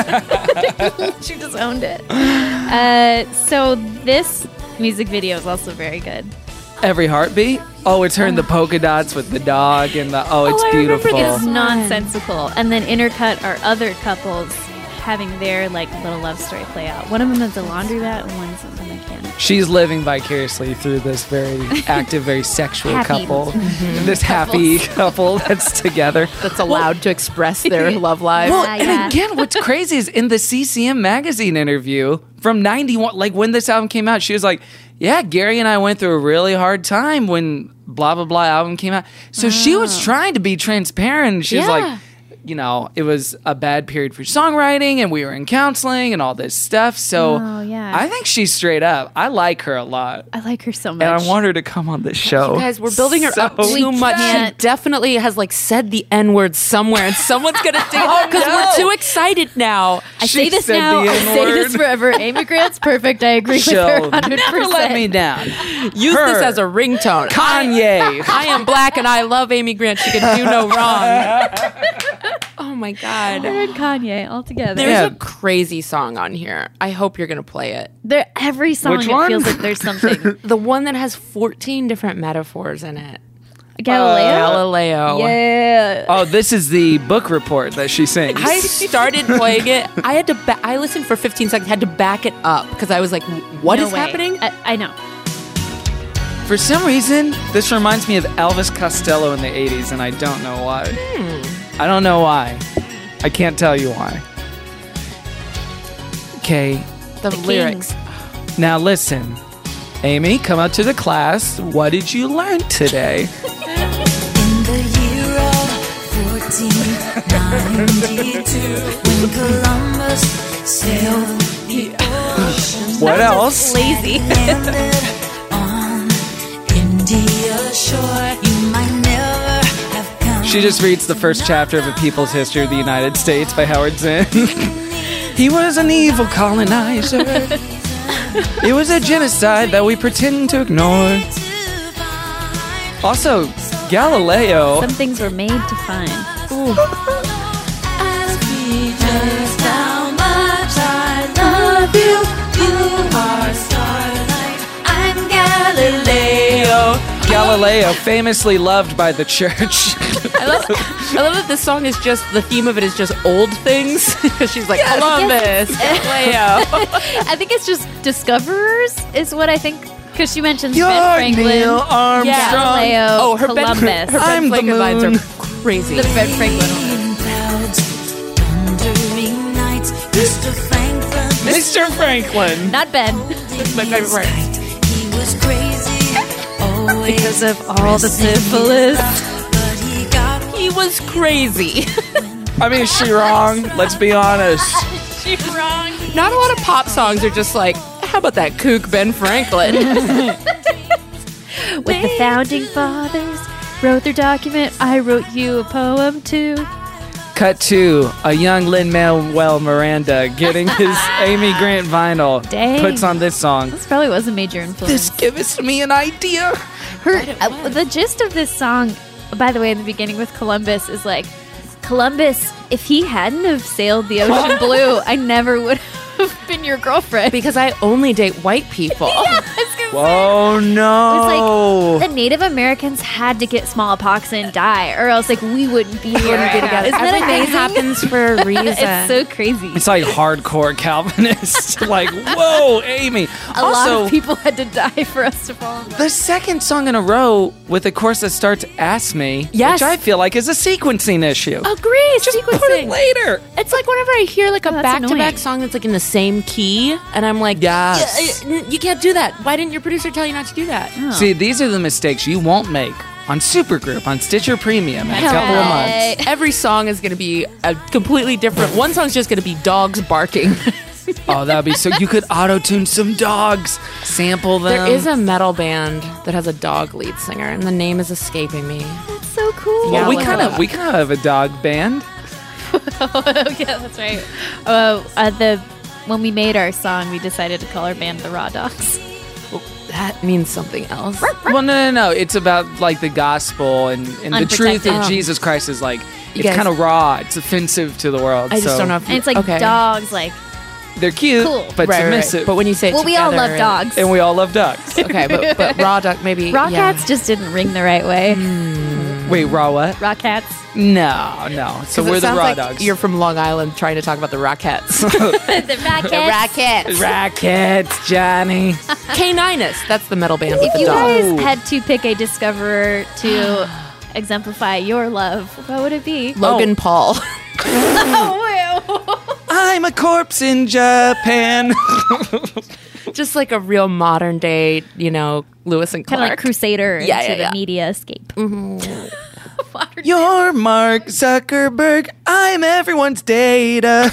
Speaker 3: She just owned it. Uh, so this music video is also very good.
Speaker 2: Every heartbeat. Oh, it's her in the polka dots with the dog and the. Oh, it's
Speaker 1: I remember
Speaker 2: beautiful.
Speaker 1: this.
Speaker 3: It's nonsensical. And then intercut are other couples having their like little love story play out. One of them is a laundromat and one's a mechanic.
Speaker 2: She's living vicariously through this very active, very sexual
Speaker 3: Happy.
Speaker 2: couple. This happy couple that's together.
Speaker 1: That's allowed to express their love lives.
Speaker 2: Well,
Speaker 3: Yeah,
Speaker 2: and
Speaker 3: yeah.
Speaker 2: again, what's crazy is in the C C M magazine interview from ninety-one, like when this album came out, she was like, yeah, Gary and I went through a really hard time when blah, blah, blah album came out. So she was trying to be transparent. She was
Speaker 1: Yeah.
Speaker 2: like, you know, it was a bad period for songwriting and we were in counseling and all this stuff. So
Speaker 3: Oh, yeah.
Speaker 2: I think she's straight up. I like her a lot.
Speaker 3: I like her so much.
Speaker 2: And I want her to come on this show.
Speaker 1: Guys, we're building her
Speaker 2: So-
Speaker 1: up too
Speaker 3: We
Speaker 1: much. She
Speaker 3: can't.
Speaker 1: definitely has like said the N word somewhere, and someone's gonna dig because
Speaker 2: no.
Speaker 1: we're too excited now.
Speaker 3: I
Speaker 2: She
Speaker 3: say this
Speaker 2: said
Speaker 3: now.
Speaker 2: the
Speaker 3: I say this
Speaker 2: N-word.
Speaker 3: forever. Amy Grant's perfect. I agree with her
Speaker 2: She'll
Speaker 3: one hundred percent.
Speaker 2: never let me down.
Speaker 1: Use
Speaker 2: Her.
Speaker 1: this as a ringtone.
Speaker 2: Kanye.
Speaker 1: I am black and I love Amy Grant. She can do no wrong. Oh my god.
Speaker 3: Her and Kanye all together.
Speaker 1: There's
Speaker 2: Yeah.
Speaker 1: a crazy song on here. I hope you're gonna play it.
Speaker 3: There, every song
Speaker 2: Which
Speaker 3: it
Speaker 2: one?
Speaker 3: feels like there's something.
Speaker 1: The one that has fourteen different metaphors in it.
Speaker 3: Galileo.
Speaker 1: Galileo.
Speaker 3: Yeah.
Speaker 2: Oh, this is the book report that she sings.
Speaker 1: I started playing it. I had to. Ba- I listened for fifteen seconds. Had to back it up because I was like, "What
Speaker 3: No
Speaker 1: is
Speaker 3: way.
Speaker 1: happening?"
Speaker 3: I, I know.
Speaker 2: For some reason, this reminds me of Elvis Costello in the eighties, and I don't know why.
Speaker 1: Hmm.
Speaker 2: I don't know why. I can't tell you why. Okay,
Speaker 1: The,
Speaker 3: King.
Speaker 1: lyrics.
Speaker 2: now listen. Amy, come up to the class. What did you learn today?
Speaker 4: In the year of fourteen ninety-two, when Columbus sailed the ocean,
Speaker 2: What else?
Speaker 3: Lazy.
Speaker 4: landed on India shore, you might never have come.
Speaker 2: She just reads the first chapter of A People's History of the United States by Howard Zinn. He was an evil colonizer. It was a genocide that we pretend to ignore. Also, Galileo.
Speaker 3: Some things were made to find.
Speaker 4: Ask me just how much I love you. You are starlight. I'm Galileo.
Speaker 2: Galileo, famously loved by the church.
Speaker 1: I love, I love that this song is just the theme of it is just old things because she's like Columbus, Galileo.
Speaker 3: I think it's just discoverers is what I think because she mentions
Speaker 2: You're
Speaker 3: Ben Franklin,
Speaker 2: Neil Armstrong.
Speaker 3: Galileo,
Speaker 1: Oh, her Ben,
Speaker 3: Columbus.
Speaker 1: her Ben
Speaker 2: I'm the
Speaker 1: Franklin lines
Speaker 2: moon.
Speaker 1: are crazy.
Speaker 3: the Ben Franklin.
Speaker 4: In clouds, thundering nights, Mister Franklin.
Speaker 2: Mister Franklin.
Speaker 3: Not Ben.
Speaker 1: my favorite part.
Speaker 4: He was crazy, always
Speaker 3: Because of all the syphilis.
Speaker 4: but he got
Speaker 1: He was crazy.
Speaker 2: I mean, is she wrong? Let's be honest.
Speaker 1: Not a lot of pop songs are just like, how about that kook Ben Franklin?
Speaker 3: With the founding fathers wrote their document. I wrote you a poem too.
Speaker 2: Cut to a young Lin-Manuel Miranda getting his Amy Grant vinyl.
Speaker 3: Dang.
Speaker 2: Puts on this song.
Speaker 3: This probably was a major influence.
Speaker 2: This gives me an idea.
Speaker 3: Her, uh, the gist of this song, by the way, in the beginning with Columbus is like, Columbus, if he hadn't have sailed the ocean blue, I never would have been your girlfriend.
Speaker 1: Because I only date white people.
Speaker 3: Yeah, I was gonna
Speaker 2: Whoa,
Speaker 3: say.
Speaker 2: no.
Speaker 3: It was like the Native Americans had to get smallpox and die, or else like we wouldn't be here.
Speaker 1: Wouldn't be together.
Speaker 3: Isn't that
Speaker 1: Everything
Speaker 3: amazing?
Speaker 1: happens for a reason.
Speaker 3: It's so crazy.
Speaker 2: It's like hardcore Calvinist. Like, whoa, Amy.
Speaker 3: A lot of people had to die for us to fall in love.
Speaker 2: The second song in a row with a chorus that starts "Ask Me,"
Speaker 1: Yes.
Speaker 2: which I feel like is a sequencing issue.
Speaker 1: Agree.
Speaker 2: Just put it later.
Speaker 1: It's like whenever I hear like a
Speaker 3: Oh, that's
Speaker 1: back-to-back
Speaker 3: annoying.
Speaker 1: song that's like in the same key, and I'm like,
Speaker 2: Yes.
Speaker 1: "Yeah, uh, you can't do that. Why didn't your producer tell you not to do that?"
Speaker 2: See, these are the mistakes you won't make on Supergroup, on Stitcher Premium in a couple of
Speaker 3: Hey.
Speaker 2: months.
Speaker 1: Every song is going to be a completely different. One song's just going to be dogs barking.
Speaker 2: Oh, that would be so. You could auto-tune some dogs, sample them.
Speaker 1: There is a metal band that has a dog lead singer, and the name is escaping me.
Speaker 3: That's so cool.
Speaker 2: Well,
Speaker 1: Yeah,
Speaker 2: we
Speaker 1: look
Speaker 2: kind
Speaker 1: it
Speaker 2: of
Speaker 1: up.
Speaker 2: we kind of have a dog band.
Speaker 3: Yeah, that's right. Uh, uh, the when we made our song, we decided to call our band the Raw Dogs.
Speaker 1: That means something else.
Speaker 2: Well, no, no, no. It's about like the gospel and, and the truth
Speaker 3: Unprotected.
Speaker 2: of
Speaker 1: Oh.
Speaker 2: Jesus Christ is like it's
Speaker 1: guys-
Speaker 2: kind of raw. It's offensive to the world.
Speaker 1: I just
Speaker 2: so
Speaker 1: don't know if
Speaker 3: And
Speaker 1: you,
Speaker 3: it's like
Speaker 1: okay.
Speaker 3: dogs, like
Speaker 2: they're cute,
Speaker 3: Cool.
Speaker 2: but
Speaker 1: Right, right, right.
Speaker 2: submissive.
Speaker 1: But when you say it
Speaker 3: well, we all
Speaker 1: together
Speaker 3: love
Speaker 1: and-
Speaker 3: dogs.
Speaker 2: and we all love dogs.
Speaker 1: Okay, but, but raw dog maybe.
Speaker 3: Raw
Speaker 1: yeah.
Speaker 3: Cats just didn't ring the right way.
Speaker 2: Wait, raw what?
Speaker 3: Raw Cats.
Speaker 2: No, no. So
Speaker 1: 'Cause
Speaker 2: we're
Speaker 1: it
Speaker 2: the
Speaker 1: sounds
Speaker 2: raw
Speaker 1: like
Speaker 2: dogs.
Speaker 1: You're from Long Island trying to talk about the Rockettes.
Speaker 3: the Raw Cats.
Speaker 1: Rockettes.
Speaker 2: Rackets, Johnny.
Speaker 1: Caninus. That's the metal band with
Speaker 3: If
Speaker 1: the
Speaker 3: you
Speaker 1: dog.
Speaker 3: guys had to pick a discoverer to exemplify your love, what would it be?
Speaker 1: Logan Paul.
Speaker 3: Oh,
Speaker 2: I'm a corpse in Japan.
Speaker 1: Just like a real modern day, you know, Lewis and
Speaker 3: kind
Speaker 1: Clark.
Speaker 3: of like Crusader
Speaker 1: Yeah,
Speaker 3: into
Speaker 1: yeah, yeah.
Speaker 3: the media escape.
Speaker 2: You're Mark Zuckerberg. I'm everyone's data.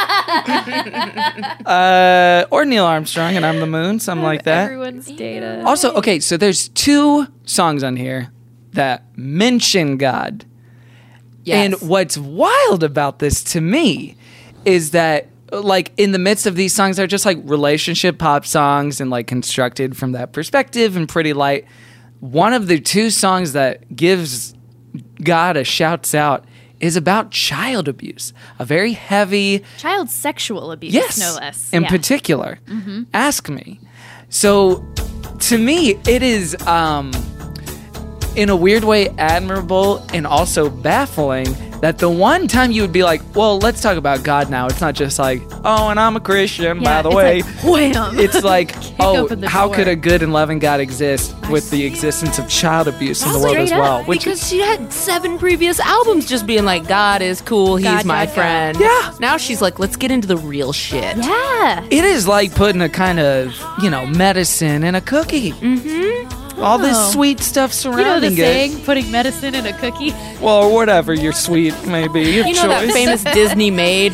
Speaker 2: uh, or Neil Armstrong, and I'm the moon, something like that.
Speaker 3: Everyone's data.
Speaker 2: Also, okay, so there's two songs on here that mention God.
Speaker 1: Yes.
Speaker 2: And what's wild about this to me is that, like, in the midst of these songs, they're just like relationship pop songs and like constructed from that perspective and pretty light. One of the two songs that gives God a shouts out is about child abuse, a very heavy,
Speaker 3: Child sexual abuse,
Speaker 2: yes,
Speaker 3: no less.
Speaker 2: in
Speaker 3: Yeah.
Speaker 2: particular. Ask Me. So, to me, it is, um, in a weird way, admirable and also baffling that the one time you would be like, well, let's talk about God now. It's not just like, oh, and I'm a Christian,
Speaker 3: Yeah,
Speaker 2: by the
Speaker 3: it's
Speaker 2: way.
Speaker 3: like, wham.
Speaker 2: It's like, oh,
Speaker 3: open the
Speaker 2: how
Speaker 3: door.
Speaker 2: could a good and loving God exist with the existence of child abuse in the world
Speaker 3: Straight
Speaker 2: as well?
Speaker 3: up.
Speaker 2: Which
Speaker 1: because she had seven previous albums just being like, God is cool, he's
Speaker 3: God,
Speaker 1: my
Speaker 3: God, God.
Speaker 1: friend.
Speaker 2: Yeah.
Speaker 1: Now she's like, let's get into the real shit.
Speaker 3: Yeah.
Speaker 2: it is like putting a kind of, you know, medicine in a cookie. Mm-hmm. All this
Speaker 3: Oh.
Speaker 2: sweet stuff
Speaker 3: You know
Speaker 2: surrounding
Speaker 3: the
Speaker 2: it.
Speaker 3: saying, putting medicine in a cookie?
Speaker 2: Well, or whatever your sweet may be.
Speaker 1: You know that famous Disney maid,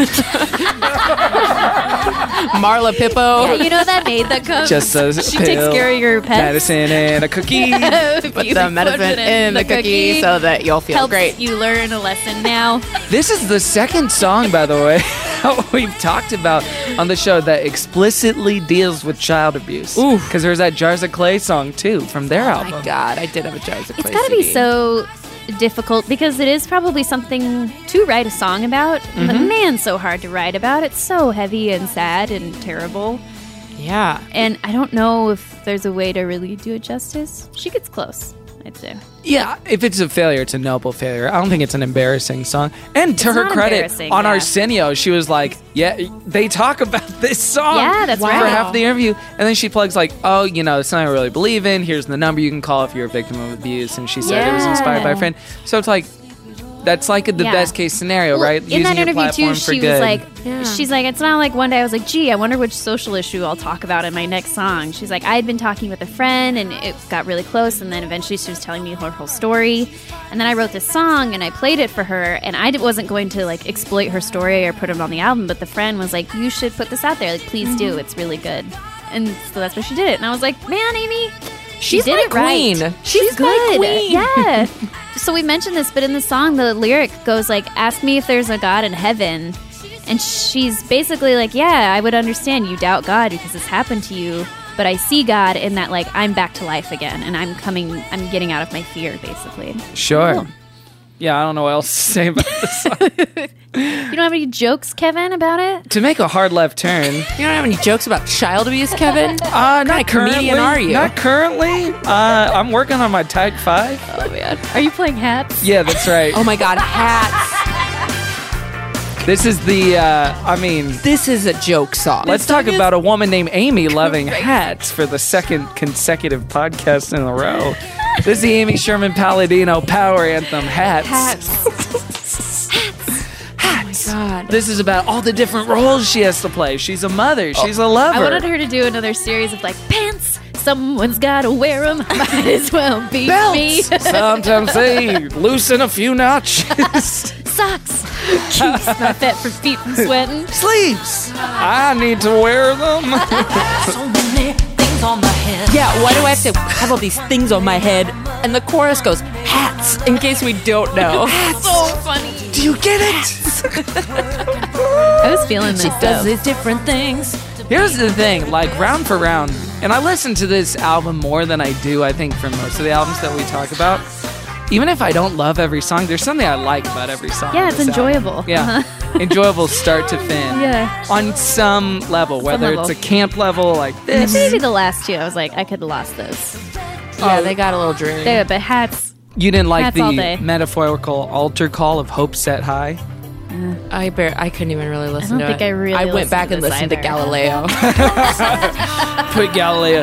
Speaker 1: Marla Pippo?
Speaker 3: Yeah, you know that maid that comes?
Speaker 2: Just a
Speaker 3: she
Speaker 2: pill,
Speaker 3: takes care of your pets.
Speaker 2: medicine and a cookie.
Speaker 3: If
Speaker 1: Put
Speaker 3: you
Speaker 1: the
Speaker 3: put
Speaker 1: medicine
Speaker 3: it
Speaker 1: in the cookie so that you'll feel
Speaker 3: helps
Speaker 1: great.
Speaker 3: you learn a lesson now.
Speaker 2: This is the second song, by the way, we've talked about on the show that explicitly deals with child abuse.
Speaker 1: Ooh.
Speaker 2: Because there's that Jars of Clay song, too, from their
Speaker 1: Oh
Speaker 2: album.
Speaker 1: my God, I did have a Jars of
Speaker 3: It's
Speaker 1: Clay
Speaker 3: got to be
Speaker 1: C D.
Speaker 3: so difficult because it is probably something to write a song about,
Speaker 1: Mm-hmm.
Speaker 3: but man, so hard to write about. It's so heavy and sad and terrible.
Speaker 1: Yeah.
Speaker 3: And I don't know if there's a way to really do it justice. She gets close, I'd say.
Speaker 2: Yeah, if it's a failure, it's a noble failure. I don't think it's an embarrassing song. And to
Speaker 3: It's
Speaker 2: her
Speaker 3: not
Speaker 2: credit,
Speaker 3: embarrassing,
Speaker 2: on
Speaker 3: yeah.
Speaker 2: Arsenio, she was like, yeah, they talk about this song
Speaker 3: Yeah, that's
Speaker 2: for
Speaker 3: right.
Speaker 2: half the interview. And then she plugs like, oh, you know, it's something I really believe in. Here's the number you can call if you're a victim of abuse. And she said it was inspired by a
Speaker 3: Yeah.
Speaker 2: friend. So it's like, that's like the
Speaker 3: Yeah.
Speaker 2: best case scenario,
Speaker 3: Well,
Speaker 2: right?
Speaker 3: in
Speaker 2: Using
Speaker 3: that
Speaker 2: your
Speaker 3: interview
Speaker 2: platform
Speaker 3: too,
Speaker 2: for
Speaker 3: she
Speaker 2: good.
Speaker 3: was like,
Speaker 1: Yeah.
Speaker 3: she's like, it's not like one day I was like, gee, I wonder which social issue I'll talk about in my next song. She's like, I had been talking with a friend and it got really close, and then eventually she was telling me her whole story, and then I wrote this song and I played it for her, and I d- wasn't going to like exploit her story or put it on the album, but the friend was like, you should put this out there, like please do, it's really good, and so that's why she did it, and I was like, man, Amy.
Speaker 1: She's
Speaker 3: did
Speaker 1: my
Speaker 3: it right.
Speaker 1: queen.
Speaker 3: She's,
Speaker 1: She's
Speaker 3: good.
Speaker 1: my queen.
Speaker 3: Yeah. So we mentioned this, but in the song, the lyric goes like, "Ask me if there's a God in heaven," and she's basically like, "Yeah, I would understand you doubt God because this happened to you, but I see God in that like I'm back to life again, and I'm coming, I'm getting out of my fear, basically."
Speaker 2: Sure. Yeah, I don't know what else to say about this song.
Speaker 3: You don't have any jokes, Kevin, about it?
Speaker 2: To make a hard left turn,
Speaker 1: You don't have any jokes about child abuse, Kevin?
Speaker 2: uh, not
Speaker 1: of comedian
Speaker 2: currently,
Speaker 1: are you?
Speaker 2: Not currently. Uh, I'm working on my Tag Five.
Speaker 1: Oh man.
Speaker 3: Are you playing hats?
Speaker 2: Yeah, that's right.
Speaker 1: Oh my God, hats.
Speaker 2: This is the. Uh, I mean,
Speaker 1: This is a joke song.
Speaker 2: let's talk about a woman named Amy loving hats for the second consecutive podcast in a row. This is the Amy Sherman Palladino Power Anthem, Hats.
Speaker 1: hats. hats. Oh my God.
Speaker 2: This is about all the different roles she has to play. She's a mother. She's a lover.
Speaker 3: I wanted her to do another series of like pants. Someone's gotta wear them. Might as well be me.
Speaker 2: Belts. Sometimes they loosen a few notches.
Speaker 3: Socks. Keeps my fat from feet from sweating.
Speaker 2: Sleeves. I need to wear them.
Speaker 4: So many things on my head.
Speaker 1: Yeah, why do I have to have all these things on my head? And the chorus goes, hats, in case we don't know.
Speaker 3: So funny.
Speaker 2: Do you get it?
Speaker 3: I was feeling this.
Speaker 1: She does
Speaker 3: though.
Speaker 1: these different things.
Speaker 2: Here's the thing, like round for round, and I listen to this album more than I do, I think, for most of the albums that we talk about. Even if I don't love every song, there's something I like about every song.
Speaker 3: Yeah,
Speaker 2: on
Speaker 3: it's
Speaker 2: this album.
Speaker 3: enjoyable.
Speaker 2: Yeah,
Speaker 3: Uh-huh.
Speaker 2: enjoyable start to fin.
Speaker 3: Yeah.
Speaker 2: On some level, whether
Speaker 3: level.
Speaker 2: it's a camp level like this.
Speaker 3: Maybe the last two, I was like, I could have lost those.
Speaker 1: Yeah, they got a little dreary.
Speaker 3: They, but hats.
Speaker 2: You didn't like
Speaker 3: Hats all
Speaker 2: the
Speaker 3: day.
Speaker 2: metaphorical altar call of Hope Set High?
Speaker 1: I bear, I couldn't even really listen
Speaker 3: don't
Speaker 1: to
Speaker 3: think
Speaker 1: it.
Speaker 3: I really
Speaker 1: I went
Speaker 3: listened
Speaker 1: back
Speaker 3: to
Speaker 1: and
Speaker 3: this
Speaker 1: listened to
Speaker 3: either.
Speaker 1: Galileo.
Speaker 2: Put Galileo.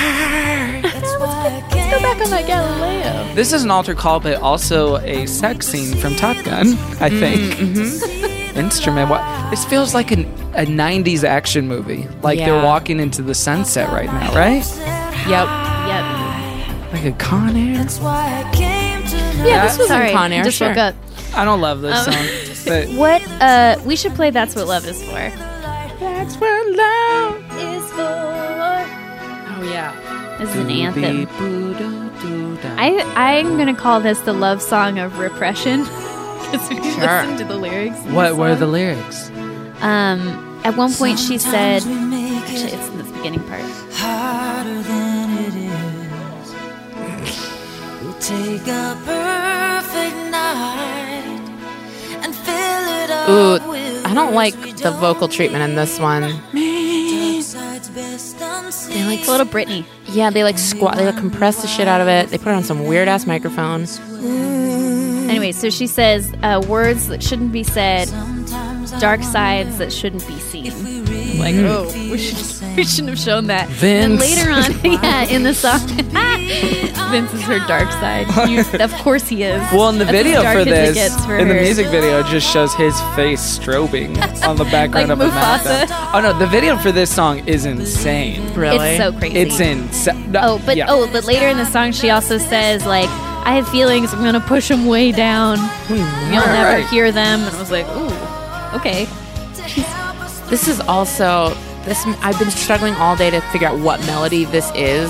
Speaker 3: Let's go back on that Galileo.
Speaker 2: This is an altar call, but also a sex scene from Top Gun, I think.
Speaker 3: Mm-hmm.
Speaker 2: Instrument. What? This feels like an, a nineties action movie. Like
Speaker 1: Yeah.
Speaker 2: they're walking into the sunset right now, right?
Speaker 1: Yep.
Speaker 3: Yep.
Speaker 2: Like a Con Air.
Speaker 4: That's why I came to know.
Speaker 1: Yeah, this was
Speaker 3: Sorry,
Speaker 1: in Con Air.
Speaker 3: just
Speaker 1: sure.
Speaker 3: woke up.
Speaker 2: I don't love this
Speaker 3: Um,
Speaker 2: song, but
Speaker 3: What? Uh, we should play "That's What Love Is For."
Speaker 2: that's what love
Speaker 3: Is for.
Speaker 1: Oh yeah.
Speaker 3: This is an anthem.
Speaker 2: Beep-boo-doo-doo-da.
Speaker 3: I I'm gonna call this the love song of repression because we
Speaker 1: Sure.
Speaker 3: listen to the lyrics. in
Speaker 2: What
Speaker 3: the
Speaker 2: were
Speaker 3: song.
Speaker 2: the lyrics?
Speaker 3: Um, at one point she said,
Speaker 4: Sometimes we make
Speaker 3: actually,
Speaker 4: it
Speaker 3: it's in the beginning part.
Speaker 4: harder than it is. We'll take a perfect night and fill it up
Speaker 1: Ooh,
Speaker 4: with
Speaker 1: I don't like
Speaker 4: words we
Speaker 1: the vocal treatment in this one.
Speaker 4: Dark side's best unseen.
Speaker 1: They like
Speaker 3: It's a little Britney.
Speaker 1: Yeah, they like squat. They like compress the shit out of it. They put it on some weird ass microphones.
Speaker 3: Anyway, so she says uh, words that shouldn't be said,
Speaker 4: Sometimes I
Speaker 3: dark
Speaker 4: wonder
Speaker 3: sides that shouldn't be seen.
Speaker 4: if we really
Speaker 3: Like, oh, we,
Speaker 4: feel the
Speaker 3: should,
Speaker 4: same.
Speaker 3: we shouldn't have shown that.
Speaker 2: Vince.
Speaker 3: And later on, yeah, in the song, Vince is her dark side. You, of course he is.
Speaker 2: Well, in the
Speaker 3: That's as
Speaker 2: video
Speaker 3: dark
Speaker 2: for
Speaker 3: as it
Speaker 2: this,
Speaker 3: gets for
Speaker 2: in the
Speaker 3: her.
Speaker 2: music video, it just shows his face strobing on the background
Speaker 3: Like
Speaker 2: of a
Speaker 3: Mufasa.
Speaker 2: map. Oh no, the video for this song is insane.
Speaker 1: Really?
Speaker 3: It's so crazy.
Speaker 2: It's insane.
Speaker 3: Oh, but
Speaker 2: yeah.
Speaker 3: oh, but later in the song, she also says like, "I have feelings. I'm gonna push them way down. You'll never
Speaker 2: right.
Speaker 3: hear them." And I was like, "Ooh, okay."
Speaker 1: This is also this. I've been struggling all day to figure out what melody this is.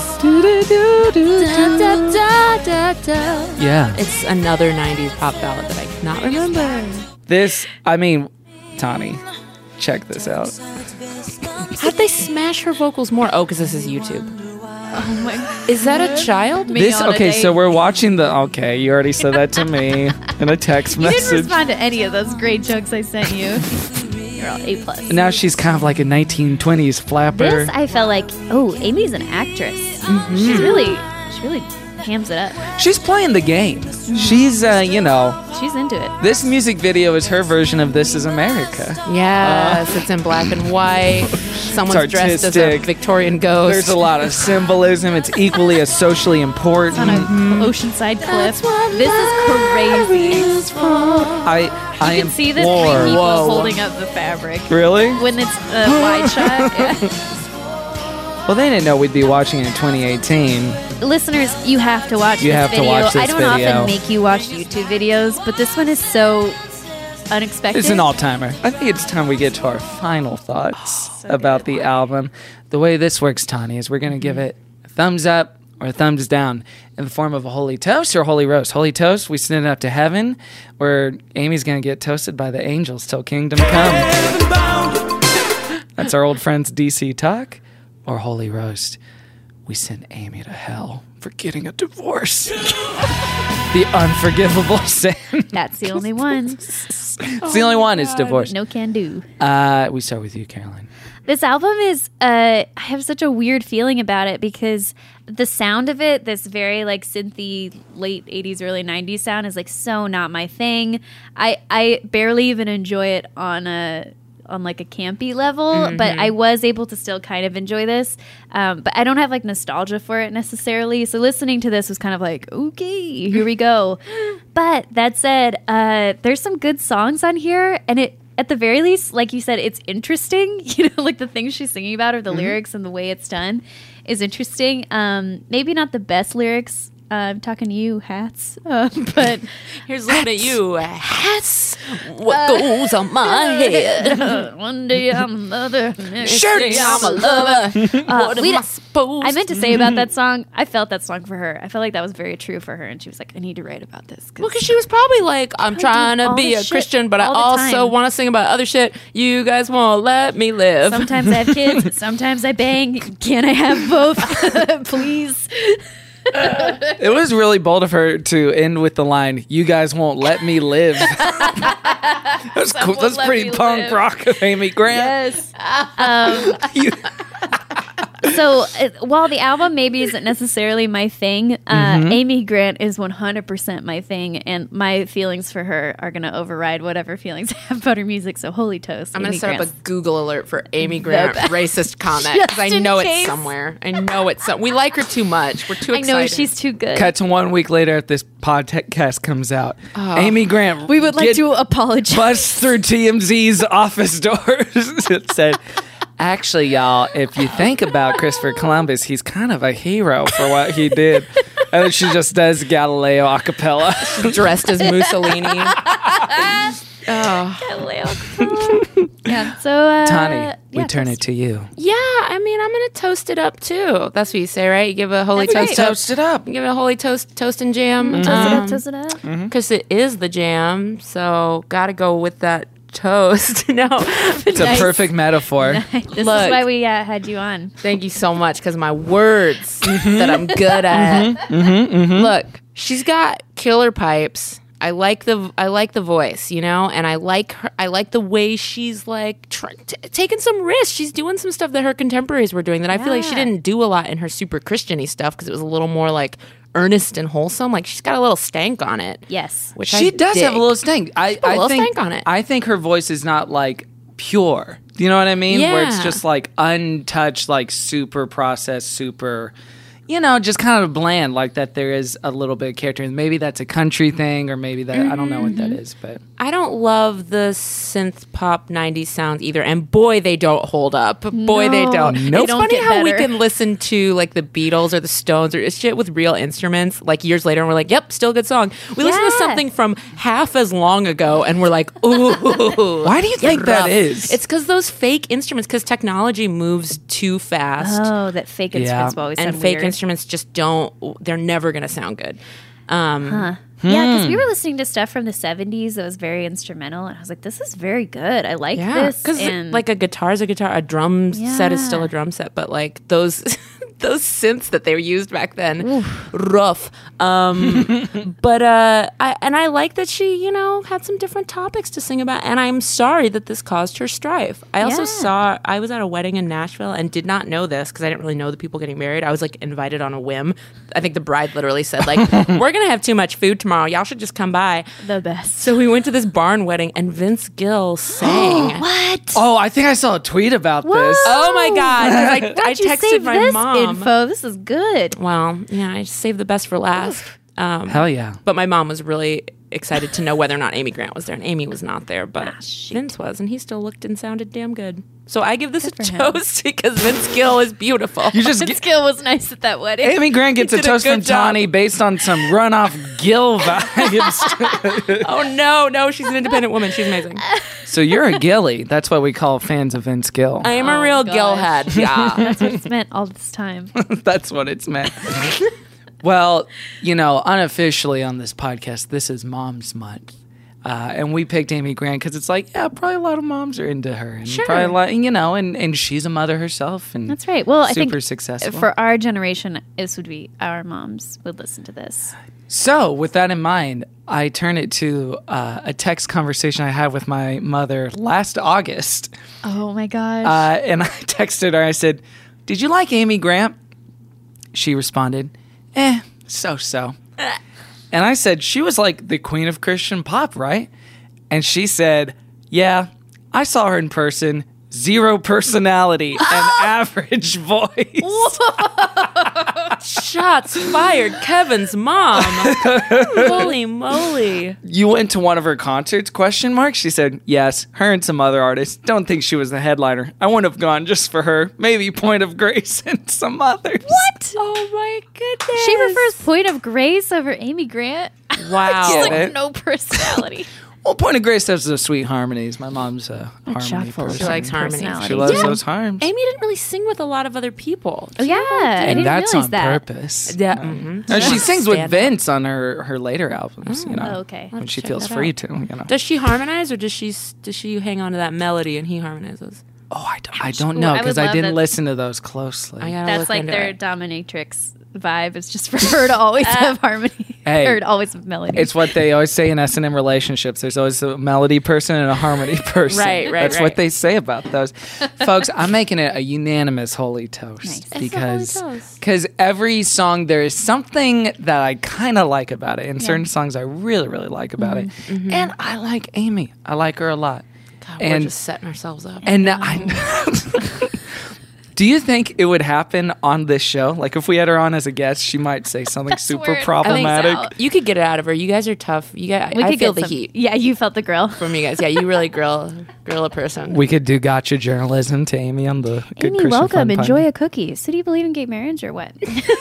Speaker 2: Yeah.
Speaker 1: It's another nineties pop ballad that I cannot remember.
Speaker 2: This, I mean, Tani, check this out.
Speaker 1: How'd they smash her vocals more? Oh, because this is YouTube.
Speaker 3: Oh my god.
Speaker 1: Is that a child?
Speaker 3: Me
Speaker 2: This
Speaker 3: on a
Speaker 2: okay,
Speaker 3: date.
Speaker 2: so we're watching the. Okay, you already said that to me in a text
Speaker 3: You didn't
Speaker 2: message.
Speaker 3: respond to any of those great jokes I sent you. You're all A plus.
Speaker 2: Now she's kind of like a nineteen twenties flapper.
Speaker 3: This I felt like, oh, Amy's an actress. She's really, she really hams it up.
Speaker 2: She's playing the game. She's, uh, you know,
Speaker 3: She's into it.
Speaker 2: this music video is her version of This Is America.
Speaker 1: Yes, it's in black and white. Someone's dressed as a
Speaker 2: artistic.
Speaker 1: Victorian ghost.
Speaker 2: There's a lot of symbolism. It's equally as socially important.
Speaker 3: On an oceanside cliff. This is crazy.
Speaker 2: I, I
Speaker 3: You can see the three
Speaker 2: implore-
Speaker 3: people
Speaker 1: Whoa.
Speaker 3: holding up the fabric.
Speaker 2: Really?
Speaker 3: When it's a wide shot. Yeah.
Speaker 2: Well, they didn't know we'd be watching it in twenty eighteen.
Speaker 3: Listeners, you have to watch
Speaker 2: You
Speaker 3: this
Speaker 2: have to
Speaker 3: video.
Speaker 2: watch this
Speaker 3: I don't
Speaker 2: video.
Speaker 3: often make you watch YouTube videos, but this one is so unexpected.
Speaker 2: It's an all-timer. I think it's time we get to our final thoughts
Speaker 3: so
Speaker 2: about
Speaker 3: good.
Speaker 2: the album. The way this works, Tani, is we're going to give it a thumbs up or a thumbs down in the form of a holy toast or a holy roast. Holy toast, we send it up to heaven, where Amy's going to get toasted by the angels till kingdom come. That's our old friends D C Talk. Or holy roast, we send Amy to hell for getting a divorce. The unforgivable sin.
Speaker 3: That's the only one.
Speaker 2: It's the only one is divorce.
Speaker 3: No can do.
Speaker 2: Uh, we start with you, Caroline.
Speaker 3: This album is, uh, I have such a weird feeling about it because the sound of it, this very like synthy late eighties, early nineties sound is like so not my thing. I, I barely even enjoy it on a, on like a campy level, mm-hmm. but I was able to still kind of enjoy this. Um, but I don't have like nostalgia for it necessarily. So listening to this was kind of like, okay, here we go. But that said, uh, there's some good songs on here, and it, at the very least, like you said, it's interesting. You know, like the things she's singing about or the mm-hmm. lyrics and the way it's done is interesting. Um, maybe not the best lyrics. Uh, I'm talking to you, Hats. Uh, but
Speaker 1: here's looking at you, Hats. What uh, goes on my head?
Speaker 3: One day I'm a mother, next
Speaker 1: sure
Speaker 3: day
Speaker 1: I'm
Speaker 3: I'm
Speaker 1: a lover.
Speaker 3: Uh,
Speaker 1: what am
Speaker 3: we
Speaker 1: I supposed?
Speaker 3: I meant to say about that song. I felt that song for her. I felt like that was very true for her, and she was like, "I need to write about this."
Speaker 1: Well, because she was probably like, "I'm trying to be a
Speaker 3: shit
Speaker 1: Christian, but I
Speaker 3: all the
Speaker 1: also
Speaker 3: time.
Speaker 1: want to sing about other shit. You guys won't let me live."
Speaker 3: Sometimes I have kids. Sometimes I bang. Can I have both, please?
Speaker 2: It was really bold of her to end with the line, "You guys won't let me live." That's cool. That's pretty punk live. Rock of Amy Grant.
Speaker 3: Yes. Um,
Speaker 2: You-
Speaker 3: so uh, while the album maybe isn't necessarily my thing, uh, mm-hmm. Amy Grant is one hundred percent my thing, and my feelings for her are going to override whatever feelings I have about her music. So holy toast.
Speaker 1: I'm going to set
Speaker 3: Grant's
Speaker 1: up a Google alert for Amy Grant racist comment, because I know it's somewhere. I know it's so- we like her too much. We're too
Speaker 3: I
Speaker 1: excited.
Speaker 3: know she's too good.
Speaker 2: Cut to one week later if this podcast comes out.
Speaker 1: Oh.
Speaker 2: Amy Grant.
Speaker 3: We would like
Speaker 2: get-
Speaker 3: to apologize.
Speaker 2: Busts through T M Z's office doors. It said, actually, y'all, if you think about Christopher Columbus, he's kind of a hero for what he did. And then she just does Galileo a cappella.
Speaker 1: dressed as Mussolini.
Speaker 3: Oh. Yeah. So, uh,
Speaker 2: Tani, we
Speaker 3: yeah,
Speaker 2: turn
Speaker 3: toast.
Speaker 1: Uh,
Speaker 2: it to you.
Speaker 1: Yeah, I mean, I'm gonna toast it up too. That's what you say, right? You give a holy
Speaker 3: That's
Speaker 1: toast
Speaker 3: right.
Speaker 1: up.
Speaker 2: Toast it up.
Speaker 1: You give it a holy toast, toast and jam.
Speaker 3: Toast it up, toast it up.
Speaker 1: Because it is the jam, so gotta go with that toast. No,
Speaker 2: It's
Speaker 3: Nice.
Speaker 2: a perfect metaphor.
Speaker 3: This
Speaker 1: Look.
Speaker 3: is why we uh, had you on.
Speaker 1: thank you so much, because my words that I'm good at. Look, she's got killer pipes. I like the I like the voice, you know, and I like her. I like the way she's like tr- t- taking some risks. She's doing some stuff that her contemporaries were doing that I feel like she
Speaker 3: Yeah.
Speaker 1: didn't do a lot in her super Christian-y stuff, because it was a little more like earnest and wholesome. Like she's got a little stank on it.
Speaker 3: Yes.
Speaker 1: Which
Speaker 2: She
Speaker 1: I
Speaker 2: does
Speaker 1: dig.
Speaker 2: have a little stank. I,
Speaker 1: got a
Speaker 2: I
Speaker 1: little
Speaker 2: think,
Speaker 1: stank on it.
Speaker 2: I think her voice is not like pure. Do you know what I mean? Where it's
Speaker 1: Yeah.
Speaker 2: just like untouched, like super processed, super, you know, just kind of bland, like that there is a little bit of character. And maybe that's a country thing, or maybe that, I don't know what that is, but.
Speaker 1: I don't love the synth pop nineties sounds either, and boy, they don't hold up. Boy, they
Speaker 3: No,
Speaker 1: don't.
Speaker 3: they
Speaker 1: It's
Speaker 3: don't
Speaker 1: funny
Speaker 3: get
Speaker 1: how we
Speaker 3: better.
Speaker 1: can listen to like the Beatles or the Stones or shit with real instruments like years later, and we're like, "Yep, still a good song." We listen to
Speaker 3: Yeah.
Speaker 1: something from half as long ago, and we're like, "Ooh,
Speaker 2: Why do you think that
Speaker 1: rough."
Speaker 2: is?
Speaker 1: It's because those fake instruments, because technology moves too fast,
Speaker 3: Oh, that fake
Speaker 2: Yeah.
Speaker 3: instruments will always
Speaker 1: and
Speaker 3: sound
Speaker 1: fake
Speaker 3: weird.
Speaker 1: instruments just don't. They're never gonna sound good. Um,
Speaker 3: Huh. Yeah, because we were listening to stuff from the seventies that was very instrumental, and I was like, "This is very good. I like
Speaker 1: Yeah,
Speaker 3: this."
Speaker 1: because
Speaker 3: And
Speaker 1: like a guitar is a guitar, a drum set is still
Speaker 3: Yeah.
Speaker 1: a drum set, but like those those synths that they used back then, rough. Um, but uh, I and I like that she, you know, had some different topics to sing about, and I'm sorry that this caused her strife. I also
Speaker 3: Yeah.
Speaker 1: saw I was at a wedding in Nashville and did not know this because I didn't really know the people getting married. I was like invited on a whim. I think the bride literally said like, "We're gonna have too much food tomorrow. Y'all should just come by."
Speaker 3: the best.
Speaker 1: So we went to this barn wedding, and Vince Gill sang.
Speaker 3: What?
Speaker 2: Oh, I think I saw a tweet about this.
Speaker 1: Oh my god! 'Cause I, I
Speaker 3: Why'd you
Speaker 1: texted
Speaker 3: save
Speaker 1: my
Speaker 3: this
Speaker 1: mom.
Speaker 3: info? This is good.
Speaker 1: Well, yeah, I just saved the best for last. Um,
Speaker 2: Hell yeah.
Speaker 1: but my mom was really excited to know whether or not Amy Grant was there, and Amy was not there, but Vince was, and he still looked and sounded damn good. So I give this
Speaker 3: Good
Speaker 1: a
Speaker 3: for him.
Speaker 1: toast because Vince Gill is beautiful.
Speaker 2: You just
Speaker 3: His
Speaker 2: get,
Speaker 3: skill was nice at that wedding.
Speaker 2: Amy Grant gets a
Speaker 1: did a
Speaker 2: toast
Speaker 1: good
Speaker 2: from
Speaker 1: job.
Speaker 2: Tawny based on some runoff Gill vibes.
Speaker 1: Oh no, no, she's an independent woman. She's amazing.
Speaker 2: So you're a Gilly. That's what we call fans of Vince Gill.
Speaker 1: I am
Speaker 3: Oh,
Speaker 1: a real
Speaker 3: gosh.
Speaker 1: Gill head. Yeah.
Speaker 3: That's what it's meant all this time.
Speaker 2: That's what it's meant. Well, you know, unofficially on this podcast, this is Mom's Month. Uh, and we picked Amy Grant because it's like, yeah, probably a lot of moms are into her. And
Speaker 3: Sure.
Speaker 2: probably a lot, you know, and, and she's a mother herself. And
Speaker 3: That's right. Well, I think
Speaker 2: super successful.
Speaker 3: for our generation, this would be our moms would listen to this.
Speaker 2: So, with that in mind, I turn it to uh, a text conversation I had with my mother last August.
Speaker 3: Oh my gosh.
Speaker 2: Uh, and I texted her, I said, "Did you like Amy Grant?" She responded, "Eh, so-so." And I said, "She was like the queen of Christian pop, right?" And she said, "Yeah, I saw her in person. Zero personality and average voice."
Speaker 1: Shots fired. Kevin's mom. Holy moly.
Speaker 2: "You went to one of her concerts, question mark?" She said, "Yes, her and some other artists. Don't think she was the headliner. I wouldn't have gone just for her. Maybe Point of Grace and some others."
Speaker 3: what?
Speaker 1: Oh my goodness.
Speaker 3: She prefers Point of Grace over Amy Grant.
Speaker 1: Wow.
Speaker 2: Get
Speaker 3: Like
Speaker 2: it.
Speaker 3: no personality.
Speaker 2: Well, Point of Grace has the sweet harmonies. My mom's a harmony
Speaker 3: chock full of
Speaker 2: person.
Speaker 1: She likes harmony.
Speaker 3: personality.
Speaker 2: She loves
Speaker 1: Yeah.
Speaker 2: those harms.
Speaker 1: Amy didn't really sing with a lot of other people.
Speaker 3: Oh, yeah, I
Speaker 2: And
Speaker 3: didn't
Speaker 2: that's
Speaker 3: realize
Speaker 2: on
Speaker 3: that.
Speaker 2: purpose.
Speaker 1: Yeah.
Speaker 2: No.
Speaker 1: mhm.
Speaker 2: No, she
Speaker 1: Yeah.
Speaker 2: sings with
Speaker 1: Stand
Speaker 2: Vince on her, her later albums, you know.
Speaker 3: Oh, okay.
Speaker 2: When
Speaker 3: Let's
Speaker 2: she
Speaker 3: check
Speaker 2: feels
Speaker 3: that
Speaker 2: free
Speaker 3: out.
Speaker 2: to, you know.
Speaker 1: Does she harmonize or does she does she hang on to that melody and he harmonizes?
Speaker 2: Oh, I don't, I don't
Speaker 3: Ooh,
Speaker 2: know
Speaker 3: I would
Speaker 2: because I,
Speaker 3: love
Speaker 2: didn't
Speaker 3: that-
Speaker 2: listen to those closely.
Speaker 1: I gotta
Speaker 3: That's
Speaker 1: look
Speaker 3: like
Speaker 1: into
Speaker 3: their
Speaker 1: it.
Speaker 3: dominatrix vibe. It's just for her to always have harmony.
Speaker 2: Hey,
Speaker 3: or to always have melody.
Speaker 2: It's what they always say in S and M relationships. There's always a melody person and a harmony person.
Speaker 1: Right, right,
Speaker 2: That's
Speaker 1: right.
Speaker 2: what they say about those. Folks, I'm making it a unanimous holy toast.
Speaker 3: Nice. It's a
Speaker 2: Because
Speaker 1: holy toast.
Speaker 2: because every song, there is something that I kind of like about it. And certain songs I really, really like about it.
Speaker 1: Mm-hmm.
Speaker 2: And I like Amy. I like her a lot.
Speaker 1: God, we're
Speaker 2: and-
Speaker 1: just setting ourselves up.
Speaker 2: And now I. Do you think it would happen on this show? Like if we had her on as a guest, she might say something super
Speaker 3: where it
Speaker 2: problematic.
Speaker 3: comes out.
Speaker 1: You could get it out of her. You guys are tough. You guys,
Speaker 3: We
Speaker 1: I
Speaker 3: could
Speaker 1: feel
Speaker 3: get
Speaker 1: the
Speaker 3: some-
Speaker 1: heat
Speaker 3: Yeah, you felt the grill.
Speaker 1: from you guys. Yeah, you really grill grill a person.
Speaker 2: We could do gotcha journalism to Amy on the Good
Speaker 3: Amy,
Speaker 2: Christian
Speaker 3: welcome.
Speaker 2: Fun
Speaker 3: Enjoy
Speaker 2: podcast.
Speaker 3: a cookie. So do you believe in gay marriage or what?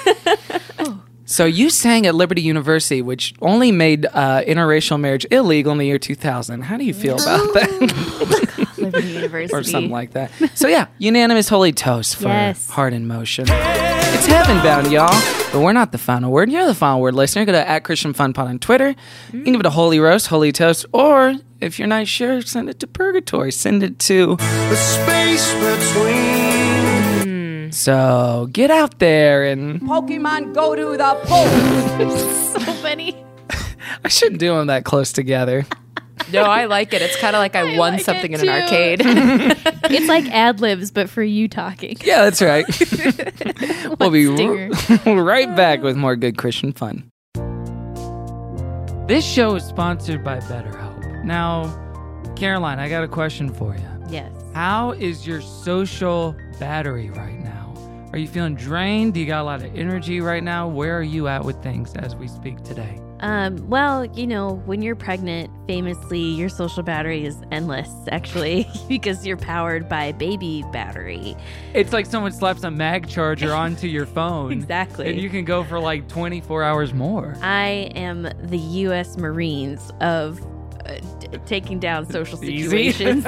Speaker 2: So you sang at Liberty University, which only made uh, interracial marriage illegal in the year two thousand. How do you feel about that?
Speaker 3: Liberty University.
Speaker 2: Or something like that. So yeah, unanimous holy toast for
Speaker 3: Yes.
Speaker 2: Heart in Motion. It's heaven bound, y'all. But we're not the final word. You're the final word, listener. Go to at Christian Fun Pod on Twitter. You can give it a holy roast, holy toast, or if you're not sure, send it to Purgatory. Send it to.
Speaker 5: The space between.
Speaker 2: So get out there and
Speaker 6: Pokemon go to the pool.
Speaker 3: So funny.
Speaker 2: I shouldn't do them that close together.
Speaker 1: No, I like it. It's kind of like I,
Speaker 3: I
Speaker 1: won
Speaker 3: like
Speaker 1: something
Speaker 3: it
Speaker 1: in an
Speaker 3: too.
Speaker 1: arcade.
Speaker 3: It's like ad libs, but for you talking.
Speaker 2: Yeah, that's right. we'll be
Speaker 3: stinger.
Speaker 2: r- right back with more good Christian fun. This show is sponsored by BetterHelp. Now, Caroline, I got a question for you.
Speaker 3: Yes.
Speaker 2: How is your social battery right now? Are you feeling drained? Do you got a lot of energy right now? Where are you at with things as we speak today?
Speaker 7: Um, well, you know, when you're pregnant, famously, your social battery is endless, actually, because you're powered by baby battery.
Speaker 2: It's like someone slaps a mag charger onto your phone.
Speaker 7: Exactly.
Speaker 2: And you can go for like twenty-four hours more.
Speaker 7: I am the U S Marines of uh, d- taking down social
Speaker 2: Easy.
Speaker 7: situations.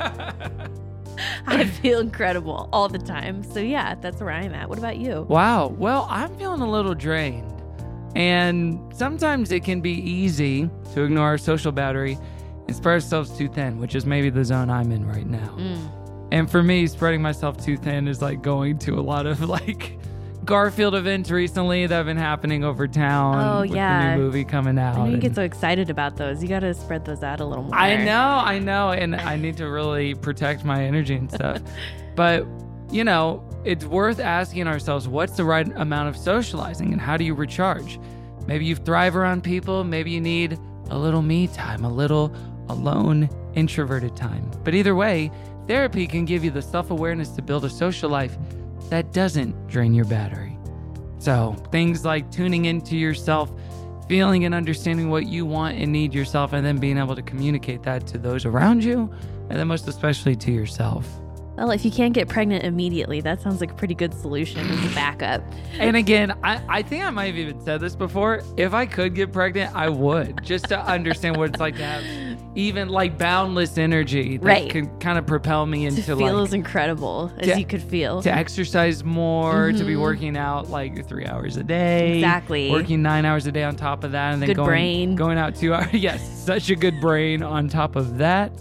Speaker 7: I feel incredible all the time. So, yeah, that's where I'm at. What about you?
Speaker 2: Wow. Well, I'm feeling a little drained. And sometimes it can be easy to ignore our social battery and spread ourselves too thin, which is maybe the zone I'm in right now. And for me, spreading myself too thin is like going to a lot of like Garfield events recently that have been happening over town.
Speaker 7: Oh,
Speaker 2: with
Speaker 7: yeah.
Speaker 2: the new movie coming out.
Speaker 7: I know you
Speaker 2: and-
Speaker 7: get so excited about those. You got to spread those out a little more.
Speaker 2: I know, I know, and I need to really protect my energy and stuff. But, you know, it's worth asking ourselves, what's the right amount of socializing and how do you recharge? Maybe you thrive around people, maybe you need a little me time, a little alone, introverted time. But either way, therapy can give you the self-awareness to build a social life that doesn't drain your battery. So things like tuning into yourself, feeling and understanding what you want and need yourself, and then being able to communicate that to those around you, and then most especially to yourself.
Speaker 7: Well, if you can't get pregnant immediately, that sounds like a pretty good solution as a backup.
Speaker 2: And again, I, I think I might have even said this before. If I could get pregnant, I would, just to understand what it's like to have even like boundless energy that
Speaker 7: Right.
Speaker 2: can kind of propel me into
Speaker 7: To feel
Speaker 2: like
Speaker 7: as incredible as
Speaker 2: to-
Speaker 7: you could feel.
Speaker 2: to exercise more, to be working out like three hours a day.
Speaker 7: Exactly.
Speaker 2: Working nine hours a day on top of that, and then
Speaker 7: Good
Speaker 2: going
Speaker 7: brain.
Speaker 2: going out two hours. Yes, such a good brain on top of that.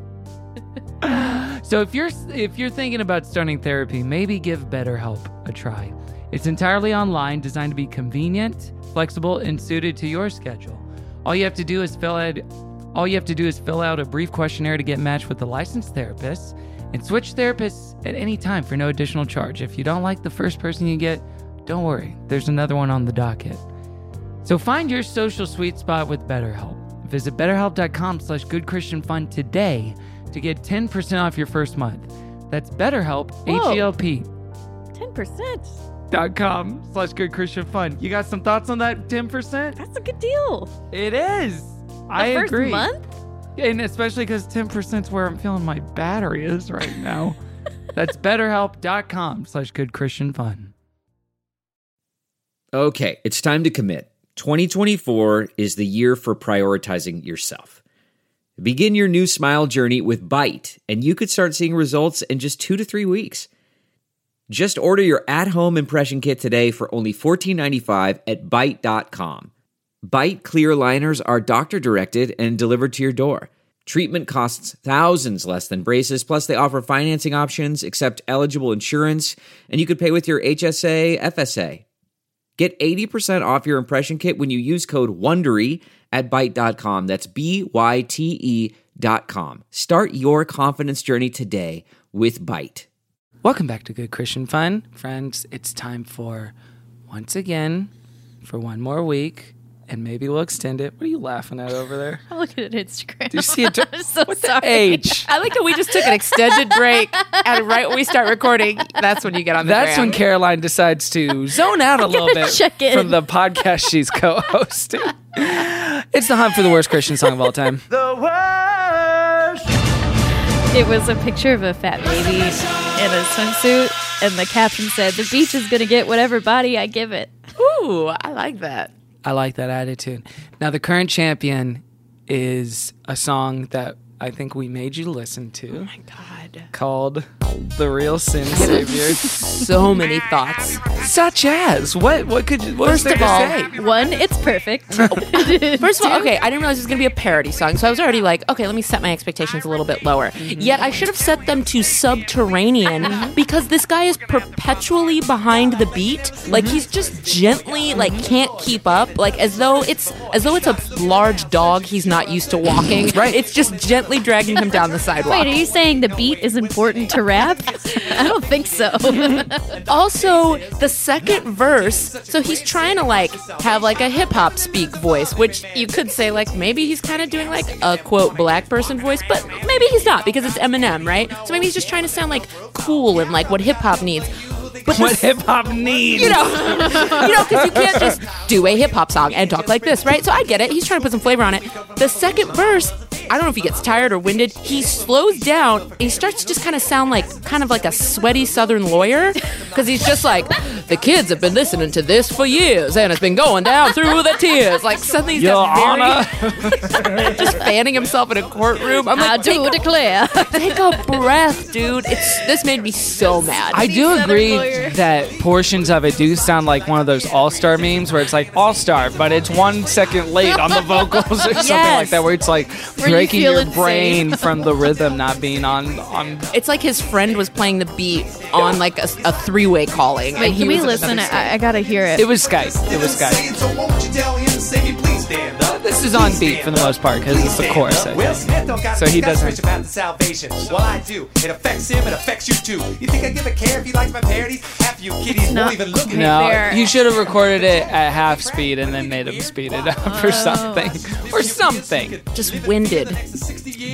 Speaker 2: So if you're if you're thinking about starting therapy, maybe give BetterHelp a try. It's entirely online, designed to be convenient, flexible, and suited to your schedule. All you have to do is fill out all you have to do is fill out a brief questionnaire to get matched with a licensed therapist, and switch therapists at any time for no additional charge. If you don't like the first person you get, don't worry, there's another one on the docket. So find your social sweet spot with BetterHelp. Visit betterhelp.com slash goodchristianfun today to get ten percent off your first month. That's BetterHelp,
Speaker 7: Whoa.
Speaker 2: H-E-L-P
Speaker 7: ten percent.
Speaker 2: dot com slash goodchristianfun. You got some thoughts on that ten percent?
Speaker 7: That's a good deal.
Speaker 2: It is.
Speaker 7: The
Speaker 2: I
Speaker 7: first
Speaker 2: agree.
Speaker 7: month?
Speaker 2: And especially because ten percent is where I'm feeling my battery is right now. That's betterhelp.com slash goodchristianfun.
Speaker 8: Okay, it's time to commit. twenty twenty-four is the year for prioritizing yourself. Begin your new smile journey with Byte, and you could start seeing results in just two to three weeks. Just order your at-home impression kit today for only fourteen ninety-five at byte dot com. Byte clear liners are doctor-directed and delivered to your door. Treatment costs thousands less than braces, plus they offer financing options, accept eligible insurance, and you could pay with your H S A, F S A. Get eighty percent off your impression kit when you use code WONDERY at byte dot com. That's B Y T E dot com. Start your confidence journey today with Byte.
Speaker 2: Welcome back to Good Christian Fun. Friends, it's time for, once again, for one more week, and maybe we'll extend it. What are you laughing at over there?
Speaker 3: I'm looking at Instagram.
Speaker 2: Do you see it?
Speaker 3: I'm so
Speaker 2: what
Speaker 3: sorry.
Speaker 2: the H?
Speaker 1: I like how we just took an extended break, and right when we start recording, that's when you get on the
Speaker 2: That's
Speaker 1: gram.
Speaker 2: when Caroline decides to zone out a little bit
Speaker 3: check in.
Speaker 2: from the podcast she's co-hosting. It's the hunt for the worst Christian song of all time.
Speaker 5: The worst.
Speaker 3: It was a picture of a fat baby in a swimsuit, and the caption said, "The beach is going to get whatever body I give it."
Speaker 1: Ooh, I like that.
Speaker 2: I like that attitude. Now, the current champion is a song that I think we made you listen to.
Speaker 1: Oh my God.
Speaker 2: Called The Real Sin Savior.
Speaker 1: So many thoughts.
Speaker 2: Such as? What What could you, what's
Speaker 1: First
Speaker 2: there
Speaker 1: of
Speaker 2: to
Speaker 1: all,
Speaker 2: say?
Speaker 3: One, it's perfect.
Speaker 1: First of all, okay, I didn't realize it was going to be a parody song, so I was already like, okay, let me set my expectations a little bit lower. Yet I should have set them to subterranean because this guy is perpetually behind the beat. Like he's just gently, like can't keep up, like as though it's as though it's a large dog he's not used to walking. Right. It's just gently dragging him down the sidewalk.
Speaker 3: Wait, are you saying the beat is important to rap? I don't think so.
Speaker 1: Also, the second verse, so he's trying to like have like a hip hop speak voice, which you could say like maybe he's kind of doing like a quote black person voice, but maybe he's not because it's Eminem, right? So maybe he's just trying to sound like cool and like what hip hop needs. But
Speaker 2: What
Speaker 1: this-
Speaker 2: hip hop needs.
Speaker 1: you know, you know, because you can't just do a hip hop song and talk like this, right? So I get it. He's trying to put some flavor on it. The second verse, I don't know if he gets tired or winded. He slows down. And he starts to just kind of sound like kind of like a sweaty Southern lawyer because he's just like, the kids have been listening to this for years and it's been going down through the tears. Like suddenly he's
Speaker 2: Your
Speaker 1: got
Speaker 2: Honor.
Speaker 1: very, just fanning himself in a courtroom. I'm
Speaker 3: I
Speaker 1: like, take
Speaker 3: do
Speaker 1: a,
Speaker 3: declare.
Speaker 1: take a breath, dude. It's this made me so mad.
Speaker 2: I do
Speaker 3: Southern
Speaker 2: agree
Speaker 3: lawyer.
Speaker 2: that portions of it do sound like one of those all-star memes where it's like all-star, but it's one second late on the vocals or something
Speaker 1: Yes.
Speaker 2: like that, where it's like
Speaker 3: Where you
Speaker 2: breaking
Speaker 3: feel
Speaker 2: your
Speaker 3: insane.
Speaker 2: brain from the rhythm not being on on.
Speaker 1: It's like his friend was playing the beat on like a, a three-way calling.
Speaker 3: Wait,
Speaker 1: and he
Speaker 3: can we
Speaker 1: was in
Speaker 3: listen?
Speaker 1: another state.
Speaker 3: I, I gotta hear it.
Speaker 2: It was Skype. It was Skype.
Speaker 5: So won't you tell him, say me please stand up.
Speaker 2: This is on beat for the most part because it's the chorus. I
Speaker 5: Will
Speaker 2: think.
Speaker 5: Smith don't got
Speaker 2: So he doesn't-
Speaker 5: preach about the salvation. Well, I do. It affects him. It affects you too. You think I give a care if he likes my parodies? Half you kiddies
Speaker 3: not-
Speaker 5: won't even look at me.
Speaker 2: No,
Speaker 3: there.
Speaker 2: you should have recorded it at half speed and then made him speed it up or something. Or something.
Speaker 1: Just winded.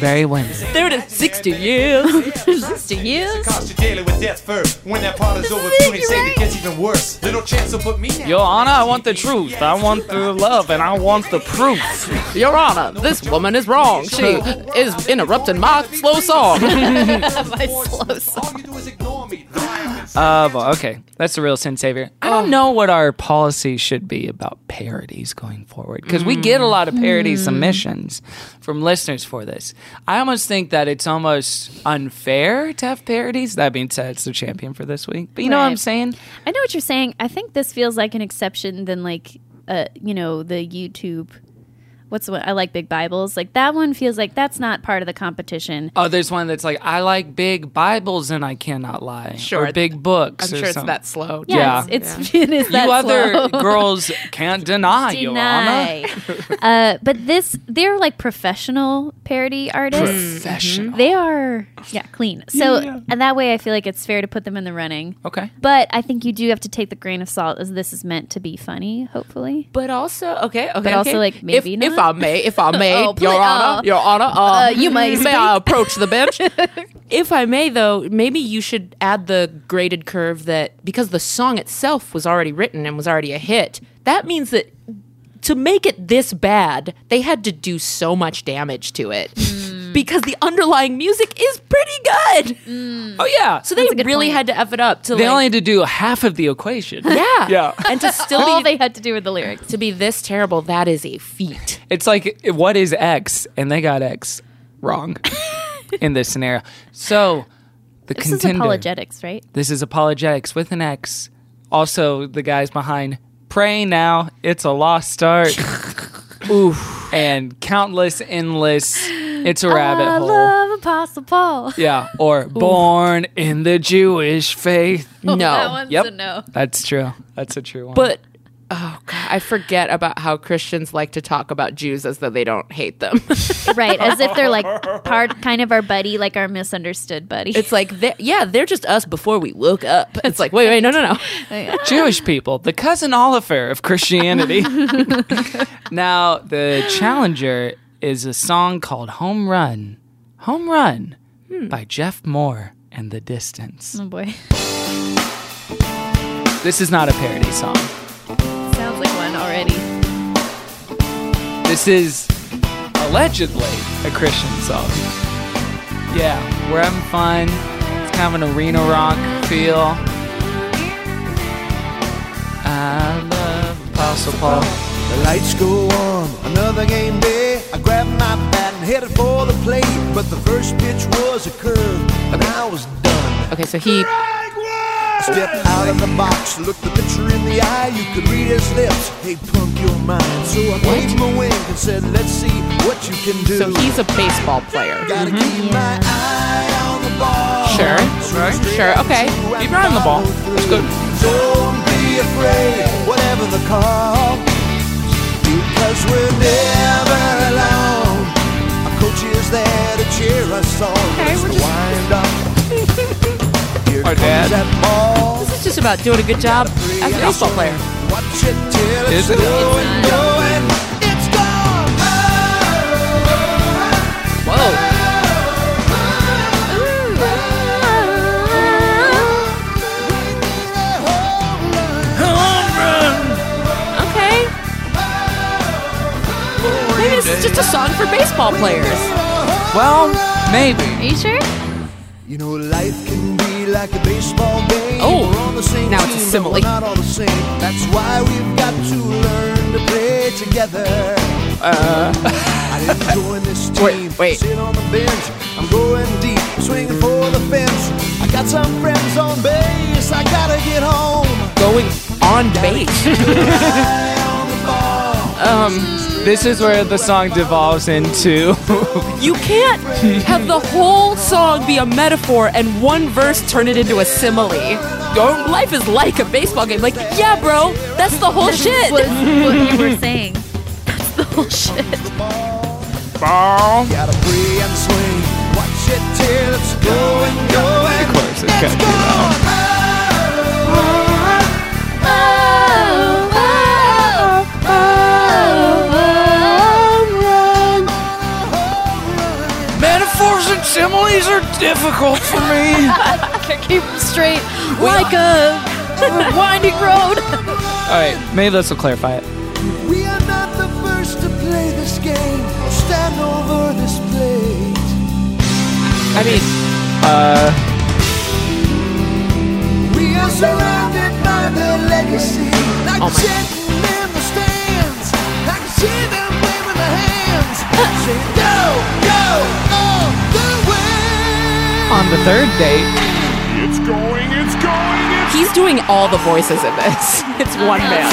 Speaker 2: Barry Windham.
Speaker 1: There it is. sixty years.
Speaker 3: sixty years.
Speaker 5: Cost you daily with death first. When that part is over, soon they say it gets even worse. Little chance will put me now.
Speaker 2: Your Honor, I want the truth. I want the love, and I want the proof.
Speaker 1: Your Honor, this woman is wrong. She is interrupting my slow song.
Speaker 3: My slow song.
Speaker 5: All you do is ignore me. Though I have been
Speaker 2: Uh, well, okay, that's the real sin savior. I don't know what our policy should be about parodies going forward, because we get a lot of parody submissions from listeners for this. I almost think that it's almost unfair to have parodies. That being said, it's the champion for this week. But you know what I'm
Speaker 3: Right.
Speaker 2: saying?
Speaker 3: I know what you're saying. I think this feels like an exception than like, uh, you know, the YouTube. What's the one? I like big Bibles. Like that one feels like that's not part of the competition.
Speaker 2: Oh, there's one that's like, I like big Bibles and I cannot lie.
Speaker 1: Sure.
Speaker 2: Or big books.
Speaker 1: I'm
Speaker 2: or
Speaker 1: sure it's
Speaker 2: something.
Speaker 1: that slow.
Speaker 3: Yeah,
Speaker 2: Yeah.
Speaker 3: it's, it's it is that
Speaker 2: You other
Speaker 3: slow.
Speaker 2: girls can't deny, Your Honor.
Speaker 3: Deny. uh, but this, they're like professional parody artists.
Speaker 2: Professional.
Speaker 3: They are, yeah, clean. So and that way, I feel like it's fair to put them in the running.
Speaker 2: Okay.
Speaker 3: But I think you do have to take the grain of salt, as this is meant to be funny. Hopefully,
Speaker 1: But also, okay, okay.
Speaker 3: But also,
Speaker 1: okay.
Speaker 3: like, maybe
Speaker 1: if,
Speaker 3: not.
Speaker 1: if I may, if I may,
Speaker 3: Oh, please,
Speaker 1: Your Honor,
Speaker 3: uh,
Speaker 1: Your Honor, uh,
Speaker 3: uh, you may
Speaker 1: may I
Speaker 3: speak.
Speaker 1: approach the bench? If I may, though, maybe you should add the graded curve that because the song itself was already written and was already a hit, that means that to make it this bad, they had to do so much damage to it. Because the underlying music is pretty good.
Speaker 2: Oh, yeah.
Speaker 1: So they
Speaker 3: That's a good
Speaker 1: really
Speaker 3: point.
Speaker 1: had to F it up to
Speaker 2: They
Speaker 1: like,
Speaker 2: only had to do half of the equation.
Speaker 1: yeah.
Speaker 2: Yeah.
Speaker 1: And to still
Speaker 3: all
Speaker 1: be
Speaker 3: they had to do with the lyrics.
Speaker 1: to be this terrible, that is a feat.
Speaker 2: It's like, what is X? And they got X wrong in this scenario. So, the
Speaker 3: This
Speaker 2: contender.
Speaker 3: is apologetics, right?
Speaker 2: This is apologetics with an X. Also, the guys behind Pray Now, It's a Lost Start. Oof. And Countless Endless, It's a Rabbit
Speaker 3: I
Speaker 2: Hole.
Speaker 3: love Apostle Paul.
Speaker 2: Yeah, or Born in the Jewish Faith.
Speaker 1: No.
Speaker 3: That one's
Speaker 2: Yep.
Speaker 3: a no.
Speaker 2: That's true. That's a true one.
Speaker 1: But oh god, I forget about how Christians like to talk about Jews as though they don't hate them.
Speaker 3: Right, as if they're like part, kind of our buddy, like our misunderstood buddy.
Speaker 1: It's like, they're- yeah, they're just us before we woke up. It's like, wait, wait, no, no, no.
Speaker 2: Jewish people, the cousin Oliver of Christianity. Now, the challenger is a song called Home Run. Home Run by Jeff Moore and The Distance.
Speaker 3: oh boy,
Speaker 2: This is not a parody song.
Speaker 3: sounds like one already.
Speaker 2: This is allegedly a Christian song. Yeah, we're having fun. It's kind of an arena rock feel. I love Apostle Paul.
Speaker 9: The lights go on, another game day. I grabbed my bat and headed for the plate, but the first pitch was a curve, and I was done.
Speaker 1: Okay, so he
Speaker 9: Stepped out of the box, looked the pitcher in the eye. You could read his lips. Hey, punk, you're mine. So I gave him a wink and said, let's see what you can do.
Speaker 1: so he's a baseball player.
Speaker 9: Gotta keep my eye on the ball.
Speaker 1: Sure.
Speaker 9: Swing straight
Speaker 1: Sure,
Speaker 9: out
Speaker 1: okay.
Speaker 9: to
Speaker 2: Keep your eye on the ball.
Speaker 9: follow
Speaker 2: That's good.
Speaker 9: through. Don't be afraid, whatever the call, because we're never alone. Our coach is there to cheer us on.
Speaker 1: Okay,
Speaker 9: Let's
Speaker 1: we're just-
Speaker 9: wind up. Here
Speaker 2: Our
Speaker 9: comes
Speaker 2: dad.
Speaker 9: that ball.
Speaker 1: This is just about doing a good job as a baseball player.
Speaker 9: Watch it till
Speaker 2: Is
Speaker 9: it's
Speaker 2: it?
Speaker 9: going, going. It's gone.
Speaker 1: Whoa. Okay. Maybe this is just a song for baseball players.
Speaker 2: Well, maybe.
Speaker 3: Are you sure?
Speaker 9: You know, life can be like a baseball game.
Speaker 1: Oh,
Speaker 9: we're on the same
Speaker 1: now it's a
Speaker 9: team,
Speaker 1: simile.
Speaker 9: but we're not all the same. That's why we've got to learn to play together. Uh. I didn't join this team.
Speaker 1: Wait, wait.
Speaker 9: Sit on the bench. I'm going deep, swinging for the fence. I got some friends on base. I gotta get home.
Speaker 1: Going on base.
Speaker 9: Eye on the ball.
Speaker 1: Um,
Speaker 2: This is where the song devolves into.
Speaker 1: you can't have the whole song be a metaphor and one verse turn it into a simile. Your life is like a baseball game. Like, yeah, bro, that's the whole shit.
Speaker 3: Was what you were saying. That's the whole shit.
Speaker 9: Gotta pray and swing. Watch it till it's going, going.
Speaker 2: Of course, it's
Speaker 9: It's
Speaker 2: gotta do that.
Speaker 9: gone.
Speaker 2: Man, difficult for me.
Speaker 3: Keep straight like a winding road.
Speaker 2: All right, maybe this will clarify it.
Speaker 9: We are not the first to play this game. Stand over this plate.
Speaker 1: I mean,
Speaker 2: Uh,
Speaker 9: We are surrounded by their legacy. Like
Speaker 1: Oh my-
Speaker 9: sitting in the stands. I can see them waving their hands. Say go, go, all the way.
Speaker 2: on the third date,
Speaker 5: It's going, it's going, it's
Speaker 1: he's doing all the voices in this. It's one man.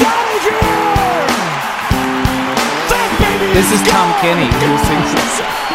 Speaker 2: this is Tom Kenny who sings this.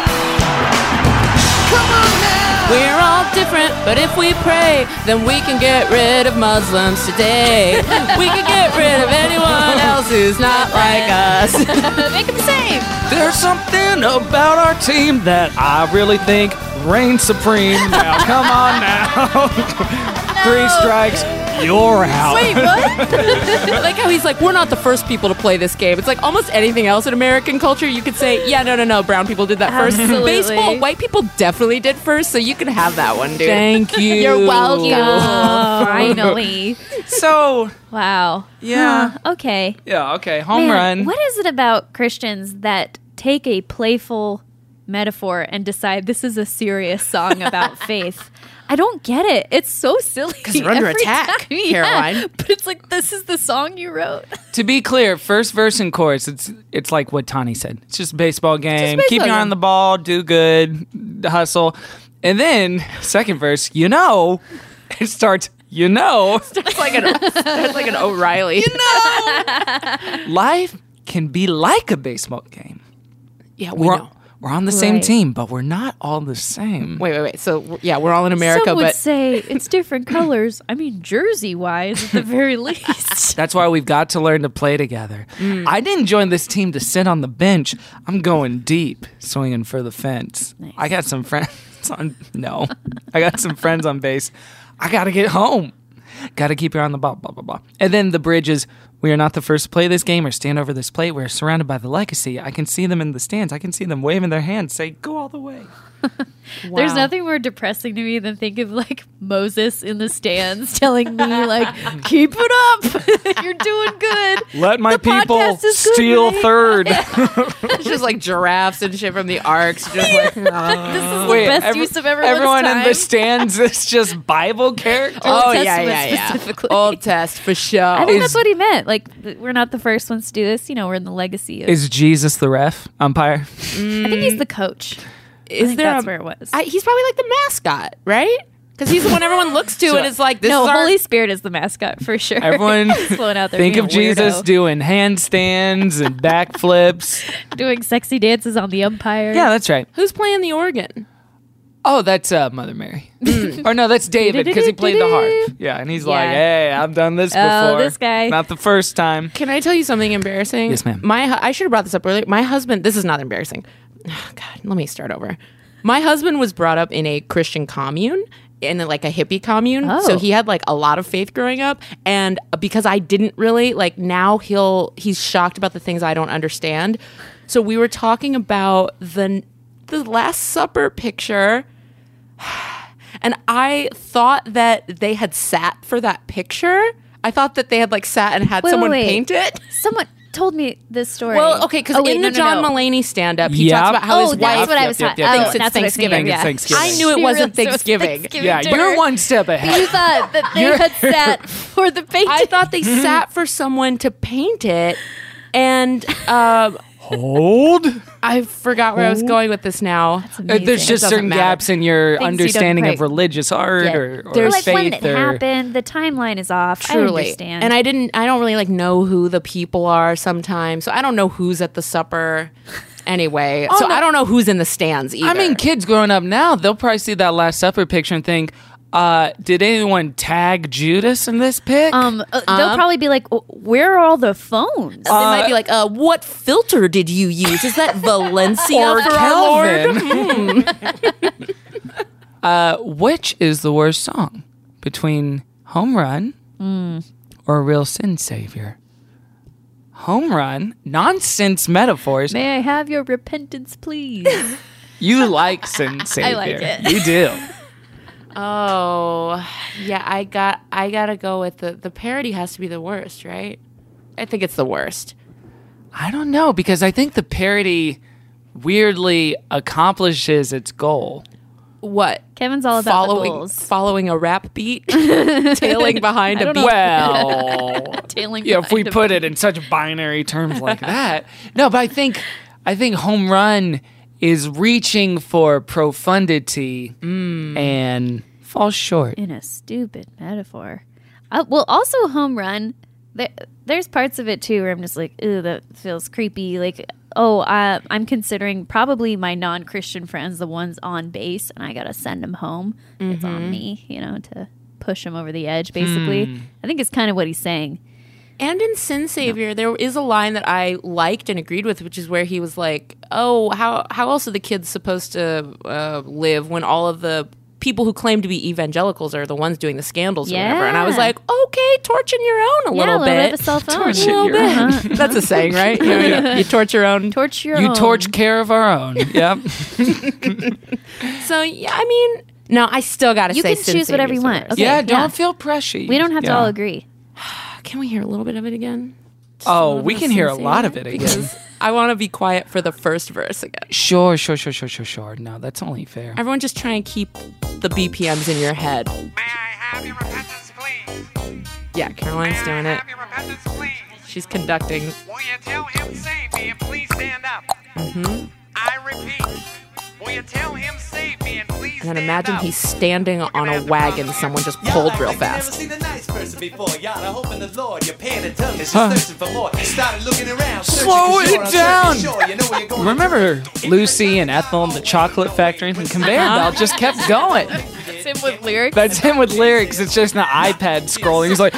Speaker 9: Come on now.
Speaker 1: We're all different, but if we pray, then we can get rid of Muslims today. We can get rid of anyone else who's not like us.
Speaker 3: Make them save.
Speaker 2: There's something about our team that I really think reigns supreme. Now, come on now. Three strikes, you're out.
Speaker 3: Wait, what?
Speaker 1: I like how he's like, we're not the first people to play this game. It's like almost anything else in American culture, you could say, yeah, no, no, no, brown people did that first.
Speaker 3: Absolutely.
Speaker 1: Baseball, white people definitely did first, so you can have that one, dude.
Speaker 2: Thank you.
Speaker 1: You're welcome.
Speaker 3: Finally.
Speaker 2: So,
Speaker 3: Wow.
Speaker 2: Yeah.
Speaker 3: Huh, okay.
Speaker 2: yeah, okay, home
Speaker 3: Man,
Speaker 2: run.
Speaker 3: What is it about Christians that take a playful metaphor and decide this is a serious song about faith? I don't get it. It's so silly.
Speaker 1: 'Cause you're under
Speaker 3: every
Speaker 1: attack,
Speaker 3: time. Yeah,
Speaker 1: Caroline.
Speaker 3: but it's like, this is the song you wrote.
Speaker 2: To be clear, first verse and chorus, it's it's like what Tani said. It's just a baseball game.
Speaker 3: baseball
Speaker 2: Keep your eye
Speaker 3: game.
Speaker 2: on the ball, do good, hustle. And then, second verse, you know, it starts, you know,
Speaker 1: It's like an, it's like an O'Reilly.
Speaker 2: life can be like a baseball game.
Speaker 1: Yeah, we
Speaker 2: We're,
Speaker 1: know.
Speaker 2: we're on the same
Speaker 3: Right.
Speaker 2: team, but we're not all the same.
Speaker 1: Wait, wait, wait. So, yeah, we're all in America,
Speaker 3: Some would
Speaker 1: but
Speaker 3: say it's different colors. I mean, jersey-wise, at the very least.
Speaker 2: That's why we've got to learn to play together.
Speaker 3: Mm.
Speaker 2: I didn't join this team to sit on the bench. I'm going deep, swinging for the fence. I got some friends on. No, I got some friends on base. I got to get home. Got to keep your eye on the ball, blah, blah, blah. And then the bridge is, we are not the first to play this game or stand over this plate. We're surrounded by the legacy. I can see them in the stands. I can see them waving their hands, say, go all the way.
Speaker 3: There's
Speaker 1: Wow.
Speaker 3: nothing more depressing to me than think of like Moses in the stands telling me like, keep it up. You're doing good.
Speaker 2: Let my
Speaker 3: The
Speaker 2: people
Speaker 3: podcast is good,
Speaker 2: steal
Speaker 3: right?
Speaker 2: third.
Speaker 1: it's just like giraffes and shit from the arcs. Just like,
Speaker 3: This is the
Speaker 2: Wait,
Speaker 3: best
Speaker 2: every-
Speaker 3: use of everyone's
Speaker 2: everyone
Speaker 3: time.
Speaker 2: in the stands is just Bible characters.
Speaker 1: oh, yeah,
Speaker 3: Testament
Speaker 1: yeah, yeah.
Speaker 3: specifically.
Speaker 1: Old Test for sure.
Speaker 3: I think
Speaker 2: Is-
Speaker 3: that's what he meant. Like, th- we're not the first ones to do this. You know, we're in the legacy of.
Speaker 2: Is Jesus the ref umpire?
Speaker 3: I think he's the coach. I
Speaker 1: Is
Speaker 3: think
Speaker 1: there
Speaker 3: that's
Speaker 1: a-
Speaker 3: where it was.
Speaker 1: I, he's probably like the mascot, right? Because he's the one everyone looks to
Speaker 2: So-
Speaker 1: and is like, this
Speaker 3: no,
Speaker 1: is our...
Speaker 3: Holy Spirit is the mascot for sure.
Speaker 2: Everyone
Speaker 3: Flown out there
Speaker 2: think
Speaker 3: being
Speaker 2: of
Speaker 3: a
Speaker 2: Jesus
Speaker 3: weirdo.
Speaker 2: doing handstands and backflips.
Speaker 3: doing sexy dances on the umpire.
Speaker 2: Yeah, that's right.
Speaker 1: Who's playing the organ?
Speaker 2: Oh, that's uh, Mother Mary. or no, that's David because he played the harp. Yeah, and he's like,
Speaker 3: Yeah.
Speaker 2: hey, I've done this before.
Speaker 3: Oh, this guy.
Speaker 2: Not the first time.
Speaker 1: Can I tell you something embarrassing?
Speaker 2: Yes, ma'am.
Speaker 1: My hu- I should have brought this up earlier. My husband, this is not embarrassing. Oh, God, let me start over. My husband was brought up in a Christian commune, in like a hippie commune.
Speaker 3: Oh.
Speaker 1: So he had like a lot of faith growing up. And because I didn't really, like now he'll, he's shocked about the things I don't understand. So we were talking about the, the Last Supper picture. And I thought that they had sat for that picture. I thought that they had like sat and had
Speaker 3: Wait, wait,
Speaker 1: someone
Speaker 3: wait.
Speaker 1: paint it.
Speaker 3: Someone told me this story.
Speaker 1: Well, okay, because
Speaker 3: Oh, wait,
Speaker 1: in
Speaker 3: no,
Speaker 1: the
Speaker 3: no,
Speaker 1: John
Speaker 3: no.
Speaker 1: Mulaney stand-up, he
Speaker 2: Yep.
Speaker 1: talks about how
Speaker 3: Oh,
Speaker 1: his
Speaker 3: that's
Speaker 1: wife
Speaker 3: what I was
Speaker 2: Yep,
Speaker 3: talking
Speaker 2: yep,
Speaker 3: about.
Speaker 2: yep.
Speaker 3: Oh,
Speaker 1: thinks it's
Speaker 3: that's what I was thinking
Speaker 1: Thanksgiving.
Speaker 3: of, yeah.
Speaker 2: Thanks Thanksgiving.
Speaker 1: I knew it
Speaker 3: She
Speaker 1: wasn't
Speaker 3: realized it was
Speaker 1: Thanksgiving.
Speaker 3: Thanksgiving
Speaker 2: Yeah,
Speaker 3: dinner.
Speaker 2: you're one step ahead.
Speaker 3: You thought that they
Speaker 2: You're-
Speaker 3: had sat for the painting.
Speaker 1: I thought they sat for someone to paint it, and um,
Speaker 2: Hold.
Speaker 1: I forgot where I was going with this now.
Speaker 2: Uh,
Speaker 3: amazing.
Speaker 2: There's
Speaker 1: It
Speaker 2: just
Speaker 1: doesn't
Speaker 2: certain
Speaker 1: matter.
Speaker 2: gaps in your
Speaker 3: Things you don't
Speaker 2: understanding of
Speaker 3: quite
Speaker 2: religious art
Speaker 3: get.
Speaker 2: or, or
Speaker 1: There's
Speaker 3: like when
Speaker 2: faith
Speaker 3: it
Speaker 2: or
Speaker 3: happened, the timeline is off. I
Speaker 1: Truly,
Speaker 3: understand.
Speaker 1: and I didn't. I don't really like know who the people are sometimes, so I don't know who's at the supper. Anyway, so
Speaker 2: no.
Speaker 1: I don't know who's in the stands either.
Speaker 2: I mean, kids growing up now, they'll probably see that Last Supper picture and think, uh, did anyone tag Judas in this pic?
Speaker 3: um, uh, they'll probably be like, "W- "Where are all the phones?"
Speaker 1: they might be like, uh, "What filter did you use? Is that Valencia
Speaker 2: or
Speaker 1: for our Lord?"
Speaker 2: Kelvin. uh, which is the worst song between Home Run or Real Sin Savior? Home Run, nonsense metaphors.
Speaker 3: May I have your repentance, please?
Speaker 2: You like Sin Savior.
Speaker 3: like it.
Speaker 2: You do.
Speaker 1: Oh, yeah. I got. I gotta go with the the parody. Has to be the worst, right? I think it's the worst.
Speaker 2: I don't know, because I think the parody weirdly accomplishes its goal.
Speaker 1: What?
Speaker 3: Kevin's all about
Speaker 1: following,
Speaker 3: the goals.
Speaker 1: Following a rap beat, tailing behind a beat.
Speaker 2: Well,
Speaker 3: Tailing
Speaker 2: yeah, if we
Speaker 3: behind a
Speaker 2: put it in such binary terms like that. No, but I think I think home run is reaching for profundity and falls short.
Speaker 3: in a stupid metaphor. Uh, well, also home run. There, there's parts of it too where I'm just like, ooh, that feels creepy. Like, oh, uh, I'm considering probably my non-Christian friends the ones on base, and I gotta send them home. It's on me, you know, to push them over the edge. Basically, I think it's kind of what he's saying.
Speaker 1: And in Sin Savior, there is a line that I liked and agreed with, which is where he was like, "Oh, how how else are the kids supposed to uh, live when all of the people who claim to be evangelicals are the ones doing the scandals or whatever?" And I was
Speaker 3: Yeah.
Speaker 1: like, "Okay, torching your own a
Speaker 3: Yeah,
Speaker 1: little
Speaker 3: a little
Speaker 1: bit,
Speaker 3: bit of self-own.
Speaker 1: a little bit." Uh-huh. That's a saying, right? You, know, you, you torch your own.
Speaker 3: Torch your
Speaker 2: You
Speaker 3: own.
Speaker 2: torch care of our own. Yep.
Speaker 1: So yeah, I mean, no, I still got to
Speaker 3: You
Speaker 1: say,
Speaker 3: can
Speaker 1: Sin
Speaker 3: choose whatever
Speaker 1: Savior's
Speaker 3: you
Speaker 1: the
Speaker 3: want.
Speaker 1: worst.
Speaker 3: Okay.
Speaker 2: yeah, don't
Speaker 3: yeah.
Speaker 2: feel pressure.
Speaker 3: We don't have to
Speaker 2: Yeah.
Speaker 3: all agree.
Speaker 1: Can we hear a little bit of it again? Just a
Speaker 2: Oh,
Speaker 1: little
Speaker 2: we
Speaker 1: bit
Speaker 2: can
Speaker 1: of
Speaker 2: hear
Speaker 1: Sin
Speaker 2: a lot of
Speaker 1: Savior?
Speaker 2: it again.
Speaker 1: Because I want to be quiet for the first verse again.
Speaker 2: Sure, sure, sure, sure, sure, sure. No, that's only fair.
Speaker 1: Everyone just try and keep the B P Ms in your head.
Speaker 5: May I have your repentance, please?
Speaker 1: Yeah, Caroline's doing
Speaker 5: May I
Speaker 1: it.
Speaker 5: have your repentance, please?
Speaker 1: She's conducting.
Speaker 5: Will you tell him save me and please stand up? Mm-hmm. I repeat, will you tell him save me and please
Speaker 1: And then
Speaker 5: stand
Speaker 1: imagine
Speaker 5: up?
Speaker 1: he's standing on a wagon someone just pulled real fast.
Speaker 5: Never seen a nice person before. Y'all are hoping the Lord, your pan and tongue is just
Speaker 2: Huh.
Speaker 5: thirsting for more. Started looking around. searching
Speaker 2: Slow
Speaker 5: for
Speaker 2: it
Speaker 5: sure, I'm
Speaker 2: down.
Speaker 5: searching sure. You know where you're going.
Speaker 2: Remember Lucy and Ethel and the chocolate factory and conveyor belt just kept going.
Speaker 3: That's him with lyrics.
Speaker 2: That's him with lyrics. It's just an iPad scrolling. He's like,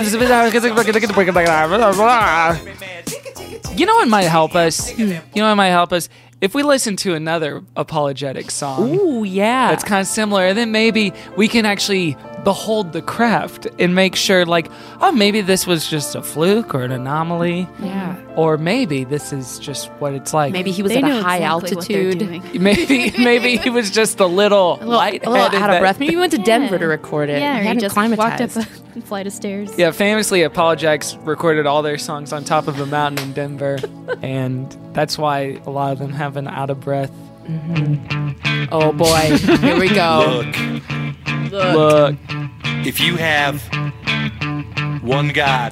Speaker 2: you know what might help us? You know what might help us? If we listen to another apologetic song
Speaker 1: Ooh, yeah.
Speaker 2: that's kind of similar, then maybe we can actually behold the craft and make sure, like, oh, maybe this was just a fluke or an anomaly.
Speaker 1: Yeah.
Speaker 2: Or maybe this is just what it's like.
Speaker 1: Maybe he was
Speaker 3: They
Speaker 1: at a
Speaker 3: know
Speaker 1: high
Speaker 3: exactly what they're
Speaker 1: altitude.
Speaker 3: doing.
Speaker 2: Maybe maybe he was just a little,
Speaker 1: A little, a
Speaker 2: lightheaded.
Speaker 1: little out of
Speaker 2: that-
Speaker 1: breath. Maybe he went to
Speaker 3: Yeah.
Speaker 1: Denver to record it.
Speaker 3: Yeah,
Speaker 1: he
Speaker 3: or he
Speaker 1: hadn't
Speaker 3: just walked
Speaker 1: climatized.
Speaker 3: up a flight of stairs.
Speaker 2: Yeah, famously, Apologetics recorded all their songs on top of a mountain in Denver, and that's why a lot of them have an out of breath.
Speaker 1: Oh boy, here we go.
Speaker 10: Look,
Speaker 2: Look,
Speaker 10: if you have one God,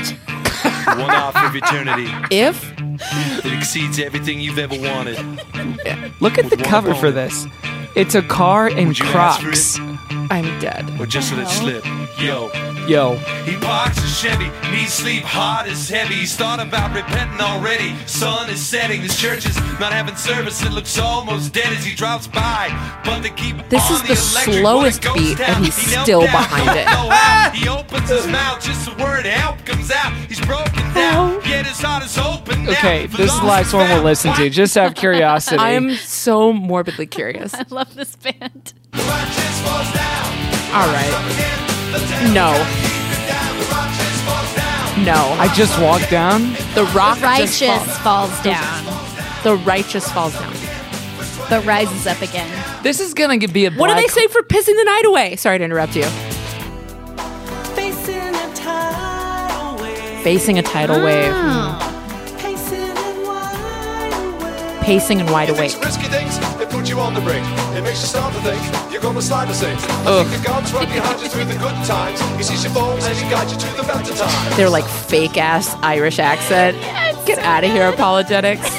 Speaker 10: one God for eternity,
Speaker 1: If
Speaker 10: that exceeds everything you've ever wanted,
Speaker 2: look at the cover for this. It's a car in
Speaker 10: Would you ask for
Speaker 2: Crocs.
Speaker 1: I'm dead.
Speaker 10: or just let it slip? Yo.
Speaker 2: Yo,
Speaker 10: He parks a Chevy, needs sleep, heart is heavy. He's thought about repenting already. Sun is setting, his church is not having service. It looks almost dead as he drops by. But they keep
Speaker 1: This
Speaker 10: on
Speaker 1: is the
Speaker 10: electric
Speaker 1: slowest
Speaker 10: when it goes
Speaker 1: beat,
Speaker 10: down.
Speaker 1: and he's
Speaker 10: He knelt
Speaker 1: still
Speaker 10: down,
Speaker 1: behind
Speaker 10: don't
Speaker 1: it.
Speaker 10: know how. He opens his mouth, just the word help comes out. He's broken down, yet his heart is open now.
Speaker 2: okay,
Speaker 10: For
Speaker 2: this is the
Speaker 10: lost
Speaker 2: last one we'll
Speaker 10: found.
Speaker 2: listen to, just out of curiosity.
Speaker 1: I am so morbidly curious.
Speaker 3: I love this band.
Speaker 5: The righteous falls down.
Speaker 1: All right.
Speaker 5: The devil
Speaker 1: No.
Speaker 5: can't keep it down. The righteous falls down.
Speaker 1: No.
Speaker 2: I just walked down.
Speaker 1: The rock
Speaker 3: Righteous
Speaker 1: just falls.
Speaker 3: falls down.
Speaker 1: The righteous falls down.
Speaker 3: But rises up again.
Speaker 2: This is gonna be a
Speaker 1: What do
Speaker 2: black-
Speaker 1: they say for pissing the night away? Sorry to interrupt you.
Speaker 9: Facing a tidal wave.
Speaker 1: Facing a tidal wave.
Speaker 9: Pacing and wide awake.
Speaker 1: Pacing and wide
Speaker 11: You
Speaker 1: awake.
Speaker 11: think some risky things, they put you on the brink. It makes you start to think you're gonna slide the sink. You
Speaker 1: Ugh.
Speaker 11: think that God's right behind you through the good times. He sees your falls and he guides you to the better times.
Speaker 1: They're like fake ass Irish accent. Get out of here, apologetics.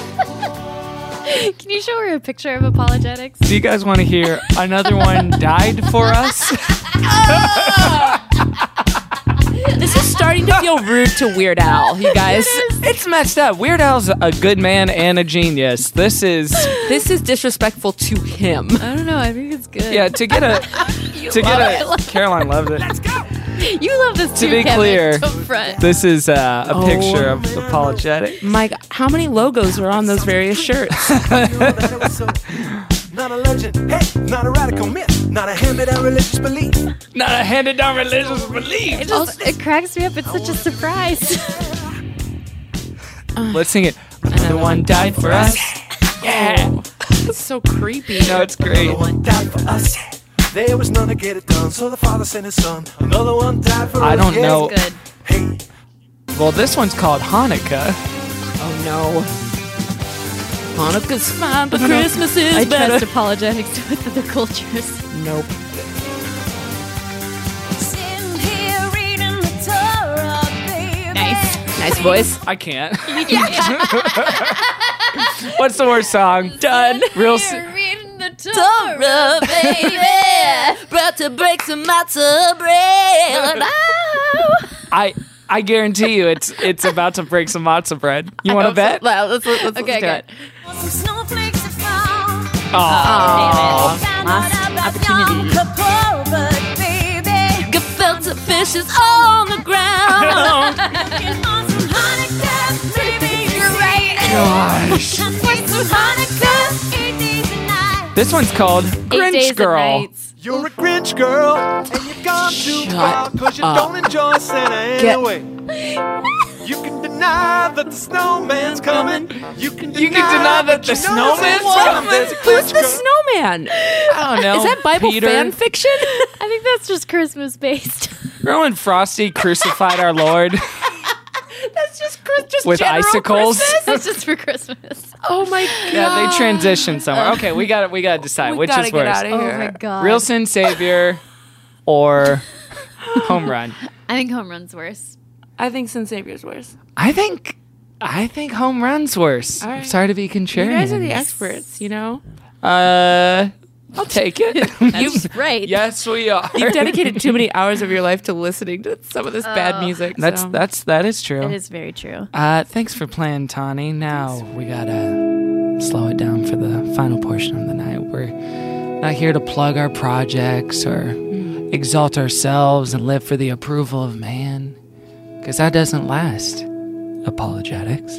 Speaker 3: Can you show her a picture of Apologetics?
Speaker 2: Do you guys want to hear another one died for us?
Speaker 1: This is starting to feel rude to Weird Al, you guys.
Speaker 2: It's messed up. Weird Al's a good man and a genius. This is
Speaker 1: This is disrespectful to him.
Speaker 3: I don't know. I think it's good.
Speaker 2: yeah. To get a to get
Speaker 3: love it. I
Speaker 2: a
Speaker 3: love
Speaker 2: Caroline loved it.
Speaker 3: You love this
Speaker 2: To
Speaker 3: too,
Speaker 2: be
Speaker 3: Kevin.
Speaker 2: clear,
Speaker 3: Don't front.
Speaker 2: This is uh, a
Speaker 1: Oh.
Speaker 2: picture of apologetic.
Speaker 1: Mike, how many logos are on those various shirts?
Speaker 9: Not a legend, hey, not a radical myth, not a hand-me-down religious belief.
Speaker 2: Not a handed down religious belief.
Speaker 3: It just it cracks me up. It's such a surprise.
Speaker 2: Let's sing it. Another one died for us. Yeah.
Speaker 1: It's so creepy.
Speaker 2: No, it's great.
Speaker 9: One died for us.
Speaker 11: There was none to get it done, so the father sent his son. Another one died for
Speaker 2: I
Speaker 11: us.
Speaker 2: don't
Speaker 11: Yeah.
Speaker 2: know.
Speaker 7: Good.
Speaker 11: Hey,
Speaker 2: Well, this one's called Hanukkah.
Speaker 1: Oh no. Hanukkah's fine, but Christmas is
Speaker 3: I
Speaker 1: better.
Speaker 3: trust apologetics with other cultures.
Speaker 1: Nope.
Speaker 4: Sitting here reading the Torah, baby.
Speaker 3: Nice.
Speaker 1: Nice voice.
Speaker 2: I can't. What's the worst song?
Speaker 1: Done.
Speaker 2: Real. S-
Speaker 3: Reading the
Speaker 1: Torah, baby. Brought to break some matzah bread.
Speaker 2: I I guarantee you, it's it's about to break some matzah bread. You want to bet?
Speaker 1: Well, let's, let's, let's,
Speaker 3: Okay,
Speaker 1: let's do
Speaker 3: good.
Speaker 1: it.
Speaker 4: Some snowflakes have found.
Speaker 2: Oh,
Speaker 4: Found
Speaker 3: lost
Speaker 4: out about
Speaker 3: opportunity.
Speaker 4: Yom Kippur, but baby,
Speaker 1: Gefilte fishes on the ground.
Speaker 4: looking on some Hanukkah, baby, you're right.
Speaker 2: gosh.
Speaker 4: Some Hanukkah, eight days and nights.
Speaker 2: This one's called
Speaker 3: Eight
Speaker 2: Grinch
Speaker 3: days and
Speaker 2: Girl.
Speaker 3: nights.
Speaker 11: you're a Grinch girl, and you've gone too far, cause you
Speaker 1: up.
Speaker 11: don't enjoy Santa
Speaker 1: Get-
Speaker 11: anyway. You can deny that the snowman's coming. You can deny,
Speaker 2: You can deny that the
Speaker 11: you know
Speaker 2: snowman's
Speaker 11: there's
Speaker 2: coming?
Speaker 11: there's a
Speaker 1: Who's
Speaker 11: Grinch
Speaker 1: the
Speaker 11: girl.
Speaker 1: snowman?
Speaker 2: I don't know.
Speaker 1: Is that Bible
Speaker 2: Peter?
Speaker 1: fan fiction?
Speaker 3: I think that's just Christmas based.
Speaker 2: Remember when Frosty crucified our Lord
Speaker 1: That's just Chris, just
Speaker 2: with
Speaker 1: general
Speaker 2: icicles?
Speaker 1: Christmas?
Speaker 3: That's just for Christmas.
Speaker 1: Oh my god!
Speaker 2: Yeah, they transitioned somewhere. Okay, we got we got to decide
Speaker 1: We
Speaker 2: which
Speaker 1: gotta
Speaker 2: is
Speaker 1: get
Speaker 2: worse.
Speaker 1: out of
Speaker 3: Oh
Speaker 1: here.
Speaker 3: my god.
Speaker 2: Real Sin Savior or Home Run.
Speaker 3: I think home run's worse.
Speaker 1: I think Sin Savior's worse.
Speaker 2: I think I think Home Run's worse.
Speaker 1: All right.
Speaker 2: I'm sorry to be
Speaker 1: You
Speaker 2: contrarian.
Speaker 1: guys are the experts, you know.
Speaker 2: Uh, I'll take it.
Speaker 3: That's right.
Speaker 2: Yes, we are.
Speaker 1: You've dedicated too many hours of your life to listening to some of this bad music.
Speaker 2: That's
Speaker 1: so.
Speaker 2: that's that is true.
Speaker 3: It is very true.
Speaker 2: Uh, thanks for playing, Tawny. Now we gotta slow it down for the final portion of the night. We're not here to plug our projects or exalt ourselves and live for the approval of man, because that doesn't last. Apologetics.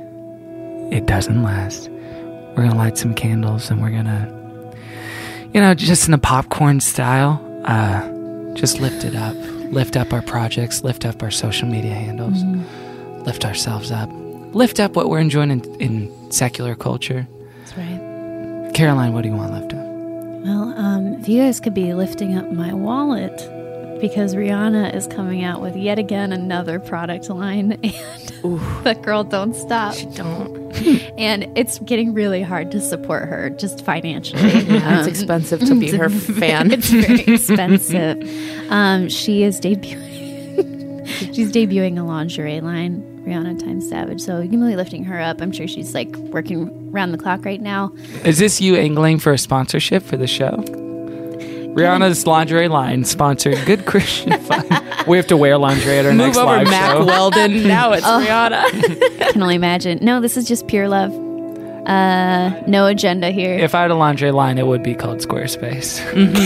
Speaker 2: It doesn't last. We're gonna light some candles and we're gonna, you know, just in a popcorn style, uh, just lift it up. Lift up our projects, lift up our social media handles, lift ourselves up, lift up what we're enjoying in, in secular culture.
Speaker 3: That's right.
Speaker 2: Caroline, what do you want lifted up?
Speaker 3: Well, um, if you guys could be lifting up my wallet, because Rihanna is coming out with yet again another product line, and the girl don't stop.
Speaker 1: She don't.
Speaker 3: And it's getting really hard to support her just financially.
Speaker 1: Yeah, it's
Speaker 3: Um,
Speaker 1: expensive to be her fan.
Speaker 3: It's very expensive. Um, she is debuting. She's debuting a lingerie line, Rihanna times Savage. So you can be lifting her up. I'm sure she's like working around the clock right now.
Speaker 2: Is this you angling for a sponsorship for the show? Rihanna's lingerie line sponsored Good Christian Fun. We have to wear lingerie at our
Speaker 1: Move
Speaker 2: next
Speaker 1: over,
Speaker 2: live
Speaker 1: Mac
Speaker 2: show.
Speaker 1: Weldon. Now it's Rihanna.
Speaker 3: I can only imagine. No, this is just pure love. Uh, no agenda here.
Speaker 2: If I had a lingerie line, it would be called Squarespace.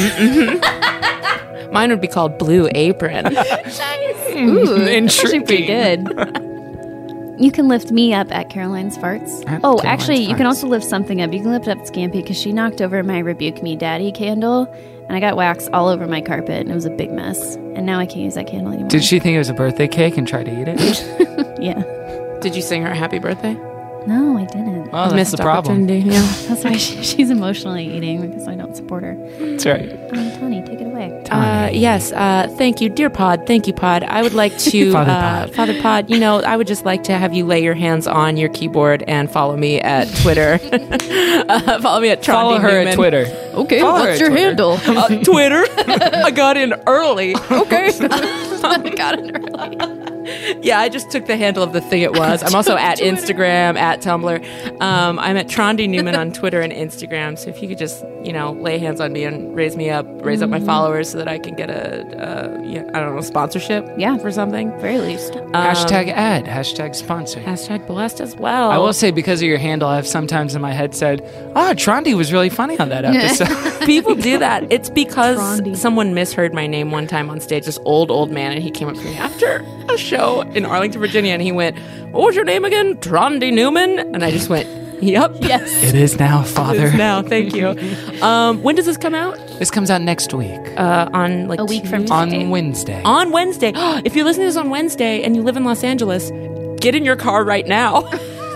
Speaker 1: Mine would be called Blue Apron.
Speaker 3: Ooh, that's actually pretty
Speaker 2: Intriguing.
Speaker 3: good. You can lift me up at Caroline's Farts.
Speaker 2: At
Speaker 3: Oh,
Speaker 2: Caroline's
Speaker 3: actually, you can
Speaker 2: Farts.
Speaker 3: also lift something up. You can lift up Scampy because she knocked over my Rebuke Me Daddy candle, and I got wax all over my carpet, and it was a big mess. And now I can't use that candle anymore.
Speaker 2: Did she think it was a birthday cake and try to eat it?
Speaker 3: Yeah.
Speaker 1: Did you sing her happy birthday?
Speaker 3: No, I didn't.
Speaker 2: Oh, that's
Speaker 1: Missed
Speaker 2: the problem.
Speaker 1: opportunity, Yeah.
Speaker 3: That's why she, she's emotionally eating because I don't support her.
Speaker 2: That's right.
Speaker 3: Um, Tony, take it away.
Speaker 1: Uh, yes, uh, thank you, dear Pod. Thank you, Pod. I would like to,
Speaker 2: Father
Speaker 1: uh,
Speaker 2: Pod.
Speaker 1: Father Pod. You know, I would just like to have you lay your hands on your keyboard and follow me at Twitter. uh, follow me at Trondy
Speaker 2: Follow her
Speaker 1: Newman.
Speaker 2: at Twitter.
Speaker 3: Okay,
Speaker 2: Follow her
Speaker 3: what's
Speaker 2: at
Speaker 3: your
Speaker 2: Twitter.
Speaker 3: handle?
Speaker 1: Uh, Twitter. I got in early. Okay.
Speaker 3: got it early.
Speaker 1: Yeah, I just took the handle of the thing it was. I'm also at Instagram, at Tumblr. Um, I'm at Trondy Newman on Twitter and Instagram. So if you could just, you know, lay hands on me and raise me up, raise up my followers so that I can get a, uh, yeah, I don't know, sponsorship.
Speaker 3: Yeah.
Speaker 1: for something.
Speaker 3: Very least.
Speaker 1: Um,
Speaker 2: Hashtag ad. Hashtag sponsor.
Speaker 1: Hashtag blessed as well.
Speaker 2: I will say, because of your handle, I've sometimes in my head said, "Ah, Trondy was really funny on that episode."
Speaker 1: People do that. It's because
Speaker 3: Trondy.
Speaker 1: someone misheard my name one time on stage. This old, old man, and he came up to me after a show in Arlington, Virginia, and he went, "What was your name again? Trondy Newman?" And I just went, "Yep."
Speaker 3: Yes.
Speaker 2: It is now, Father.
Speaker 1: Now, thank you. Um, when does this come out?
Speaker 2: This comes out next week
Speaker 1: Uh, on like
Speaker 3: A week from
Speaker 1: Tuesday?
Speaker 3: today.
Speaker 2: on Wednesday.
Speaker 1: On Wednesday. If you're listening to this on Wednesday and you live in Los Angeles, get in your car right now.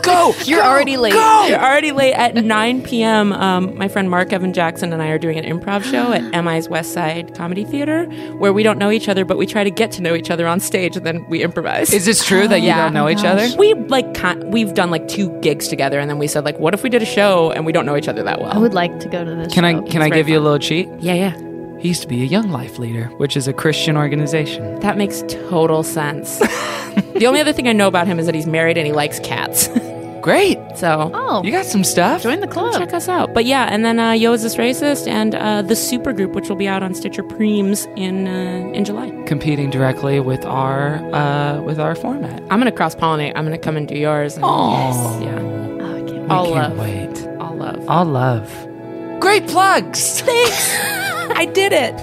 Speaker 2: Go!
Speaker 3: You're
Speaker 2: go,
Speaker 3: already late.
Speaker 2: Go!
Speaker 1: You're already late. At nine p.m., um, my friend Mark Evan Jackson and I are doing an improv show at M I's West Side Comedy Theater where we don't know each other, but we try to get to know each other on stage and then we improvise.
Speaker 2: Is this true that you
Speaker 1: Yeah.
Speaker 2: don't know each other?
Speaker 1: We like con- we've done like two gigs together, and then we said like, what if we did a show and we don't know each other that well?
Speaker 3: I would like to go to this
Speaker 2: Can I
Speaker 3: show.
Speaker 2: can I
Speaker 1: very
Speaker 2: give you a
Speaker 1: fun.
Speaker 2: little cheat?
Speaker 1: Yeah, yeah.
Speaker 2: He used to be a Young Life Leader, which is a Christian organization.
Speaker 1: That makes total sense. The only other thing I know about him is that he's married and he likes cats.
Speaker 2: Great.
Speaker 1: So
Speaker 3: Oh,
Speaker 2: You got some stuff.
Speaker 3: join the club.
Speaker 1: check us out. But yeah, and then uh, Yo Is This Racist and uh, the Supergroup, which will be out on Stitcher Preems in uh, in July.
Speaker 2: Competing directly with our uh, with our format.
Speaker 1: I'm gonna cross pollinate. I'm gonna come and do yours. And
Speaker 2: Aw.
Speaker 1: yeah,
Speaker 3: Oh, I can't
Speaker 2: We
Speaker 1: all
Speaker 2: can't
Speaker 1: love.
Speaker 2: wait.
Speaker 1: All love.
Speaker 2: All love. Great plugs.
Speaker 1: Thanks. I did it.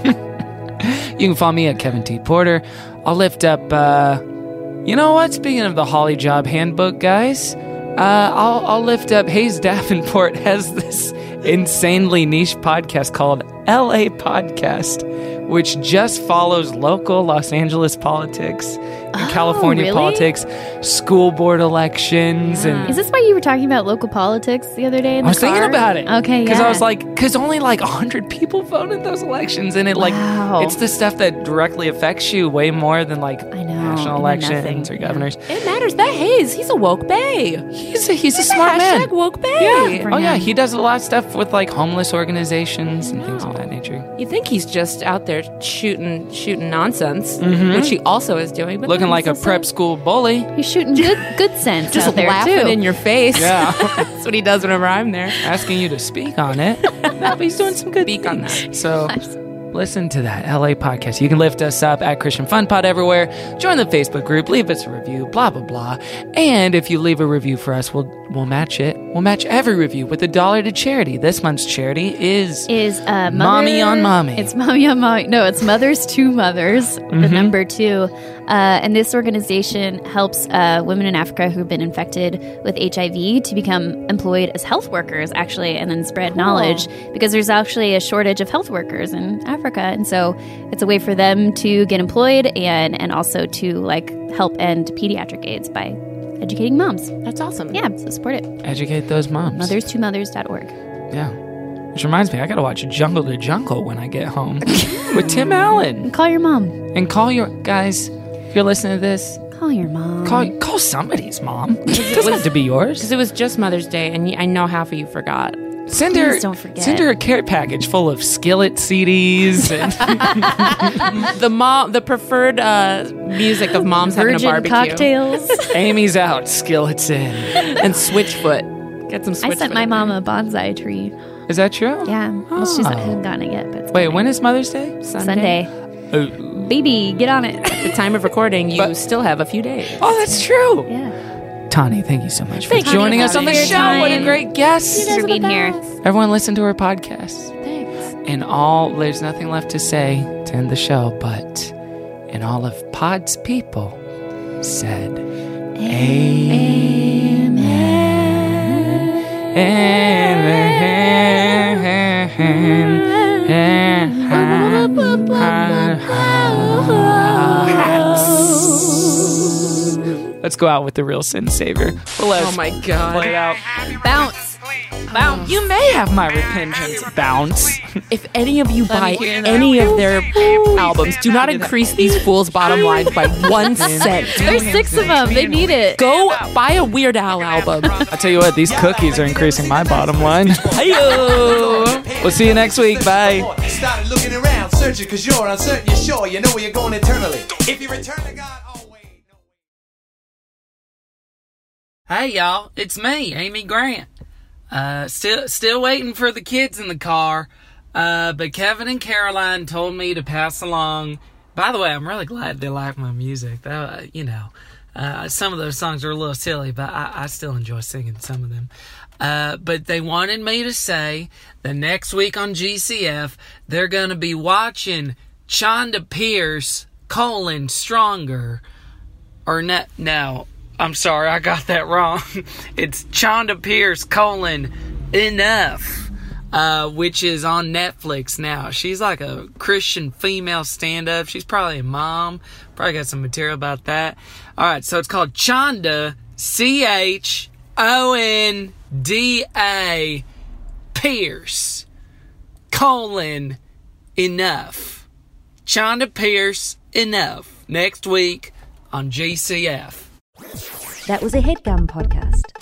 Speaker 2: You can follow me at Kevin T. Porter. I'll lift up, uh, you know what? Speaking of the Holly Job Handbook, guys, uh, I'll, I'll lift up Hayes Davenport has this insanely niche podcast called L A Podcast, which just follows local Los Angeles politics and
Speaker 3: Oh,
Speaker 2: California
Speaker 3: really?
Speaker 2: politics, school board elections, and
Speaker 3: Is this why you were talking about local politics the other day in
Speaker 2: I
Speaker 3: the
Speaker 2: was thinking
Speaker 3: car?
Speaker 2: about it.
Speaker 3: Okay,
Speaker 2: Because
Speaker 3: yeah.
Speaker 2: I was like, because only like one hundred people voted those elections. And it like,
Speaker 3: Wow.
Speaker 2: it's the stuff that directly affects you way more than like
Speaker 3: I know.
Speaker 2: national
Speaker 3: I know
Speaker 2: elections
Speaker 3: nothing.
Speaker 2: or
Speaker 3: Yeah.
Speaker 2: governors.
Speaker 1: It matters. That Hayes, he's a woke bae.
Speaker 2: He's a, he's a
Speaker 1: He's
Speaker 2: smart
Speaker 1: a
Speaker 2: man.
Speaker 1: hashtag woke bae.
Speaker 2: Yeah.
Speaker 3: For
Speaker 2: Oh, yeah.
Speaker 3: him.
Speaker 2: He does a lot of stuff with like homeless organizations and things of
Speaker 1: No.
Speaker 2: that nature.
Speaker 1: You think he's just out there shooting shooting nonsense, which he also is doing. But
Speaker 2: Looking
Speaker 1: no,
Speaker 2: like
Speaker 1: he's
Speaker 2: a
Speaker 1: also
Speaker 2: prep school bully.
Speaker 3: He's shooting good good sense
Speaker 1: just
Speaker 3: out there
Speaker 1: laughing
Speaker 3: too.
Speaker 1: in your face.
Speaker 2: Yeah.
Speaker 1: That's what he does whenever I'm there.
Speaker 2: Asking you to speak on it. No, but he's doing some good
Speaker 1: Speak on
Speaker 2: things. So listen to that L A podcast. You can lift us up at Christian Fun Pod everywhere. Join the Facebook group. Leave us a review. Blah blah blah. And if you leave a review for us, we'll we'll match it. We'll match every review with a dollar to charity. This month's charity is
Speaker 3: is uh, mother,
Speaker 2: Mommy on Mommy.
Speaker 3: It's mommy on mommy. No, it's mothers to mothers. The
Speaker 2: Mm-hmm.
Speaker 3: number two, uh, and this organization helps uh, women in Africa who've been infected with H I V to become employed as health workers, actually, and then spread knowledge because there's actually a shortage of health workers in Africa, and so it's a way for them to get employed and and also to like help end pediatric AIDS by educating moms.
Speaker 1: That's awesome.
Speaker 3: Yeah, so support it.
Speaker 2: educate those moms.
Speaker 3: mothers to mothers dot org.
Speaker 2: Yeah. Which reminds me, I gotta watch Jungle to Jungle when I get home with Tim Allen.
Speaker 3: Call your mom.
Speaker 2: And call your guys. If you're listening to this,
Speaker 3: Call your mom.
Speaker 2: call call somebody's mom. It doesn't have to be yours.
Speaker 1: Because it was just Mother's Day, and y- I know half of you forgot.
Speaker 2: Send her,
Speaker 3: Please don't forget.
Speaker 2: send her a care package full of Skillet C Ds and
Speaker 1: The mom, the preferred uh, music of moms having a
Speaker 3: Virgin
Speaker 1: barbecue,
Speaker 3: cocktails.
Speaker 2: Amy's out, Skillet's in.
Speaker 1: and Switchfoot. Get some. Switchfoot
Speaker 3: I sent my
Speaker 1: in
Speaker 3: mom
Speaker 1: there.
Speaker 3: a bonsai tree.
Speaker 2: Is that true?
Speaker 3: Yeah. Well, she's
Speaker 2: Oh.
Speaker 3: not hasn't gotten it yet, but it's
Speaker 2: Wait,
Speaker 3: coming.
Speaker 2: when is Mother's Day?
Speaker 3: Sunday.
Speaker 2: Oh,
Speaker 3: Baby, get on it.
Speaker 1: At the time of recording, you
Speaker 2: But-
Speaker 1: still have a few days.
Speaker 2: oh that's true.
Speaker 3: Yeah.
Speaker 2: Tani, thank you so much for
Speaker 3: Thank you,
Speaker 2: joining us on the
Speaker 3: Tani,
Speaker 2: show.
Speaker 3: for your
Speaker 2: What a
Speaker 3: time.
Speaker 2: great guest.
Speaker 3: Thanks for being here.
Speaker 2: Everyone listen to her podcast.
Speaker 1: Thanks.
Speaker 2: In all, there's nothing left to say to end the show, but in all of Pod's people said, Let's go out with the real sin savior. Well, let's
Speaker 1: Oh my God.
Speaker 2: play it out.
Speaker 3: Bounce.
Speaker 2: Bounce. You may have my repentance. Bounce.
Speaker 1: If any of you buy
Speaker 2: hear that.
Speaker 1: any of their albums, do not increase these fools' bottom lines by one cent.
Speaker 3: There's six of them. They need it.
Speaker 1: Go buy a Weird Al album.
Speaker 2: I tell you what, these cookies are increasing my bottom line.
Speaker 1: Hi-yo.
Speaker 2: We'll see you next week. Bye.
Speaker 11: Started looking around, searching cause you're uncertain, you're sure, you know where you're going eternally. If you return to God, oh wait.
Speaker 2: Hey y'all, it's me, Amy Grant. Uh, still, still waiting for the kids in the car. Uh, but Kevin and Caroline told me to pass along. By the way, I'm really glad they like my music. That, you know, uh, some of those songs are a little silly, but I, I still enjoy singing some of them. Uh, but they wanted me to say that next week on G C F, they're gonna be watching Chonda Pierce, colon, Stronger. Or no, no, I'm sorry, I got that wrong. It's Chonda Pierce, colon, Enough, uh, which is on Netflix now. She's like a Christian female stand-up. She's probably a mom. Probably got some material about that. All right, so it's called Chonda, C H O N D A Pierce, colon, enough. Chonda Pierce, enough. Next week on G C F.
Speaker 12: That was a HeadGum podcast.